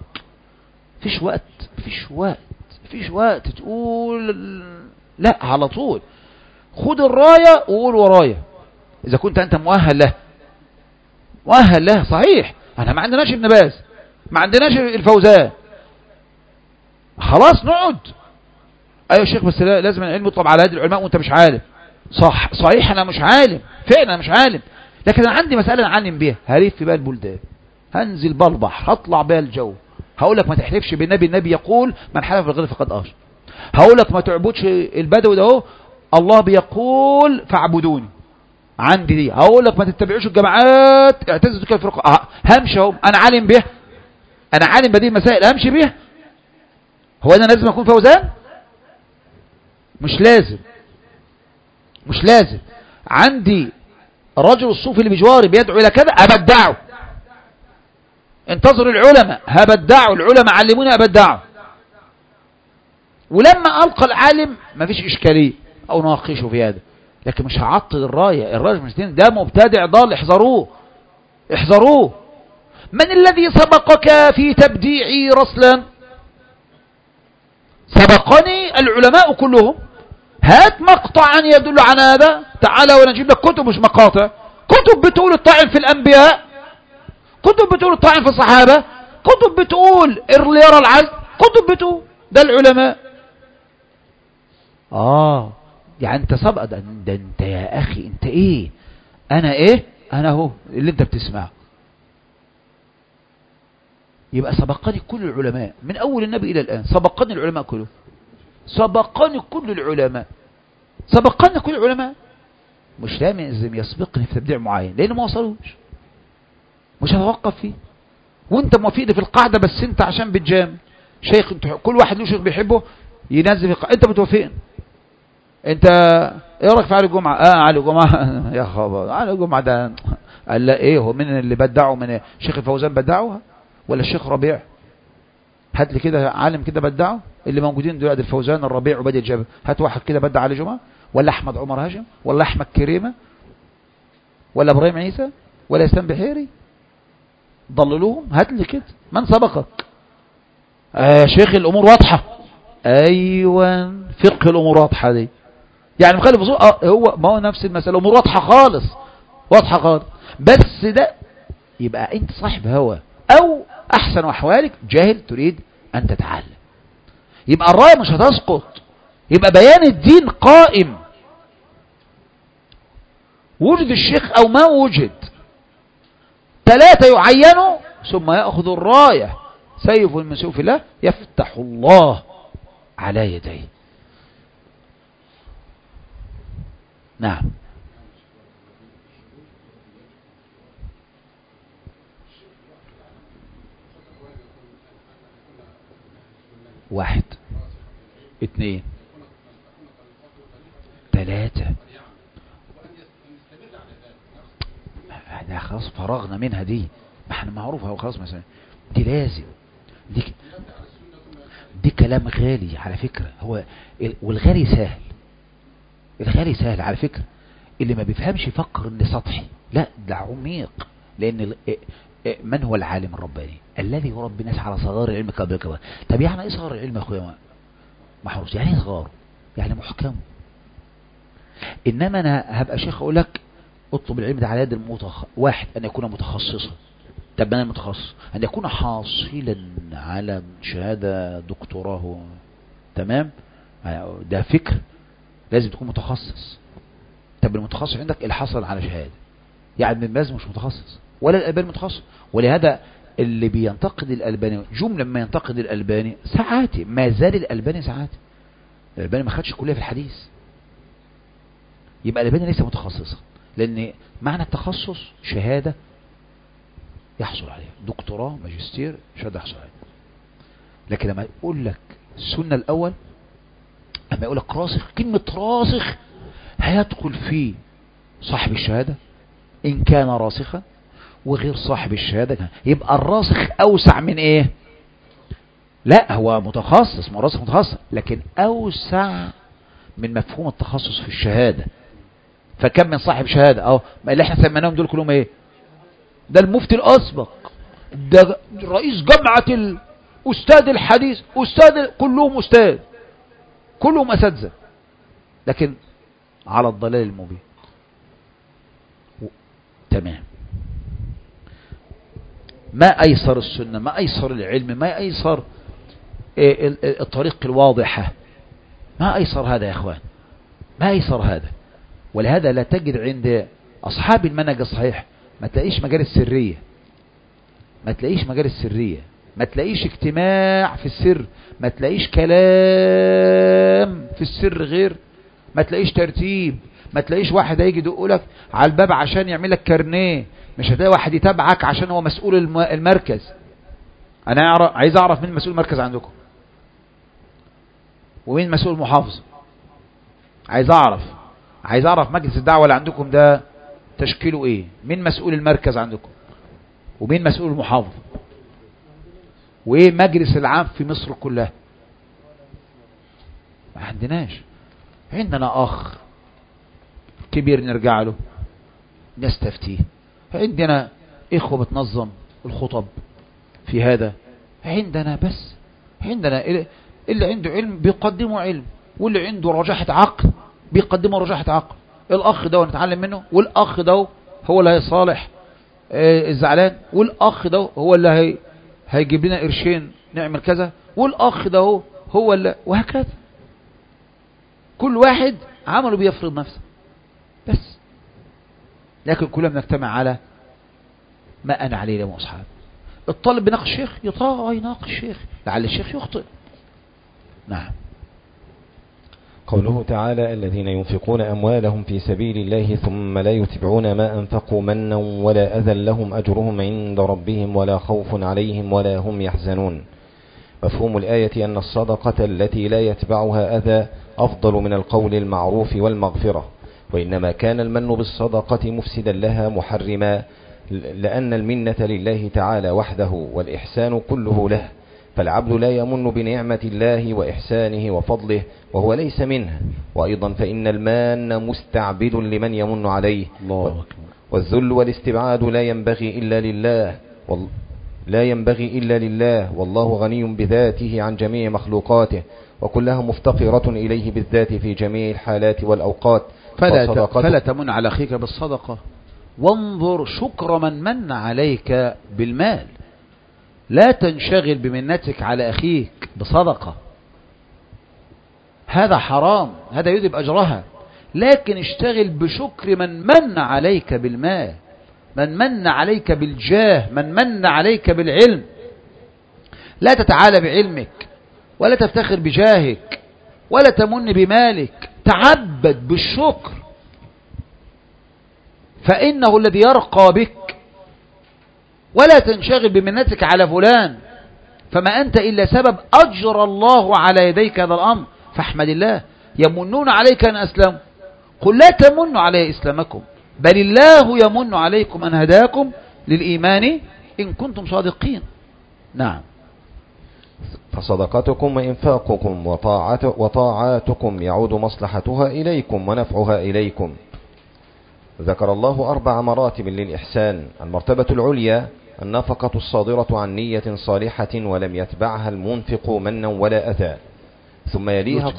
فيش وقت تقول لا، على طول خد الراية وقول ورايا إذا كنت أنت مؤهل له. صحيح أنا ما عندناش ابن باز، ما عندناش الفوزان، خلاص نقعد. أيوة يا شيخ بس لازم العلم يطلب على يد العلماء وأنت مش عالم. صحيح أنا مش عالم، فعلا أنا مش عالم، لكن أنا عندي مسألة أعلم بيها. هريف في بقى البلدان، هنزل بالبحر، هطلع بيها الجو، هقول لك ما تحلفش بالنبي، النبي يقول من حلف بالغير فقد أشرك. هقول لك ما تعبدش البدوي ده اهو، الله بيقول فاعبدوني، عندي دي. هقول لك ما تتبعوش الجماعات، اعتزلوا تلك الفرقة. همشي اهو، انا عالم بيها، انا عالم بدي المسائل، همشي بيها. هو انا لازم اكون فوزان؟ مش لازم. عندي الرجل الصوفي اللي بجواري بيدعو الى كذا، ابدعه. انتظروا العلماء، هبدعوا العلماء، علموني ابدعه. ولما ألقى العالم ما فيش إشكالية أو ناقشه في هذا، لكن مش هعطل الراية مش دين، ده مبتدع ضال، احذروه. من الذي سبقك في تبديعي رسلا؟ سبقني العلماء كلهم. هات مقطعا يدل على هذا، تعالى ونجيب لك كتب مش مقاطع. كتب بتقول الطاعن في الأنبياء، كتب بتقول الطاعن في الصحابة، كتب بتقول اللي يرى العزم، كتب بتقول ده العلماء. يعني انت سبق ده انت يا اخي، انت ايه؟ انا ايه؟ انا هو اللي انت بتسمعه. يبقى سبقني كل العلماء من اول النبي الى الان، سبقني العلماء كلهم، سبقني كل العلماء. مش لازم يسبقني في تبديع معين لانه ما وصلوش، مش هتوقف فيه. وانت موافقني في القاعدة بس انت عشان بتجامل شيخ، انت كل واحد له شيخ بيحبه ينزل في انت بتوافقني. انت ايه رايك في علي الجمعه؟ علي الجمعه يا خبر، علي الجمعه ده قال لا ايه؟ هو من اللي بدعه؟ من الشيخ الفوزان بدعه ولا الشيخ ربيع؟ هات لي كده عالم كده بدعه اللي موجودين دلوقتي، الفوزان، الربيع، وبدي الجابر. هات واحد كده بدع علي الجمعه، ولا احمد عمر هاشم، ولا احمد كريمه، ولا ابراهيم عيسى، ولا اسلام بحيري. ضللوهم. هات لي كده من سبقك. شيخ الامور واضحه. ايوه فقه الامور واضحه دي، يعني مخالف اصول. هو ما هو نفس المسألة، امور واضحة خالص. بس ده يبقى انت صاحب هوى، او احسن احوالك جاهل تريد ان تتعلم. يبقى الراية مش هتسقط، يبقى بيان الدين قائم، وجد الشيخ او ما وجد. 3 يعينوا ثم يأخذ الراية سيف من سيوف الله، يفتح الله على يديه. نعم. 2 3. احنا خلاص فرغنا منها دي، ما احنا معروفة خلاص مثلا دي لازم دي كلام غالي على فكرة. هو والغالي سهل، الغالي سهل على فكرة. اللي ما بيفهمش يفكر ان سطحي، لا ده عميق. لان من هو العالم الرباني الذي يربي الناس على صغار العلم كبير. طب يعني ايه صغار العلم يا اخويا محروس؟ يعني ايه صغار؟ يعني محكم. انما انا هبقى شيخ اقول لك اطلب العلم ده على يد واحد ان يكون متخصصا. طب انا المتخصص ان يكون حاصلا على شهادة دكتوراه، تمام؟ ده فكر، لازم تكون متخصص. طب المتخصص عندك اللي حصل على شهادة، يعني ابن باز مش متخصص ولا الألباني متخصص. ولهذا اللي بينتقد الألباني جملة ما ينتقد الألباني ساعات ما زال الألباني ساعات. الألباني ما خدش كلية في الحديث، يبقى الألباني ليس متخصصا. لأن معنى التخصص شهادة يحصل عليها، دكتوراه ماجستير شهادة يحصل عليها. لكن لما يقول لك السنة الأول، لما يقول لك راسخ، كلمة راسخ هيدخل فيه صاحب الشهادة إن كان راسخا، وغير صاحب الشهادة. يبقى الراسخ أوسع من إيه؟ لا هو متخصص، ما راسخ متخصص، لكن أوسع من مفهوم التخصص في الشهادة. فكم من صاحب شهادة أو اللي احنا سميناهم دول كلهم إيه؟ ده المفتي الأسبق، ده رئيس جامعة أستاذ الحديث، كلهم أستاذ، كلهم أساتذة، لكن على الضلال المبين. تمام. ما أيسر السنة، ما أيسر العلم، ما أيسر الطريق الواضحة، ما أيسر هذا يا أخوان، ما أيسر هذا. ولهذا لا تجد عند أصحاب المنهج الصحيح ما تلاقيش مجالس سرية، ما تلاقيش مجالس سرية، ما تلاقيش اجتماع في السر، ما تلاقيش كلام في السر غير، ما تلاقيش ترتيب، ما تلاقيش واحد هيجي يدقلك على الباب عشان يعمل لك كارنيه. مش هتلاقي واحد يتابعك عشان هو مسؤول المركز. انا عايز اعرف مين مسؤول المركز عندكم ومين مسؤول المحافظة. عايز اعرف مجلس الدعوة اللي عندكم ده تشكيله ايه، مين مسؤول المركز عندكم ومين مسؤول المحافظة، وايه مجلس العام في مصر كلها. ما عندناش. عندنا اخ كبير نرجع له نستفتيه، عندنا اخوة بتنظم الخطب في هذا، عندنا بس عندنا اللي عنده علم بيقدمه علم، واللي عنده رجاحة عقل بيقدمه رجاحة عقل. الاخ ده نتعلم منه، والاخ ده هو اللي هيصالح الزعلان، والاخ ده هو اللي هيجيب لنا قرشين نعمل كذا، والاخ ده هو اللي، وهكذا. كل واحد عمله بيفرض نفسه بس. لكن كلنا بنجتمع على ما انا عليه يا اصحاب. الطالب بيناقش الشيخ يناقش الشيخ لعل الشيخ يخطئ. نعم. قوله تعالى: الذين ينفقون أموالهم في سبيل الله ثم لا يتبعون ما أنفقوا منا ولا أذى لهم أجرهم عند ربهم ولا خوف عليهم ولا هم يحزنون. مفهوم الآية أن الصدقة التي لا يتبعها أذى أفضل من القول المعروف والمغفرة، وإنما كان المن بالصدقة مفسدا لها محرما، لأن المنة لله تعالى وحده والإحسان كله له، فالعبد لا يمن بنعمة الله وإحسانه وفضله وهو ليس منه. وأيضا فإن المان مستعبد لمن يمن عليه، والذل والاستبعاد لا ينبغي إلا لله والله غني بذاته عن جميع مخلوقاته، وكلها مفتقرة إليه بالذات في جميع الحالات والأوقات. فلا تمن على أخيك بالصدقة، وانظر شكر من عليك بالمال. لا تنشغل بمنتك على أخيك بصدقة، هذا حرام، هذا يذهب أجرها. لكن اشتغل بشكر من عليك بالمال، من عليك بالجاه، من عليك بالعلم. لا تتعالى بعلمك ولا تفتخر بجاهك ولا تمن بمالك، تعبد بالشكر، فإنه الذي يرقى بك. ولا تنشغل بمنتك على فلان، فما أنت إلا سبب أجر الله على يديك هذا الأمر، فاحمد الله. يمنون عليك أن أسلموا، قل لا تمنوا علي إسلامكم بل الله يمن عليكم أن هداكم للإيمان إن كنتم صادقين. نعم. فصدقتكم وإنفاقكم وطاعاتكم يعود مصلحتها إليكم ونفعها إليكم. ذكر الله 4 مراتب للإحسان. المرتبة العليا النفقة الصادرة عن نية صالحة ولم يتبعها المنفق منا ولا أذى. ثم يليها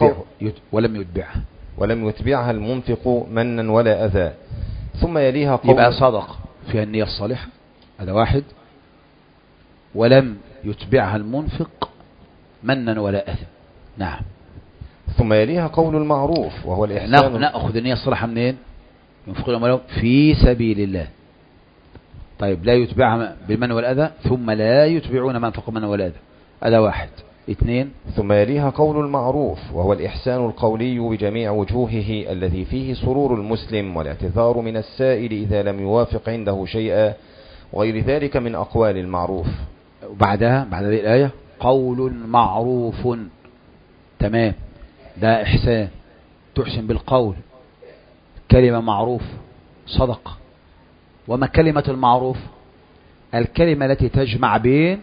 ولم يتبعها المنفق منا ولا أذى. ثم يليها قول يبقى صدق فيها النية الصالحة، هذا واحد. ولم يتبعها المنفق منا ولا أذى. نعم. ثم يليها قول المعروف وهو الإحسان. نأخذ النية الصالحة منين؟ ينفقون أموالهم في سبيل الله. طيب لا يتبعها بالمن والأذى، ثم لا يتبعون ما انفقوا منا ولا أذى، هذا واحد. 2. ثم يليها قول المعروف وهو الإحسان القولي بجميع وجوهه الذي فيه سرور المسلم والاعتذار من السائل إذا لم يوافق عنده شيئا وغير ذلك من أقوال المعروف. وبعدها بعد هذه الآية قول معروف. تمام، ده إحسان، تحسن بالقول، كلمة معروف، صدقة. وما كلمة المعروف؟ الكلمة التي تجمع بين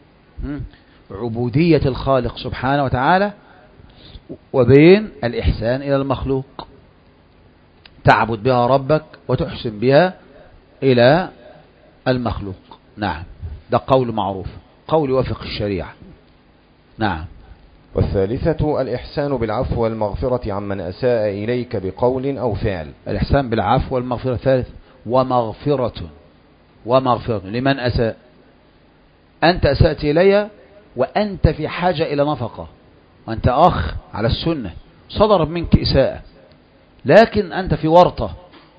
عبودية الخالق سبحانه وتعالى وبين الإحسان إلى المخلوق، تعبد بها ربك وتحسن بها إلى المخلوق. نعم، ده قول معروف، قول يوافق الشريعة. نعم. والثالثة الإحسان بالعفو والمغفرة عمن أساء إليك بقول أو فعل. الإحسان بالعفو والمغفرة. ثالث ومغفرة لمن أساء. أنت أسأت إلي وأنت في حاجة إلى نفقة، وأنت أخ على السنة، صدر منك إساءة لكن أنت في ورطة،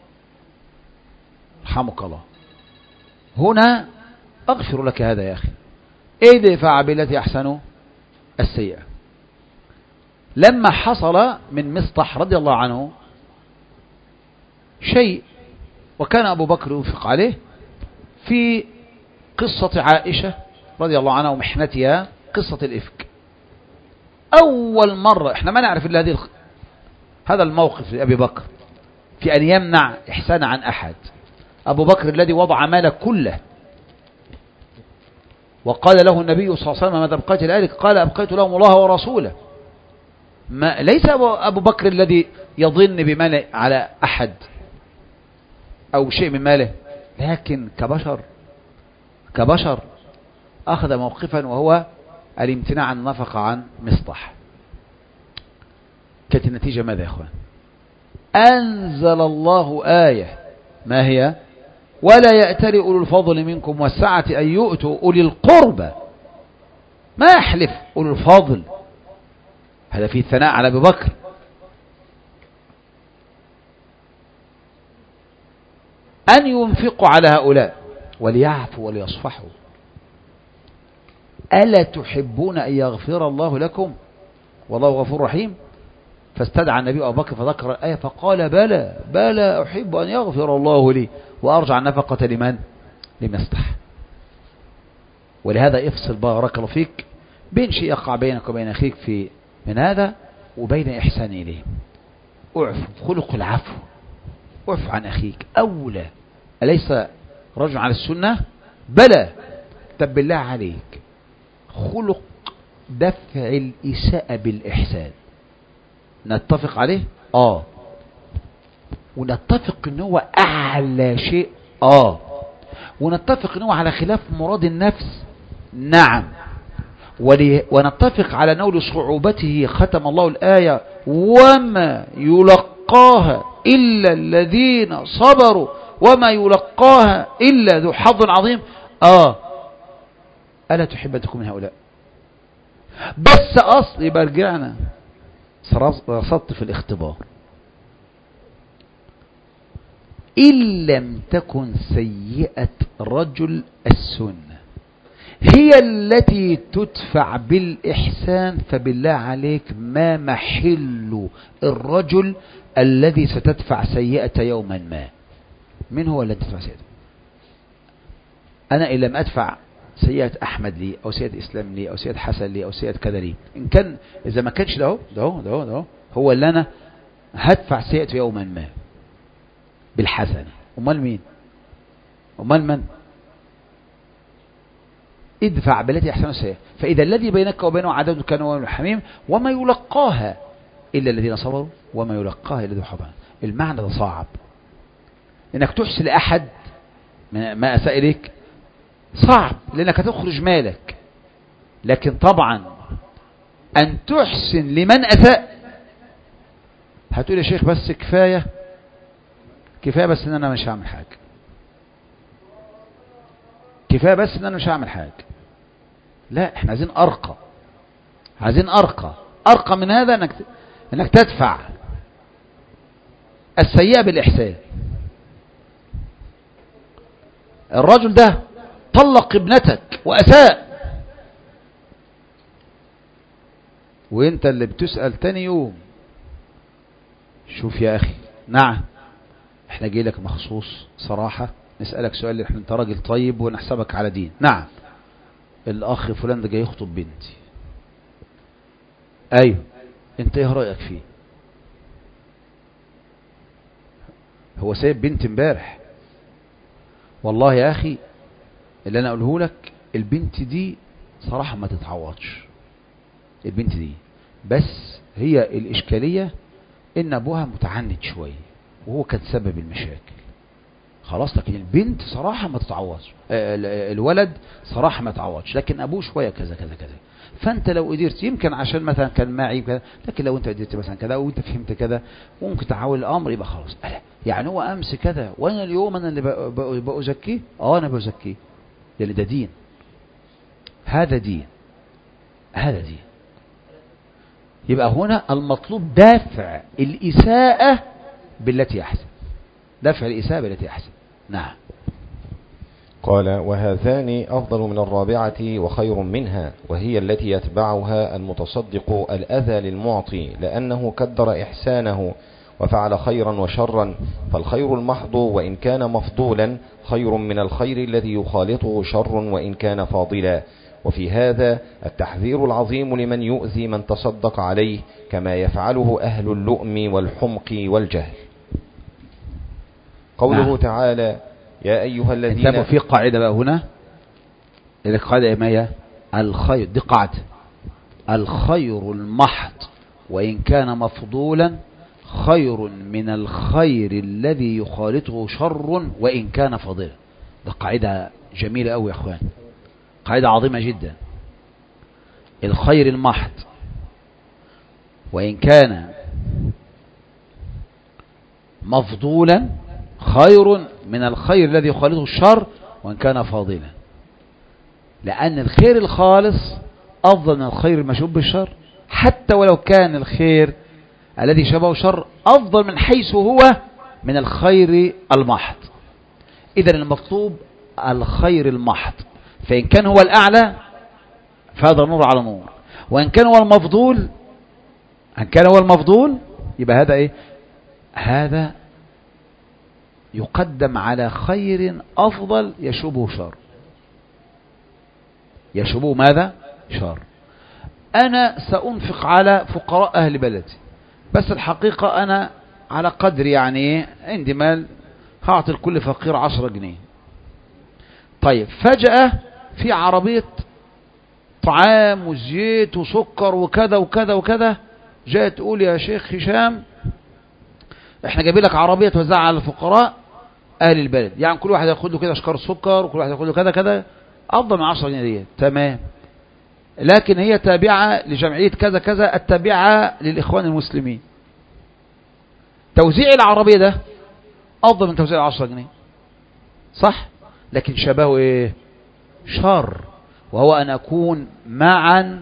رحمك الله، هنا أغفر لك هذا يا أخي. ادفع بالتي أحسن السيئة. لما حصل من مصطح رضي الله عنه شيء وكان أبو بكر ينفق عليه في قصة عائشة رضي الله عنها ومحنتها، قصة الإفك. أول مرة احنا ما نعرف إلا هذا الموقف لأبي بكر في أن يمنع إحسان عن أحد. أبو بكر الذي وضع ماله كله، وقال له النبي صلى الله عليه وسلم: ماذا أبقيت لأهلك؟ قال: أبقيت لهم الله ورسوله. ليس أبو بكر الذي يظن بماله على أحد أو شيء من ماله، لكن كبشر أخذ موقفا وهو الامتناع عن النفقة عن مصطح. كانت النتيجة ماذا يا أخوان؟ أنزل الله آية، ما هي؟ ولا يأتل أولو الفضل منكم والسعة أن يؤتوا أولي القربى. ما يحلف أولو الفضل، هذا فيه الثناء على أبي بكر. أن ينفقوا على هؤلاء وليعفوا وليصفحوا. ألا تحبون أن يغفر الله لكم والله غفور رحيم؟ فاستدعى النبي أبو بكر فذكر الآية فقال: بلى أحب أن يغفر الله لي وأرجع النفقة لمن؟ لمصطح. ولهذا افصل بارك الله فيك بين شيء يقع بينك وبين أخيك في من هذا وبين إحسان إليه. اعفو، خلق العفو، اعفو عن أخيك أولى. أليس رجل على السنة؟ بلى. طب بالله عليك، خلق دفع الإساءة بالإحسان نتفق عليه؟ ونتفق ان هو اعلى شيء؟ ونتفق ان هو على خلاف مراد النفس؟ نعم. ونتفق على نول صعوبته ختم الله الآية: وما يلقاها إلا الذين صبروا وما يلقاها إلا ذو حظ عظيم. ألا تحب أن تكون من هؤلاء؟ بس أصلي برجعنا رصدت في الاختبار: إن لم تكن سيئة رجل السنة هي التي تدفع بالإحسان، فبالله عليك ما محل الرجل الذي ستدفع سيئة يوما ما؟ من هو الذي تدفع سيئة؟ أنا إن لم أدفع سيئة أحمد لي أو سيئة إسلام لي أو سيئة حسن لي أو سيئة كذا لي، إن كان إذا ما كانش ده هو اللي أنا هدفع سيئته يوما ما بالحسنة، أمال مين؟ أمال من؟ ادفع بالتي أحسن السيئة، فإذا الذي بينك وبينه عداوة كان هو الحميم وما يلقاها إلا الذين صبروا وما يلقاها إلا ذو حظ. المعنى ده صعب، إنك تحسن لأحد ما أساء إليك صعب لأنك هتخرج مالك، لكن طبعا أن تحسن لمن أساء هتقول يا شيخ بس كفاية بس إن أنا مش هعمل حاجة، كفاية بس إن أنا مش هعمل حاجة. لا، احنا عايزين أرقى من هذا، إنك تدفع السيئة بالإحسان. الرجل ده طلق ابنتك وأساء، وانت اللي بتسأل تاني يوم. شوف يا أخي، نعم احنا جاي لك مخصوص صراحة نسألك سؤال، احنا انت راجل طيب ونحسبك على دين. نعم الأخ فلان ده جاي يخطب بنتي، أيوه انت ايه رأيك فيه؟ هو سايب بنت امبارح. والله يا أخي اللي أنا أقوله لك، البنت دي صراحة ما تتعوضش، البنت دي بس هي الإشكالية إن أبوها متعند شوية وهو كان سبب المشاكل خلاص، لكن البنت صراحة ما تتعوضش، الولد صراحة ما تتعوضش، لكن أبوه شوية كذا كذا كذا. فأنت لو قدرت، يمكن عشان مثلا كان معي كذا، لكن لو أنت قدرت مثلا كذا وأنت فهمت كذا ممكن تحول الأمر يبقى خلاص. يعني هو أمس كذا وأنا اليوم أنا اللي بأزكيه، أنا بأزكيه لأن ده دين، هذا دين. يبقى هنا المطلوب دافع الإساءة بالتي أحسن، نعم. قال: وهذان أفضل من الرابعة وخير منها، وهي التي يتبعها المتصدق الأذى للمعطي، لأنه كدر إحسانه وفعل خيرا وشرا، فالخير المحض وإن كان مفضولا خير من الخير الذي يخالطه شر وإن كان فاضلا. وفي هذا التحذير العظيم لمن يؤذي من تصدق عليه، كما يفعله أهل اللؤم والحمق والجهل. قوله تعالى: يا أيها الذين. انتبهوا في قاعدة بقى هنا، القاعدة ما هي؟ الخير، دي قاعدة، الخير المحض وإن كان مفضولا خير من الخير الذي يخالطه شر وإن كان فاضلا. ده قاعدة جميلة أوي يا أخوان، قاعدة عظيمة جدا. الخير المحض وإن كان مفضولا خير من الخير الذي يخالطه الشر وإن كان فاضلا، لأن الخير الخالص أفضل من الخير المشوب بالشر، حتى ولو كان الخير الذي شبهه شر أفضل من حيث هو من الخير المحض. إذن المطلوب الخير المحض، فإن كان هو الأعلى فهذا نور على نور، وإن كان هو المفضول يبقى هذا إيه؟ هذا يقدم على خير أفضل يشوبه شر. يشوبه ماذا؟ شر. أنا سأنفق على فقراء أهل بلدي، بس الحقيقة أنا على قدر يعني عندي مال هعطي لكل فقير 10 جنيه. طيب فجأة في عربية طعام وزيت وسكر وكذا وكذا وكذا جاءت تقول يا شيخ هشام احنا جايبين لك عربية توزعها على الفقراء اهل البلد، يعني كل واحد ياخد له كده شكار سكر وكل واحد ياخد له كذا كذا، افضل من 10 جنيه دي. تمام، لكن هي تابعة لجمعية كذا كذا التابعة للإخوان المسلمين. توزيع العربية ده افضل من توزيع 10 جنيه، صح؟ لكن شبهه ايه؟ شر، وهو ان اكون معا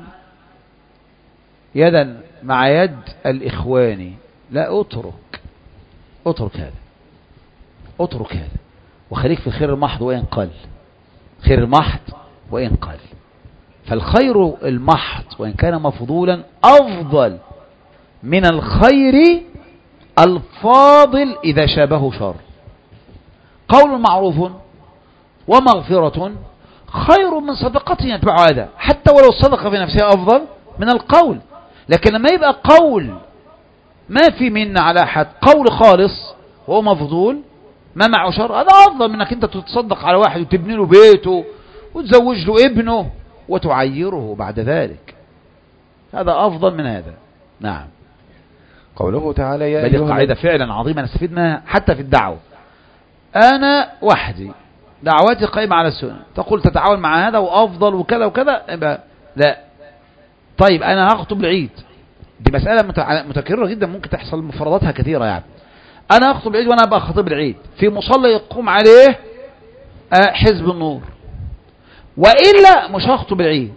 يدا مع يد الاخوان. لا، اترك هذا وخليك في الخير المحض وإن قل، خير المحض وإن قل. فالخير المحض وإن كان مفضولا أفضل من الخير الفاضل إذا شابه شر. قول معروف ومغفرة خير من صدقة يتبع هذا، حتى ولو الصدقة في نفسها أفضل من القول. لكن لما يبقى قول ما في منا على أحد، قول خالص وهو مفضول ما معه شر، هذا أفضل من أنك أنت تتصدق على واحد وتبني له بيته وتزوج له ابنه وتعيره بعد ذلك، هذا أفضل من هذا. نعم. قوله تعالى يا أيها قاعدة فعلا عظيمة نستفيد منها حتى في الدعوة. أنا وحدي دعواتي قائمة على السنة، تقول تتعاون مع هذا وأفضل وكذا وكذا، لا. طيب أنا هخطب العيد، دي مسألة متكررة جدا ممكن تحصل مفرداتها كثيرة. يعني أنا هخطب العيد وأنا أبقى خطيب العيد في مصلى يقوم عليه حزب النور، وإلا مش هخطب العيد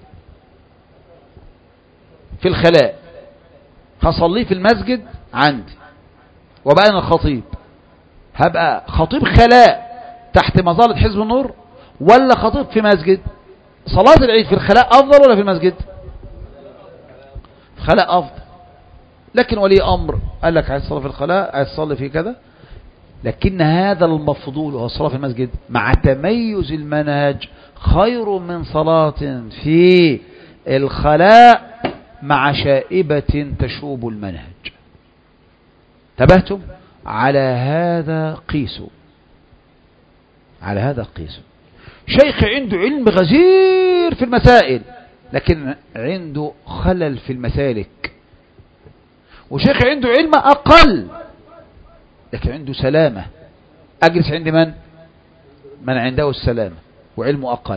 في الخلاء، هصليه في المسجد عندي وبقى أنا الخطيب. هبقى خطيب خلاء تحت مظلة حزب النور ولا خطيب في مسجد؟ صلاة العيد في الخلاء أفضل ولا في المسجد؟ في الخلاء أفضل. لكن ولي أمر قال لك عايز تصلي في الخلاء، عايز تصلي في كذا، لكن هذا المفضول وهو الصلاة في المسجد مع تميز المنهج خير من صلاة في الخلاء مع شائبة تشوب المنهج. انتبهتم؟ على هذا قيسوا، على هذا قيسوا. شيخ عنده علم غزير في المسائل لكن عنده خلل في المسالك، وشيخ عنده علم أقل لكن عنده سلامة. أجلس عند من عنده السلامة وعلمه أقل.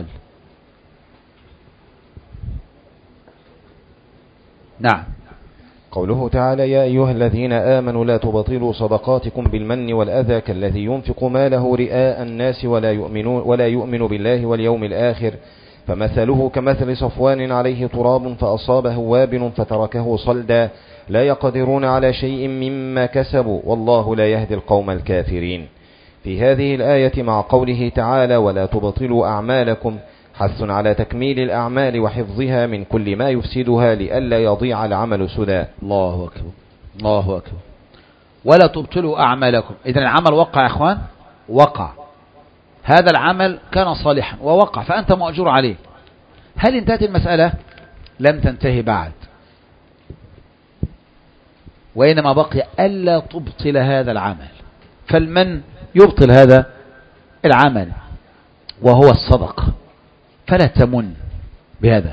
نعم. قوله تعالى يا أيها الذين آمنوا لا تبطلوا صدقاتكم بالمن والأذى كالذي ينفق ماله رئاء الناس ولا يؤمن بالله واليوم الآخر فمثله كمثل صفوان عليه تراب فأصابه وابل فتركه صلدا لا يقدرون على شيء مما كسبوا والله لا يهدي القوم الكافرين. في هذه الآية مع قوله تعالى ولا تبطلوا أعمالكم حث على تكميل الأعمال وحفظها من كل ما يفسدها لئلا يضيع العمل سدى. الله أكبر الله أكبر. ولا تبطلوا أعمالكم. إذن العمل وقع يا أخوان، وقع. هذا العمل كان صالحا ووقع فأنت مأجور عليه. هل انتهت المسألة؟ لم تنتهي بعد، وإنما بقي ألا تبطل هذا العمل. فالمن يبطل هذا العمل وهو الصدقة، فلا تمن بهذا.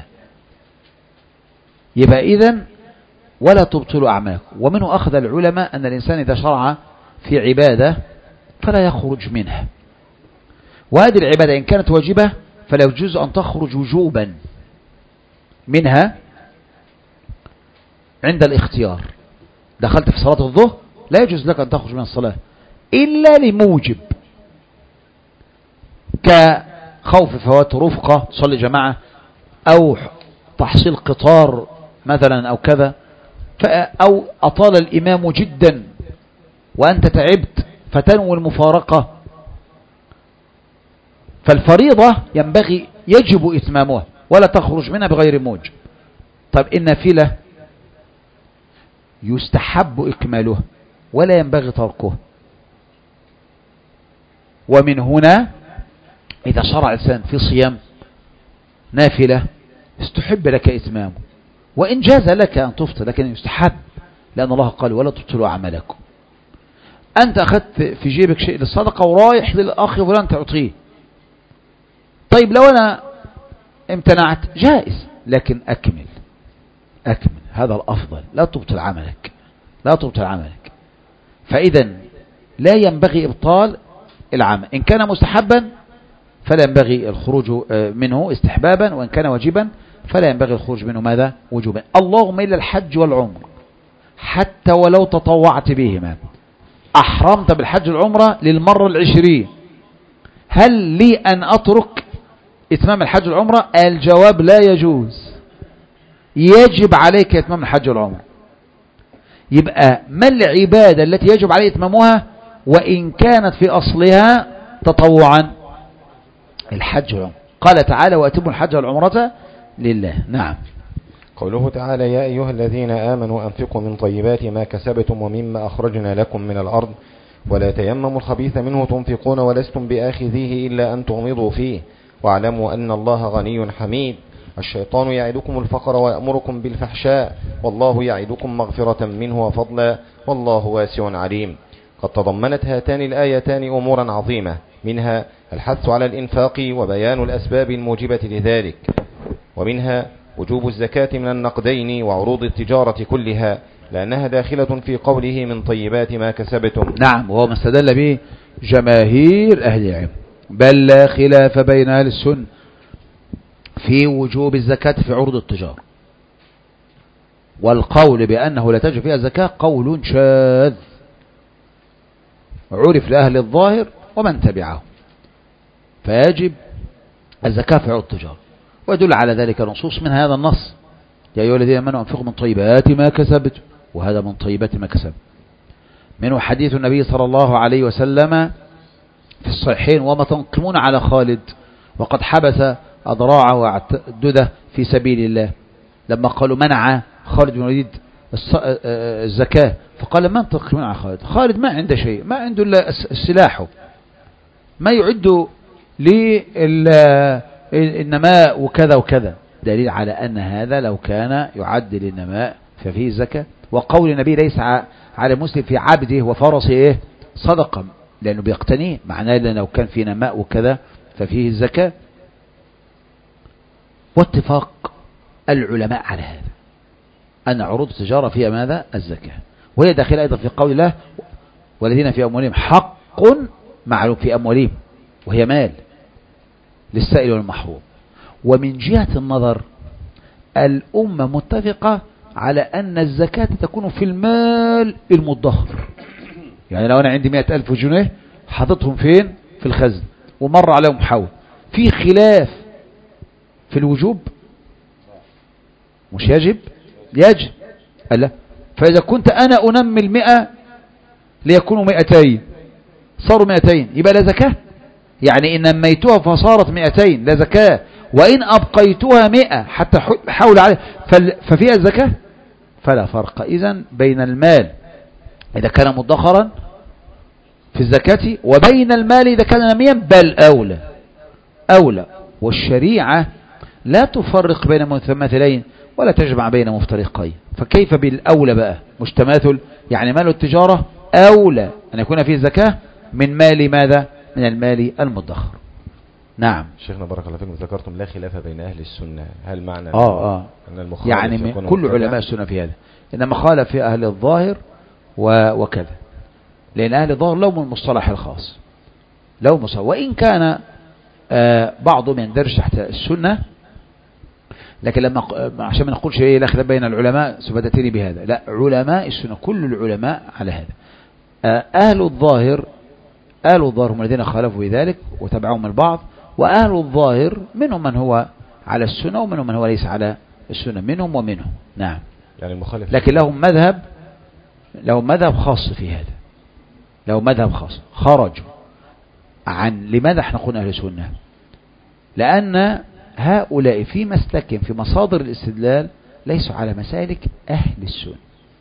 يبقى إذن ولا تبطلوا أعمالكم. ومنه أخذ العلماء أن الإنسان إذا شرع في عبادة فلا يخرج منها، وهذه العبادة إن كانت واجبة فلا يجوز أن تخرج وجوبا منها عند الاختيار. دخلت في صلاة الظهر لا يجوز لك أن تخرج من الصلاة إلا لموجب كخوف فوات رفقة تصلي جماعة أو تحصيل قطار مثلا أو كذا، أو أطال الإمام جدا وأنت تعبت فتنوي المفارقة. فالفريضة ينبغي يجب إتمامها ولا تخرج منها بغير موجب. طب النافلة يستحب إكمالها ولا ينبغي تركها. ومن هنا إذا شرع الإنسان في صيام نافلة استحب لك إتمامه، وإن جاز لك أن تفطر لكن يستحب، لأن الله قال ولا تبطلوا أعمالكم. أنت أخذت في جيبك شيء للصدقة ورايح للأخ فلان تعطيه، طيب لو أنا امتنعت جائز، لكن أكمل هذا الأفضل. لا تبطل عملك، لا تبطل عملك. فإذا لا ينبغي إبطال العمل. إن كان مستحبا فلا ينبغي الخروج منه استحبابا، وإن كان واجبا فلا ينبغي الخروج منه ماذا؟ وجوبا. اللهم إلا الحج والعمر حتى ولو تطوعت بهما، أحرمت بالحج والعمرة للمرة 20، هل لي أن أترك إتمام الحج والعمرة؟ الجواب لا يجوز، يجب عليك إتمام الحج والعمرة. يبقى ما العبادة التي يجب عليه إتمامها وإن كانت في أصلها تطوعا؟ الحج والعمرة. قال تعالى وأتموا الحج والعمرة لله. نعم. قوله تعالى يا أيها الذين آمنوا أنفقوا من طيبات ما كسبتم ومما أخرجنا لكم من الأرض ولا تيمموا الخبيث منه تنفقون ولستم بآخذيه إلا أن تغمضوا فيه واعلموا أن الله غني حميد. الشيطان يعدكم الفقر ويأمركم بالفحشاء والله يعدكم مغفرة منه وفضلا والله واسع عليم. قد تضمنت هاتان الآيتان أمورا عظيمة، منها الحث على الإنفاق وبيان الأسباب الموجبة لذلك، ومنها وجوب الزكاة من النقدين وعروض التجارة كلها، لأنها داخلة في قوله من طيبات ما كسبتم. نعم، وهو ما استدل به جماهير أهل العلم، بل لا خلاف بين أهل السنة في وجوب الزكاة في عروض التجارة، والقول بأنه لا تجب فيها الزكاة قول شاذ عرف لأهل الظاهر ومن تبعه، فيجب الزكاة في عروض التجارة، ويدل على ذلك نصوص من هذا النص: يا أيها الذين آمنوا أنفقوا من طيبات ما كسبتم، وهذا من طيبات ما كسب. منه حديث النبي صلى الله عليه وسلم في الصحيحين: وما تنقمون على خالد وقد حبس أضراعه وعدده في سبيل الله. لما قالوا منع خالد بن الوليد الزكاة، فقال: من تنقمون على خالد؟ خالد ما عنده شيء، ما عنده إلا سلاحه، ما يعد للنماء وكذا وكذا، دليل على أن هذا لو كان يعد للنماء ففيه الزكاة. وقول النبي: ليس على مسلم في عبده وفرسه صدقة، لأنه بيقتنيه، معناه لو كان في نماء وكذا ففيه الزكاة. واتفاق العلماء على هذا أن عروض التجارة فيها ماذا؟ الزكاة، وهي داخلة أيضا في قول الله: والذين في أموالهم حق معلوم في أموالهم، وهي مال للسائل والمحروم. ومن جهة النظر الأمة متفقة على أن الزكاة تكون في المال المدخر، يعني لو أنا عندي 100,000 جنيه حطتهم فين؟ في الخزن، ومر عليهم حول، في خلاف في الوجوب، مش يجب؟ يجب. ألا فإذا كنت أنا أنمي 100 ليكونوا 200 صاروا 200 يبقى لا زكاة، يعني إن نميتها فصارت 200 لا زكاة، وإن أبقيتها 100 حتى حول عليه ففيها الزكاة. فلا فرق إذن بين المال إذا كان مدخرا في الزكاة وبين المال إذا كان نميا، بل أولى. والشريعة لا تفرق بين متماثلين ولا تجمع بين مفترقين، فكيف بالأولى بقى؟ مش تماثل، يعني مال التجارة أولى أن يكون فيه الزكاة من مال ماذا؟ من المال المدخر. نعم. شيخنا بارك الله فيكم، ذكرتم لا خلاف بين أهل السنة، هل معنى أن المخالف يعني كل علماء السنة في هذا، إنما خالف في أهل الظاهر وكذا، لأن أهل الظاهر لهم المصطلح الخاص، لهم مصطلح، وإن كان بعضهم يندرج تحت السنة، لكن لما عشان ما نقولش ايه لا خلاف بين العلماء سبتتني بهذا، لا، علماء السنة كل العلماء على هذا. أهل الظاهر هم الذين خالفوا بذلك وتبعهم البعض، وأهل الظاهر منهم من هو على السنة ومنهم من هو ليس على السنة، منهم ومنهم. نعم. يعني المخالف لكن لهم مذهب خاص في هذا، لهم مذهب خاص، خرجوا عن. لماذا احنا قلنا أهل السنة؟ لأن هؤلاء في مسلك في مصادر الاستدلال ليسوا على مسالك أهل السنة،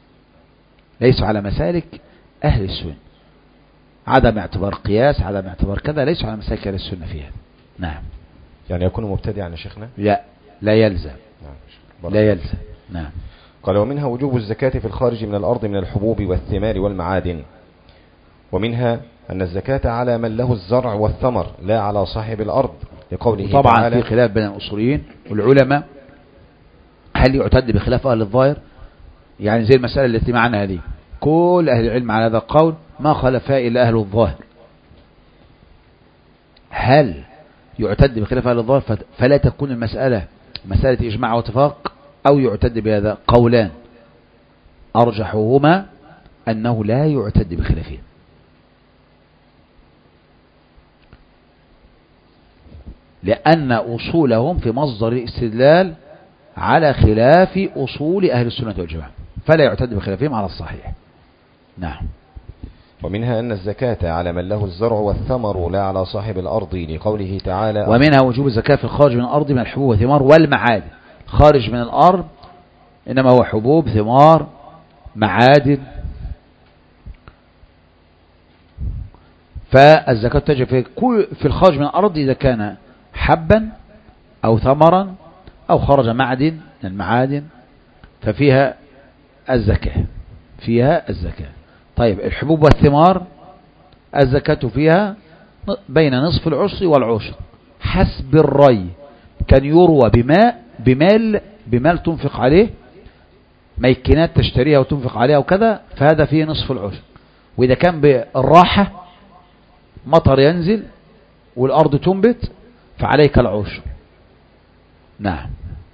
ليسوا على مسالك أهل السنة، عدم اعتبار قياس، عدم اعتبار كذا، ليسوا على مسالك أهل السنة في هذا. نعم. يعني يكون مبتدعا يا شيخنا؟ لا يلزم. نعم. لا يلزم. نعم. قال: ومنها وجوب الزكاة في الخارج من الأرض من الحبوب والثمار والمعادن، ومنها أن الزكاة على من له الزرع والثمر لا على صاحب الأرض، لقوله طبعا تعالى. في خلاف بين الأصوليين والعلماء هل يعتد بخلاف أهل الظاهر، يعني زي المسألة التي معنا هذه، كل أهل العلم على هذا القول ما خلفها إلا أهل الظاهر. هل يعتد بخلاف أهل الظاهر فلا تكون المسألة مسألة إجماع واتفاق، أو يعتد بهذا؟ قولان أرجحهما أنه لا يعتد بخلافه، لأن أصولهم في مصدر الاستدلال على خلاف أصول أهل السنة والجماعة، فلا يعتد بخلافهم على الصحيح. نعم. ومنها أن الزكاة على من له الزرع والثمر لا على صاحب الأرض، لقوله تعالى. ومنها وجوب الزكاة في الخارج من الأرض من الحبوب والثمار والمعادن. خارج من الأرض إنما هو حبوب، ثمار، معادن. فالزكاة تجب في الخارج من الأرض إذا كان حبا أو ثمرا أو خرج معدن من المعادن ففيها الزكاة، فيها الزكاة. طيب الحبوب والثمار الزكاة فيها بين نصف العشر والعشر حسب الري. كان يروى بمال تنفق عليه، ميكنات تشتريها وتنفق عليها وكذا، فهذا فيه نصف العشر. وإذا كان بالراحة مطر ينزل والأرض تنبت فعليك العشر. نعم.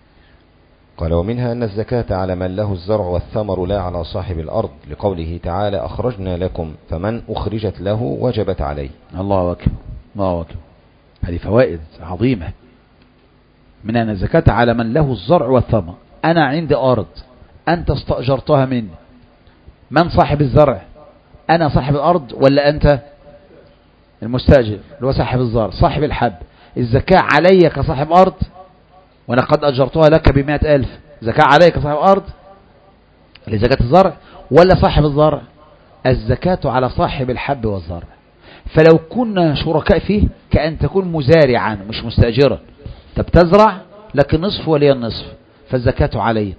قال ومنها أن الزكاة على من له الزرع والثمر لا على صاحب الأرض، لقوله تعالى أخرجنا لكم فمن أخرجت له وجبت عليه. الله أكبر، الله أكبر. هذه فوائد عظيمة. من أن الزكاة على من له الزرع والثمر. أنا عندي أرض أنت استأجرتها مني، من صاحب الزرع؟ أنا صاحب الأرض ولا أنت المستأجر اللي هو صاحب الزرع صاحب الحب؟ الزكاة علي كصاحب أرض وأنا قد أجرتها لك ب100,000، زكاة علي كصاحب أرض لزكاة الزرع ولا صاحب الزرع؟ الزكاة على صاحب الحب والزرع. فلو كنا شركاء فيه كأن تكون مزارعا مش مستأجرا، أنت بتزرع لك النصف ولي النصف فالزكاة علي.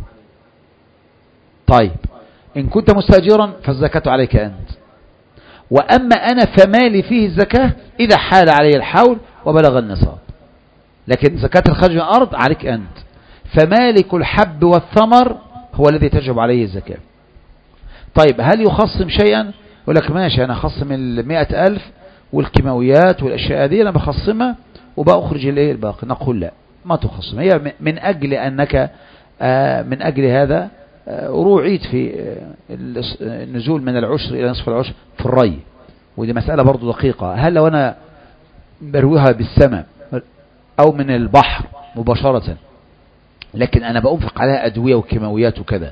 طيب إن كنت مستأجرا فالزكاة عليك أنت. وأما أنا فمالي فيه الزكاة إذا حال علي الحول وبلغ النصاب، لكن زكاة الخارج من الأرض عليك أنت. فمالك الحب والثمر هو الذي تجب عليه الزكاة. طيب هل يخصم شيئا؟ يقول لك ماشي أنا أخصم 100,000 والكيماويات والأشياء دي أنا بخصمها وبأخرج الباقي. نقول لا، ما تخصم. هي من أجل أنك من أجل هذا روعيت في النزول من العشر إلى نصف العشر في الري، ودي مسألة برضو دقيقة. هل لو أنا برويها بالسماء أو من البحر مباشرة لكن أنا بأنفق عليها أدوية وكيماويات وكذا،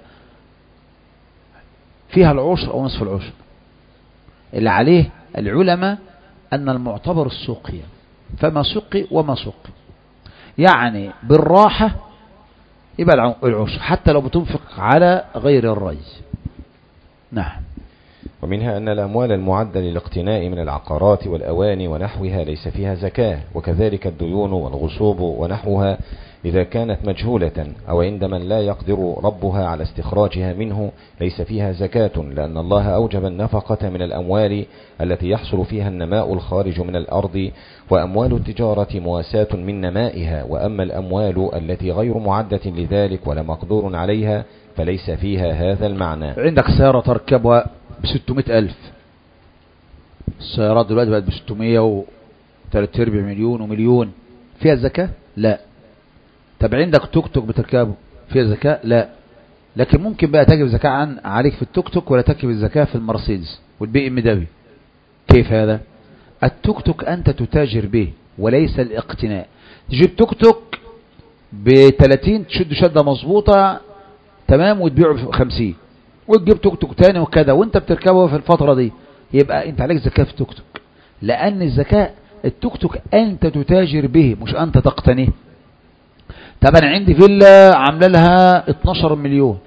فيها العشر أو نصف العشر؟ اللي عليه العلماء أن المعتبر السقي، فما سقي وما سقي، يعني بالراحة يبقى العشر حتى لو بتنفق على غير الري. نعم. ومنها أن الأموال المعدة للاقتناء من العقارات والأواني ونحوها ليس فيها زكاة، وكذلك الديون والغصوب ونحوها إذا كانت مجهولة أو عند من لا يقدر ربها على استخراجها منه ليس فيها زكاة، لأن الله أوجب النفقة من الأموال التي يحصل فيها النماء الخارج من الأرض، وأموال التجارة مواساة من نمائها. وأما الأموال التي غير معدة لذلك ولا مقدور عليها فليس فيها هذا المعنى. عندك سيارة تركبها ب600,000، السيارات دلوقتي بقت ب600 و3/4 مليون ومليون، فيها الزكاة؟ لا. طب عندك توك توك بتركبه فيها زكاة؟ لا. لكن ممكن بقى تجب زكاة عليك في التوك توك ولا تجب الزكاة في المرسيدس والBMW. كيف هذا؟ التوك توك أنت تتاجر به وليس الاقتناء. تجيب توك توك ب30 تشد شدة مظبوطة تمام وتبيعه ب50، وتجيب توك توك تاني وكذا وانت بتركبه في الفترة دي، يبقى انت عليك زكاة في التوك توك. لأن الزكاة التوك توك أنت تتاجر به مش أنت تقتنيه. طب أنا عندي فيلا عامله لها 12 مليون،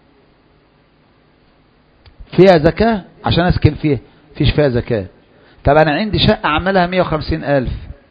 فيها زكاة عشان أسكن فيها؟ فيش فيها زكاة. طب أنا عندي شقة عامله لها 150,000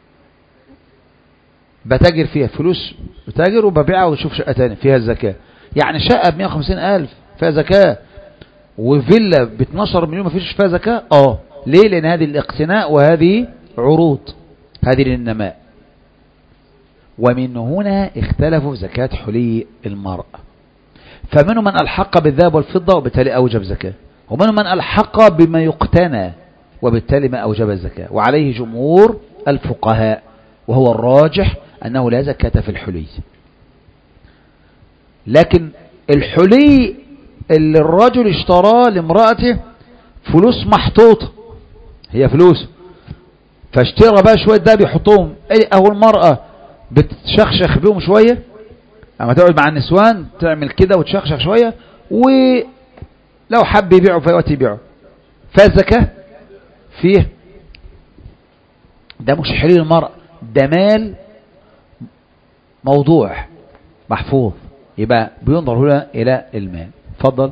بتاجر فيها، فلوس بتاجر وببيعها واشوف شقة تاني فيها الزكاة. يعني شقة ب150,000 فيها زكاة، وفيلا ب12 مليون ما فيش فيها زكاة؟ ليه؟ لأن هذه الاقتناء وهذه عروض، هذه للنماء. ومن هنا اختلفوا في زكاة حلي المرأة، فمنهم من ألحق بالذهب والفضة وبالتالي أوجب زكاة، ومنهم من ألحق بما يقتنى وبالتالي ما أوجب الزكاة، وعليه جمهور الفقهاء، وهو الراجح أنه لا زكاة في الحلي. لكن الحلي اللي الرجل اشتراه لامرأته فلوس محطوطة، هي فلوس، فاشترى بقى شوية ده بيحطوهم، أو المرأة بتشخشخ بيهم شوية، اما تقعد مع النسوان تعمل كده وتشخشخ شوية، ولو حب يبيعه في وقت يبيعه، فالزكاة فيه. ده مش حلي المرأة، ده مال موضوع محفوظ، يبقى بينظر هنا إلى المال. اتفضل.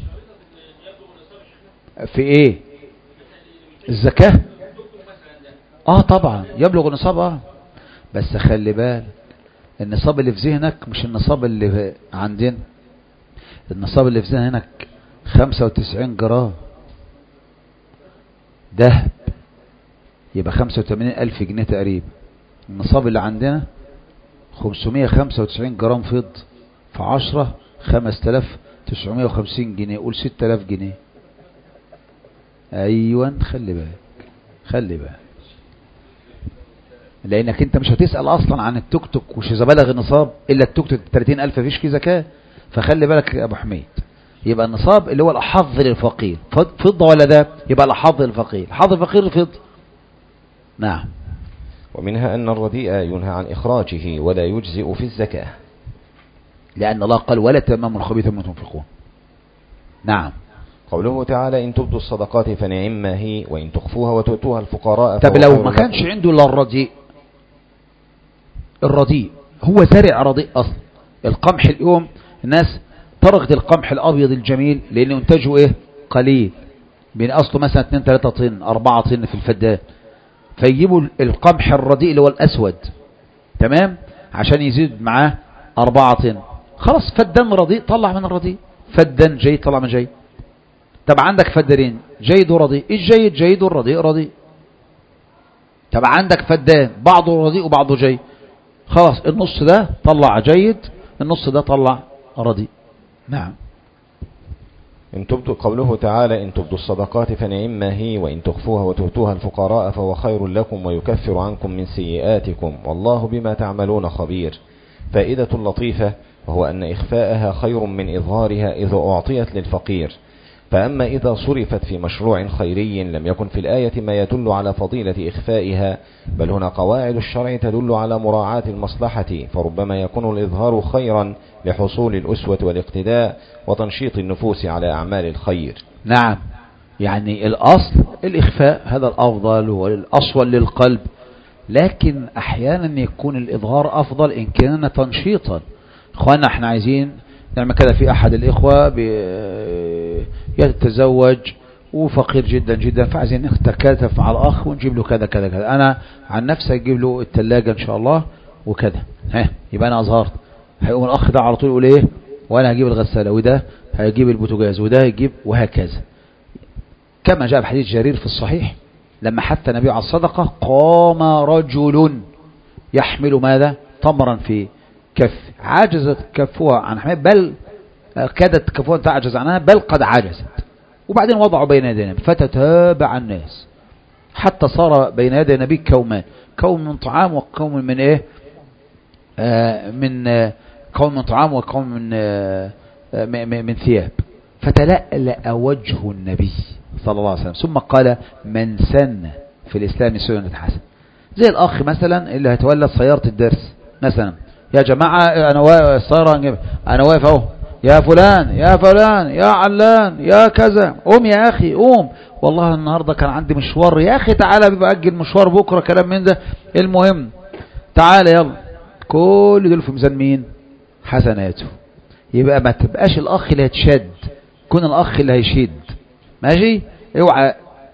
في ايه؟ الزكاة طبعا يبلغ النصاب. بس خلي بال، النصاب اللي في ذهنك مش النصاب اللي عندنا. النصاب اللي في ذهنك 95 جرام دهب، يبقى 85,000 جنيه تقريبا. النصاب اللي عندنا 595 جرام فضة، في 10 5950 جنيه، قول 6000 جنيه. ايوه خلي بالك لانك انت مش هتسأل اصلا عن التوك توك وش اذا بلغ النصاب الا التوك توك 30,000 فيش فيه زكاة. فخلي بالك يا ابو حميد، يبقى النصاب اللي هو الاحظ للفقير، فضة ولا ده، يبقى الاحظ للفقير، الاحظ للفقير الفضة. نعم. ومنها أن الرديء ينهى عن إخراجه ولا يجزئ في الزكاة، لأن الله قال ولا تيمموا الخبيث مما تنفقون. نعم. قوله تعالى إن تبدوا الصدقات فنعما هي وإن تخفوها وتؤتوها الفقراء. طب لو ما كانش عنده إلا الرديء هو زرع رديء أصلا. القمح اليوم الناس تركت القمح الأبيض الجميل لأنه إنتاجه إيه قليل، بين أصله مثلا 2-3 طن 4 طن في الفدان، فيجيبوا القمح الرديء اللي هو الأسود تمام عشان يزيد معاه 4 طن. خلاص فدان رديء طلع من الرديء، فدان جيد طلع من جيد. طب عندك فدانين جيد ورديء، الجيد جيد والرديء رديء. طب عندك فدان بعضه رديء وبعضه جيد، خلاص النص ده طلع جيد، النص ده طلع رديء. نعم. إن تبدوا، قوله تعالى إن تبدوا الصدقات فنعما هي وإن تخفوها وتؤتوها الفقراء فهو خير لكم ويكفر عنكم من سيئاتكم والله بما تعملون خبير. فائدة لطيفة، وهو أن إخفاءها خير من إظهارها إذا أعطيت للفقير. فأما إذا صرفت في مشروع خيري لم يكن في الآية ما يدل على فضيلة إخفائها، بل هنا قواعد الشرع تدل على مراعاة المصلحة، فربما يكون الإظهار خيرا لحصول الأسوة والاقتداء وتنشيط النفوس على أعمال الخير. نعم، يعني الأصل الإخفاء هذا الأفضل والأصول للقلب، لكن أحيانا يكون الإظهار أفضل إن كان تنشيطا. إخوانا احنا عايزين نعمل كده، في أحد الإخوة يتزوج وفقير جدا جدا، فعايزين نتكاتف مع الأخ ونجيب له كذا كذا كذا. أنا عن نفسي أجيب له الثلاجة إن شاء الله وكذا، يبقى أنا أظهرت. هيقوم الأخ ده على طول يقول إيه، وأنا هجيب الغسالة، وده هيجيب البوتاجاز، وده هيجيب، وهكذا. كما جاء بحديث جرير في الصحيح لما حث النبي على الصدقة قام رجل يحمل ماذا؟ تمرا في كف، عجزت كفوها عن حمل، بل كادت كفوها تعجز عنها، بل قد عجزت. وبعدين وضعوا بين يدي النبي فتتابع الناس حتى صار بين يدي النبي كومان، كوم من طعام وكوم من ايه، كوم من طعام وكوم من ثياب. فتلألأ وجه النبي صلى الله عليه وسلم ثم قال من سن في الإسلام سنة حسنة. زي الأخ مثلا اللي هيتولى سيارة الدرس مثلا، يا جماعة أنا السيارة أنا واقف أهو، يا فلان يا فلان يا علان يا كذا، قوم يا أخي قوم، والله النهاردة كان عندي مشوار، يا أخي تعالى بيبقى أجل مشوار بكرة، كلام من ده، المهم تعالى يلا. كل دول في ميزان مين؟ حسناته. يبقى ما تبقاش الأخ اللي هيتشد، كون الأخ اللي هيشد. ماشي، اوعى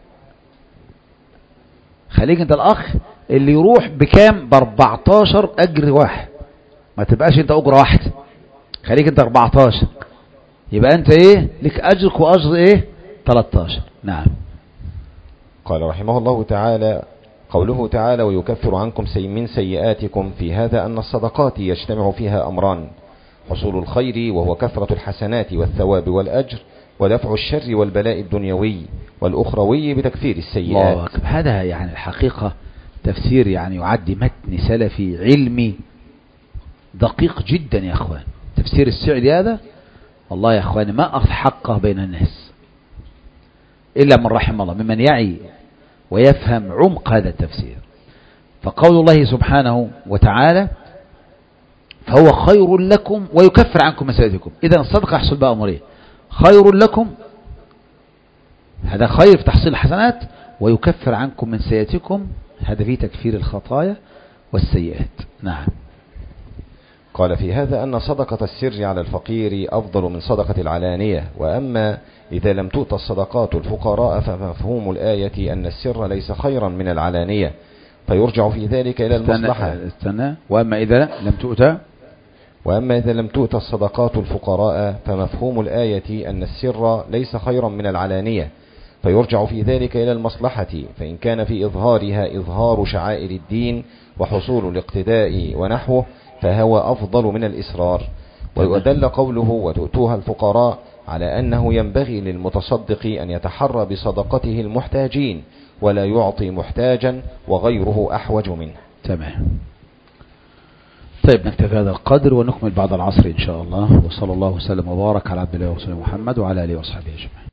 خليك انت الأخ اللي يروح بكام، ب14 أجر واحد، ما تبقاش انت أجر واحد، خليك انت 14، يبقى انت ايه لك أجرك وأجر ايه 13. نعم. قال رحمه الله تعالى قوله تعالى ويكفر عنكم من سيئاتكم، في هذا أن الصدقات يجتمع فيها أمران: حصول الخير وهو كثرة الحسنات والثواب والأجر، ودفع الشر والبلاء الدنيوي والأخروي بتكفير السيئات. الله أكبر. هذا يعني الحقيقة تفسير يعني يعد متن سلفي علمي دقيق جدا يا أخوان. تفسير السعدي هذا والله يا أخوان ما أضحقه بين الناس إلا من رحم الله، ممن يعي ويفهم عمق هذا التفسير. فقول الله سبحانه وتعالى فهو خير لكم ويكفر عنكم من سيئاتكم، إذا الصدقة يحصل بها أمرين: خير لكم، هذا خير في تحصيل الحسنات، ويكفر عنكم من سيئاتكم، هذا فيه تكفير الخطايا والسيئات. نعم. قال في هذا أن صدقة السر على الفقير أفضل من صدقة العلانية. وأما إذا لم تؤت الصدقات الفقراء فمفهوم الآية أن السر ليس خيرا من العلانية، فيرجع في ذلك إلى المصلحة. استنى. وأما إذا لم تؤتى وأما إذا لم تؤتى الصدقات الفقراء فمفهوم الآية أن السر ليس خيرا من العلانية، فيرجع في ذلك إلى المصلحة، فإن كان في إظهارها إظهار شعائر الدين وحصول الاقتداء ونحوه فهو أفضل من الإسرار. ويؤدل قوله وتؤتوها الفقراء على أنه ينبغي للمتصدق أن يتحرى بصدقته المحتاجين ولا يعطي محتاجا وغيره أحوج منه. تمام. طيب نكتفي هذا القدر ونكمل بعد العصر إن شاء الله. وصلى الله وسلم وبارك على عبد الله ورسوله محمد وعلى آله وصحبه أجمعين.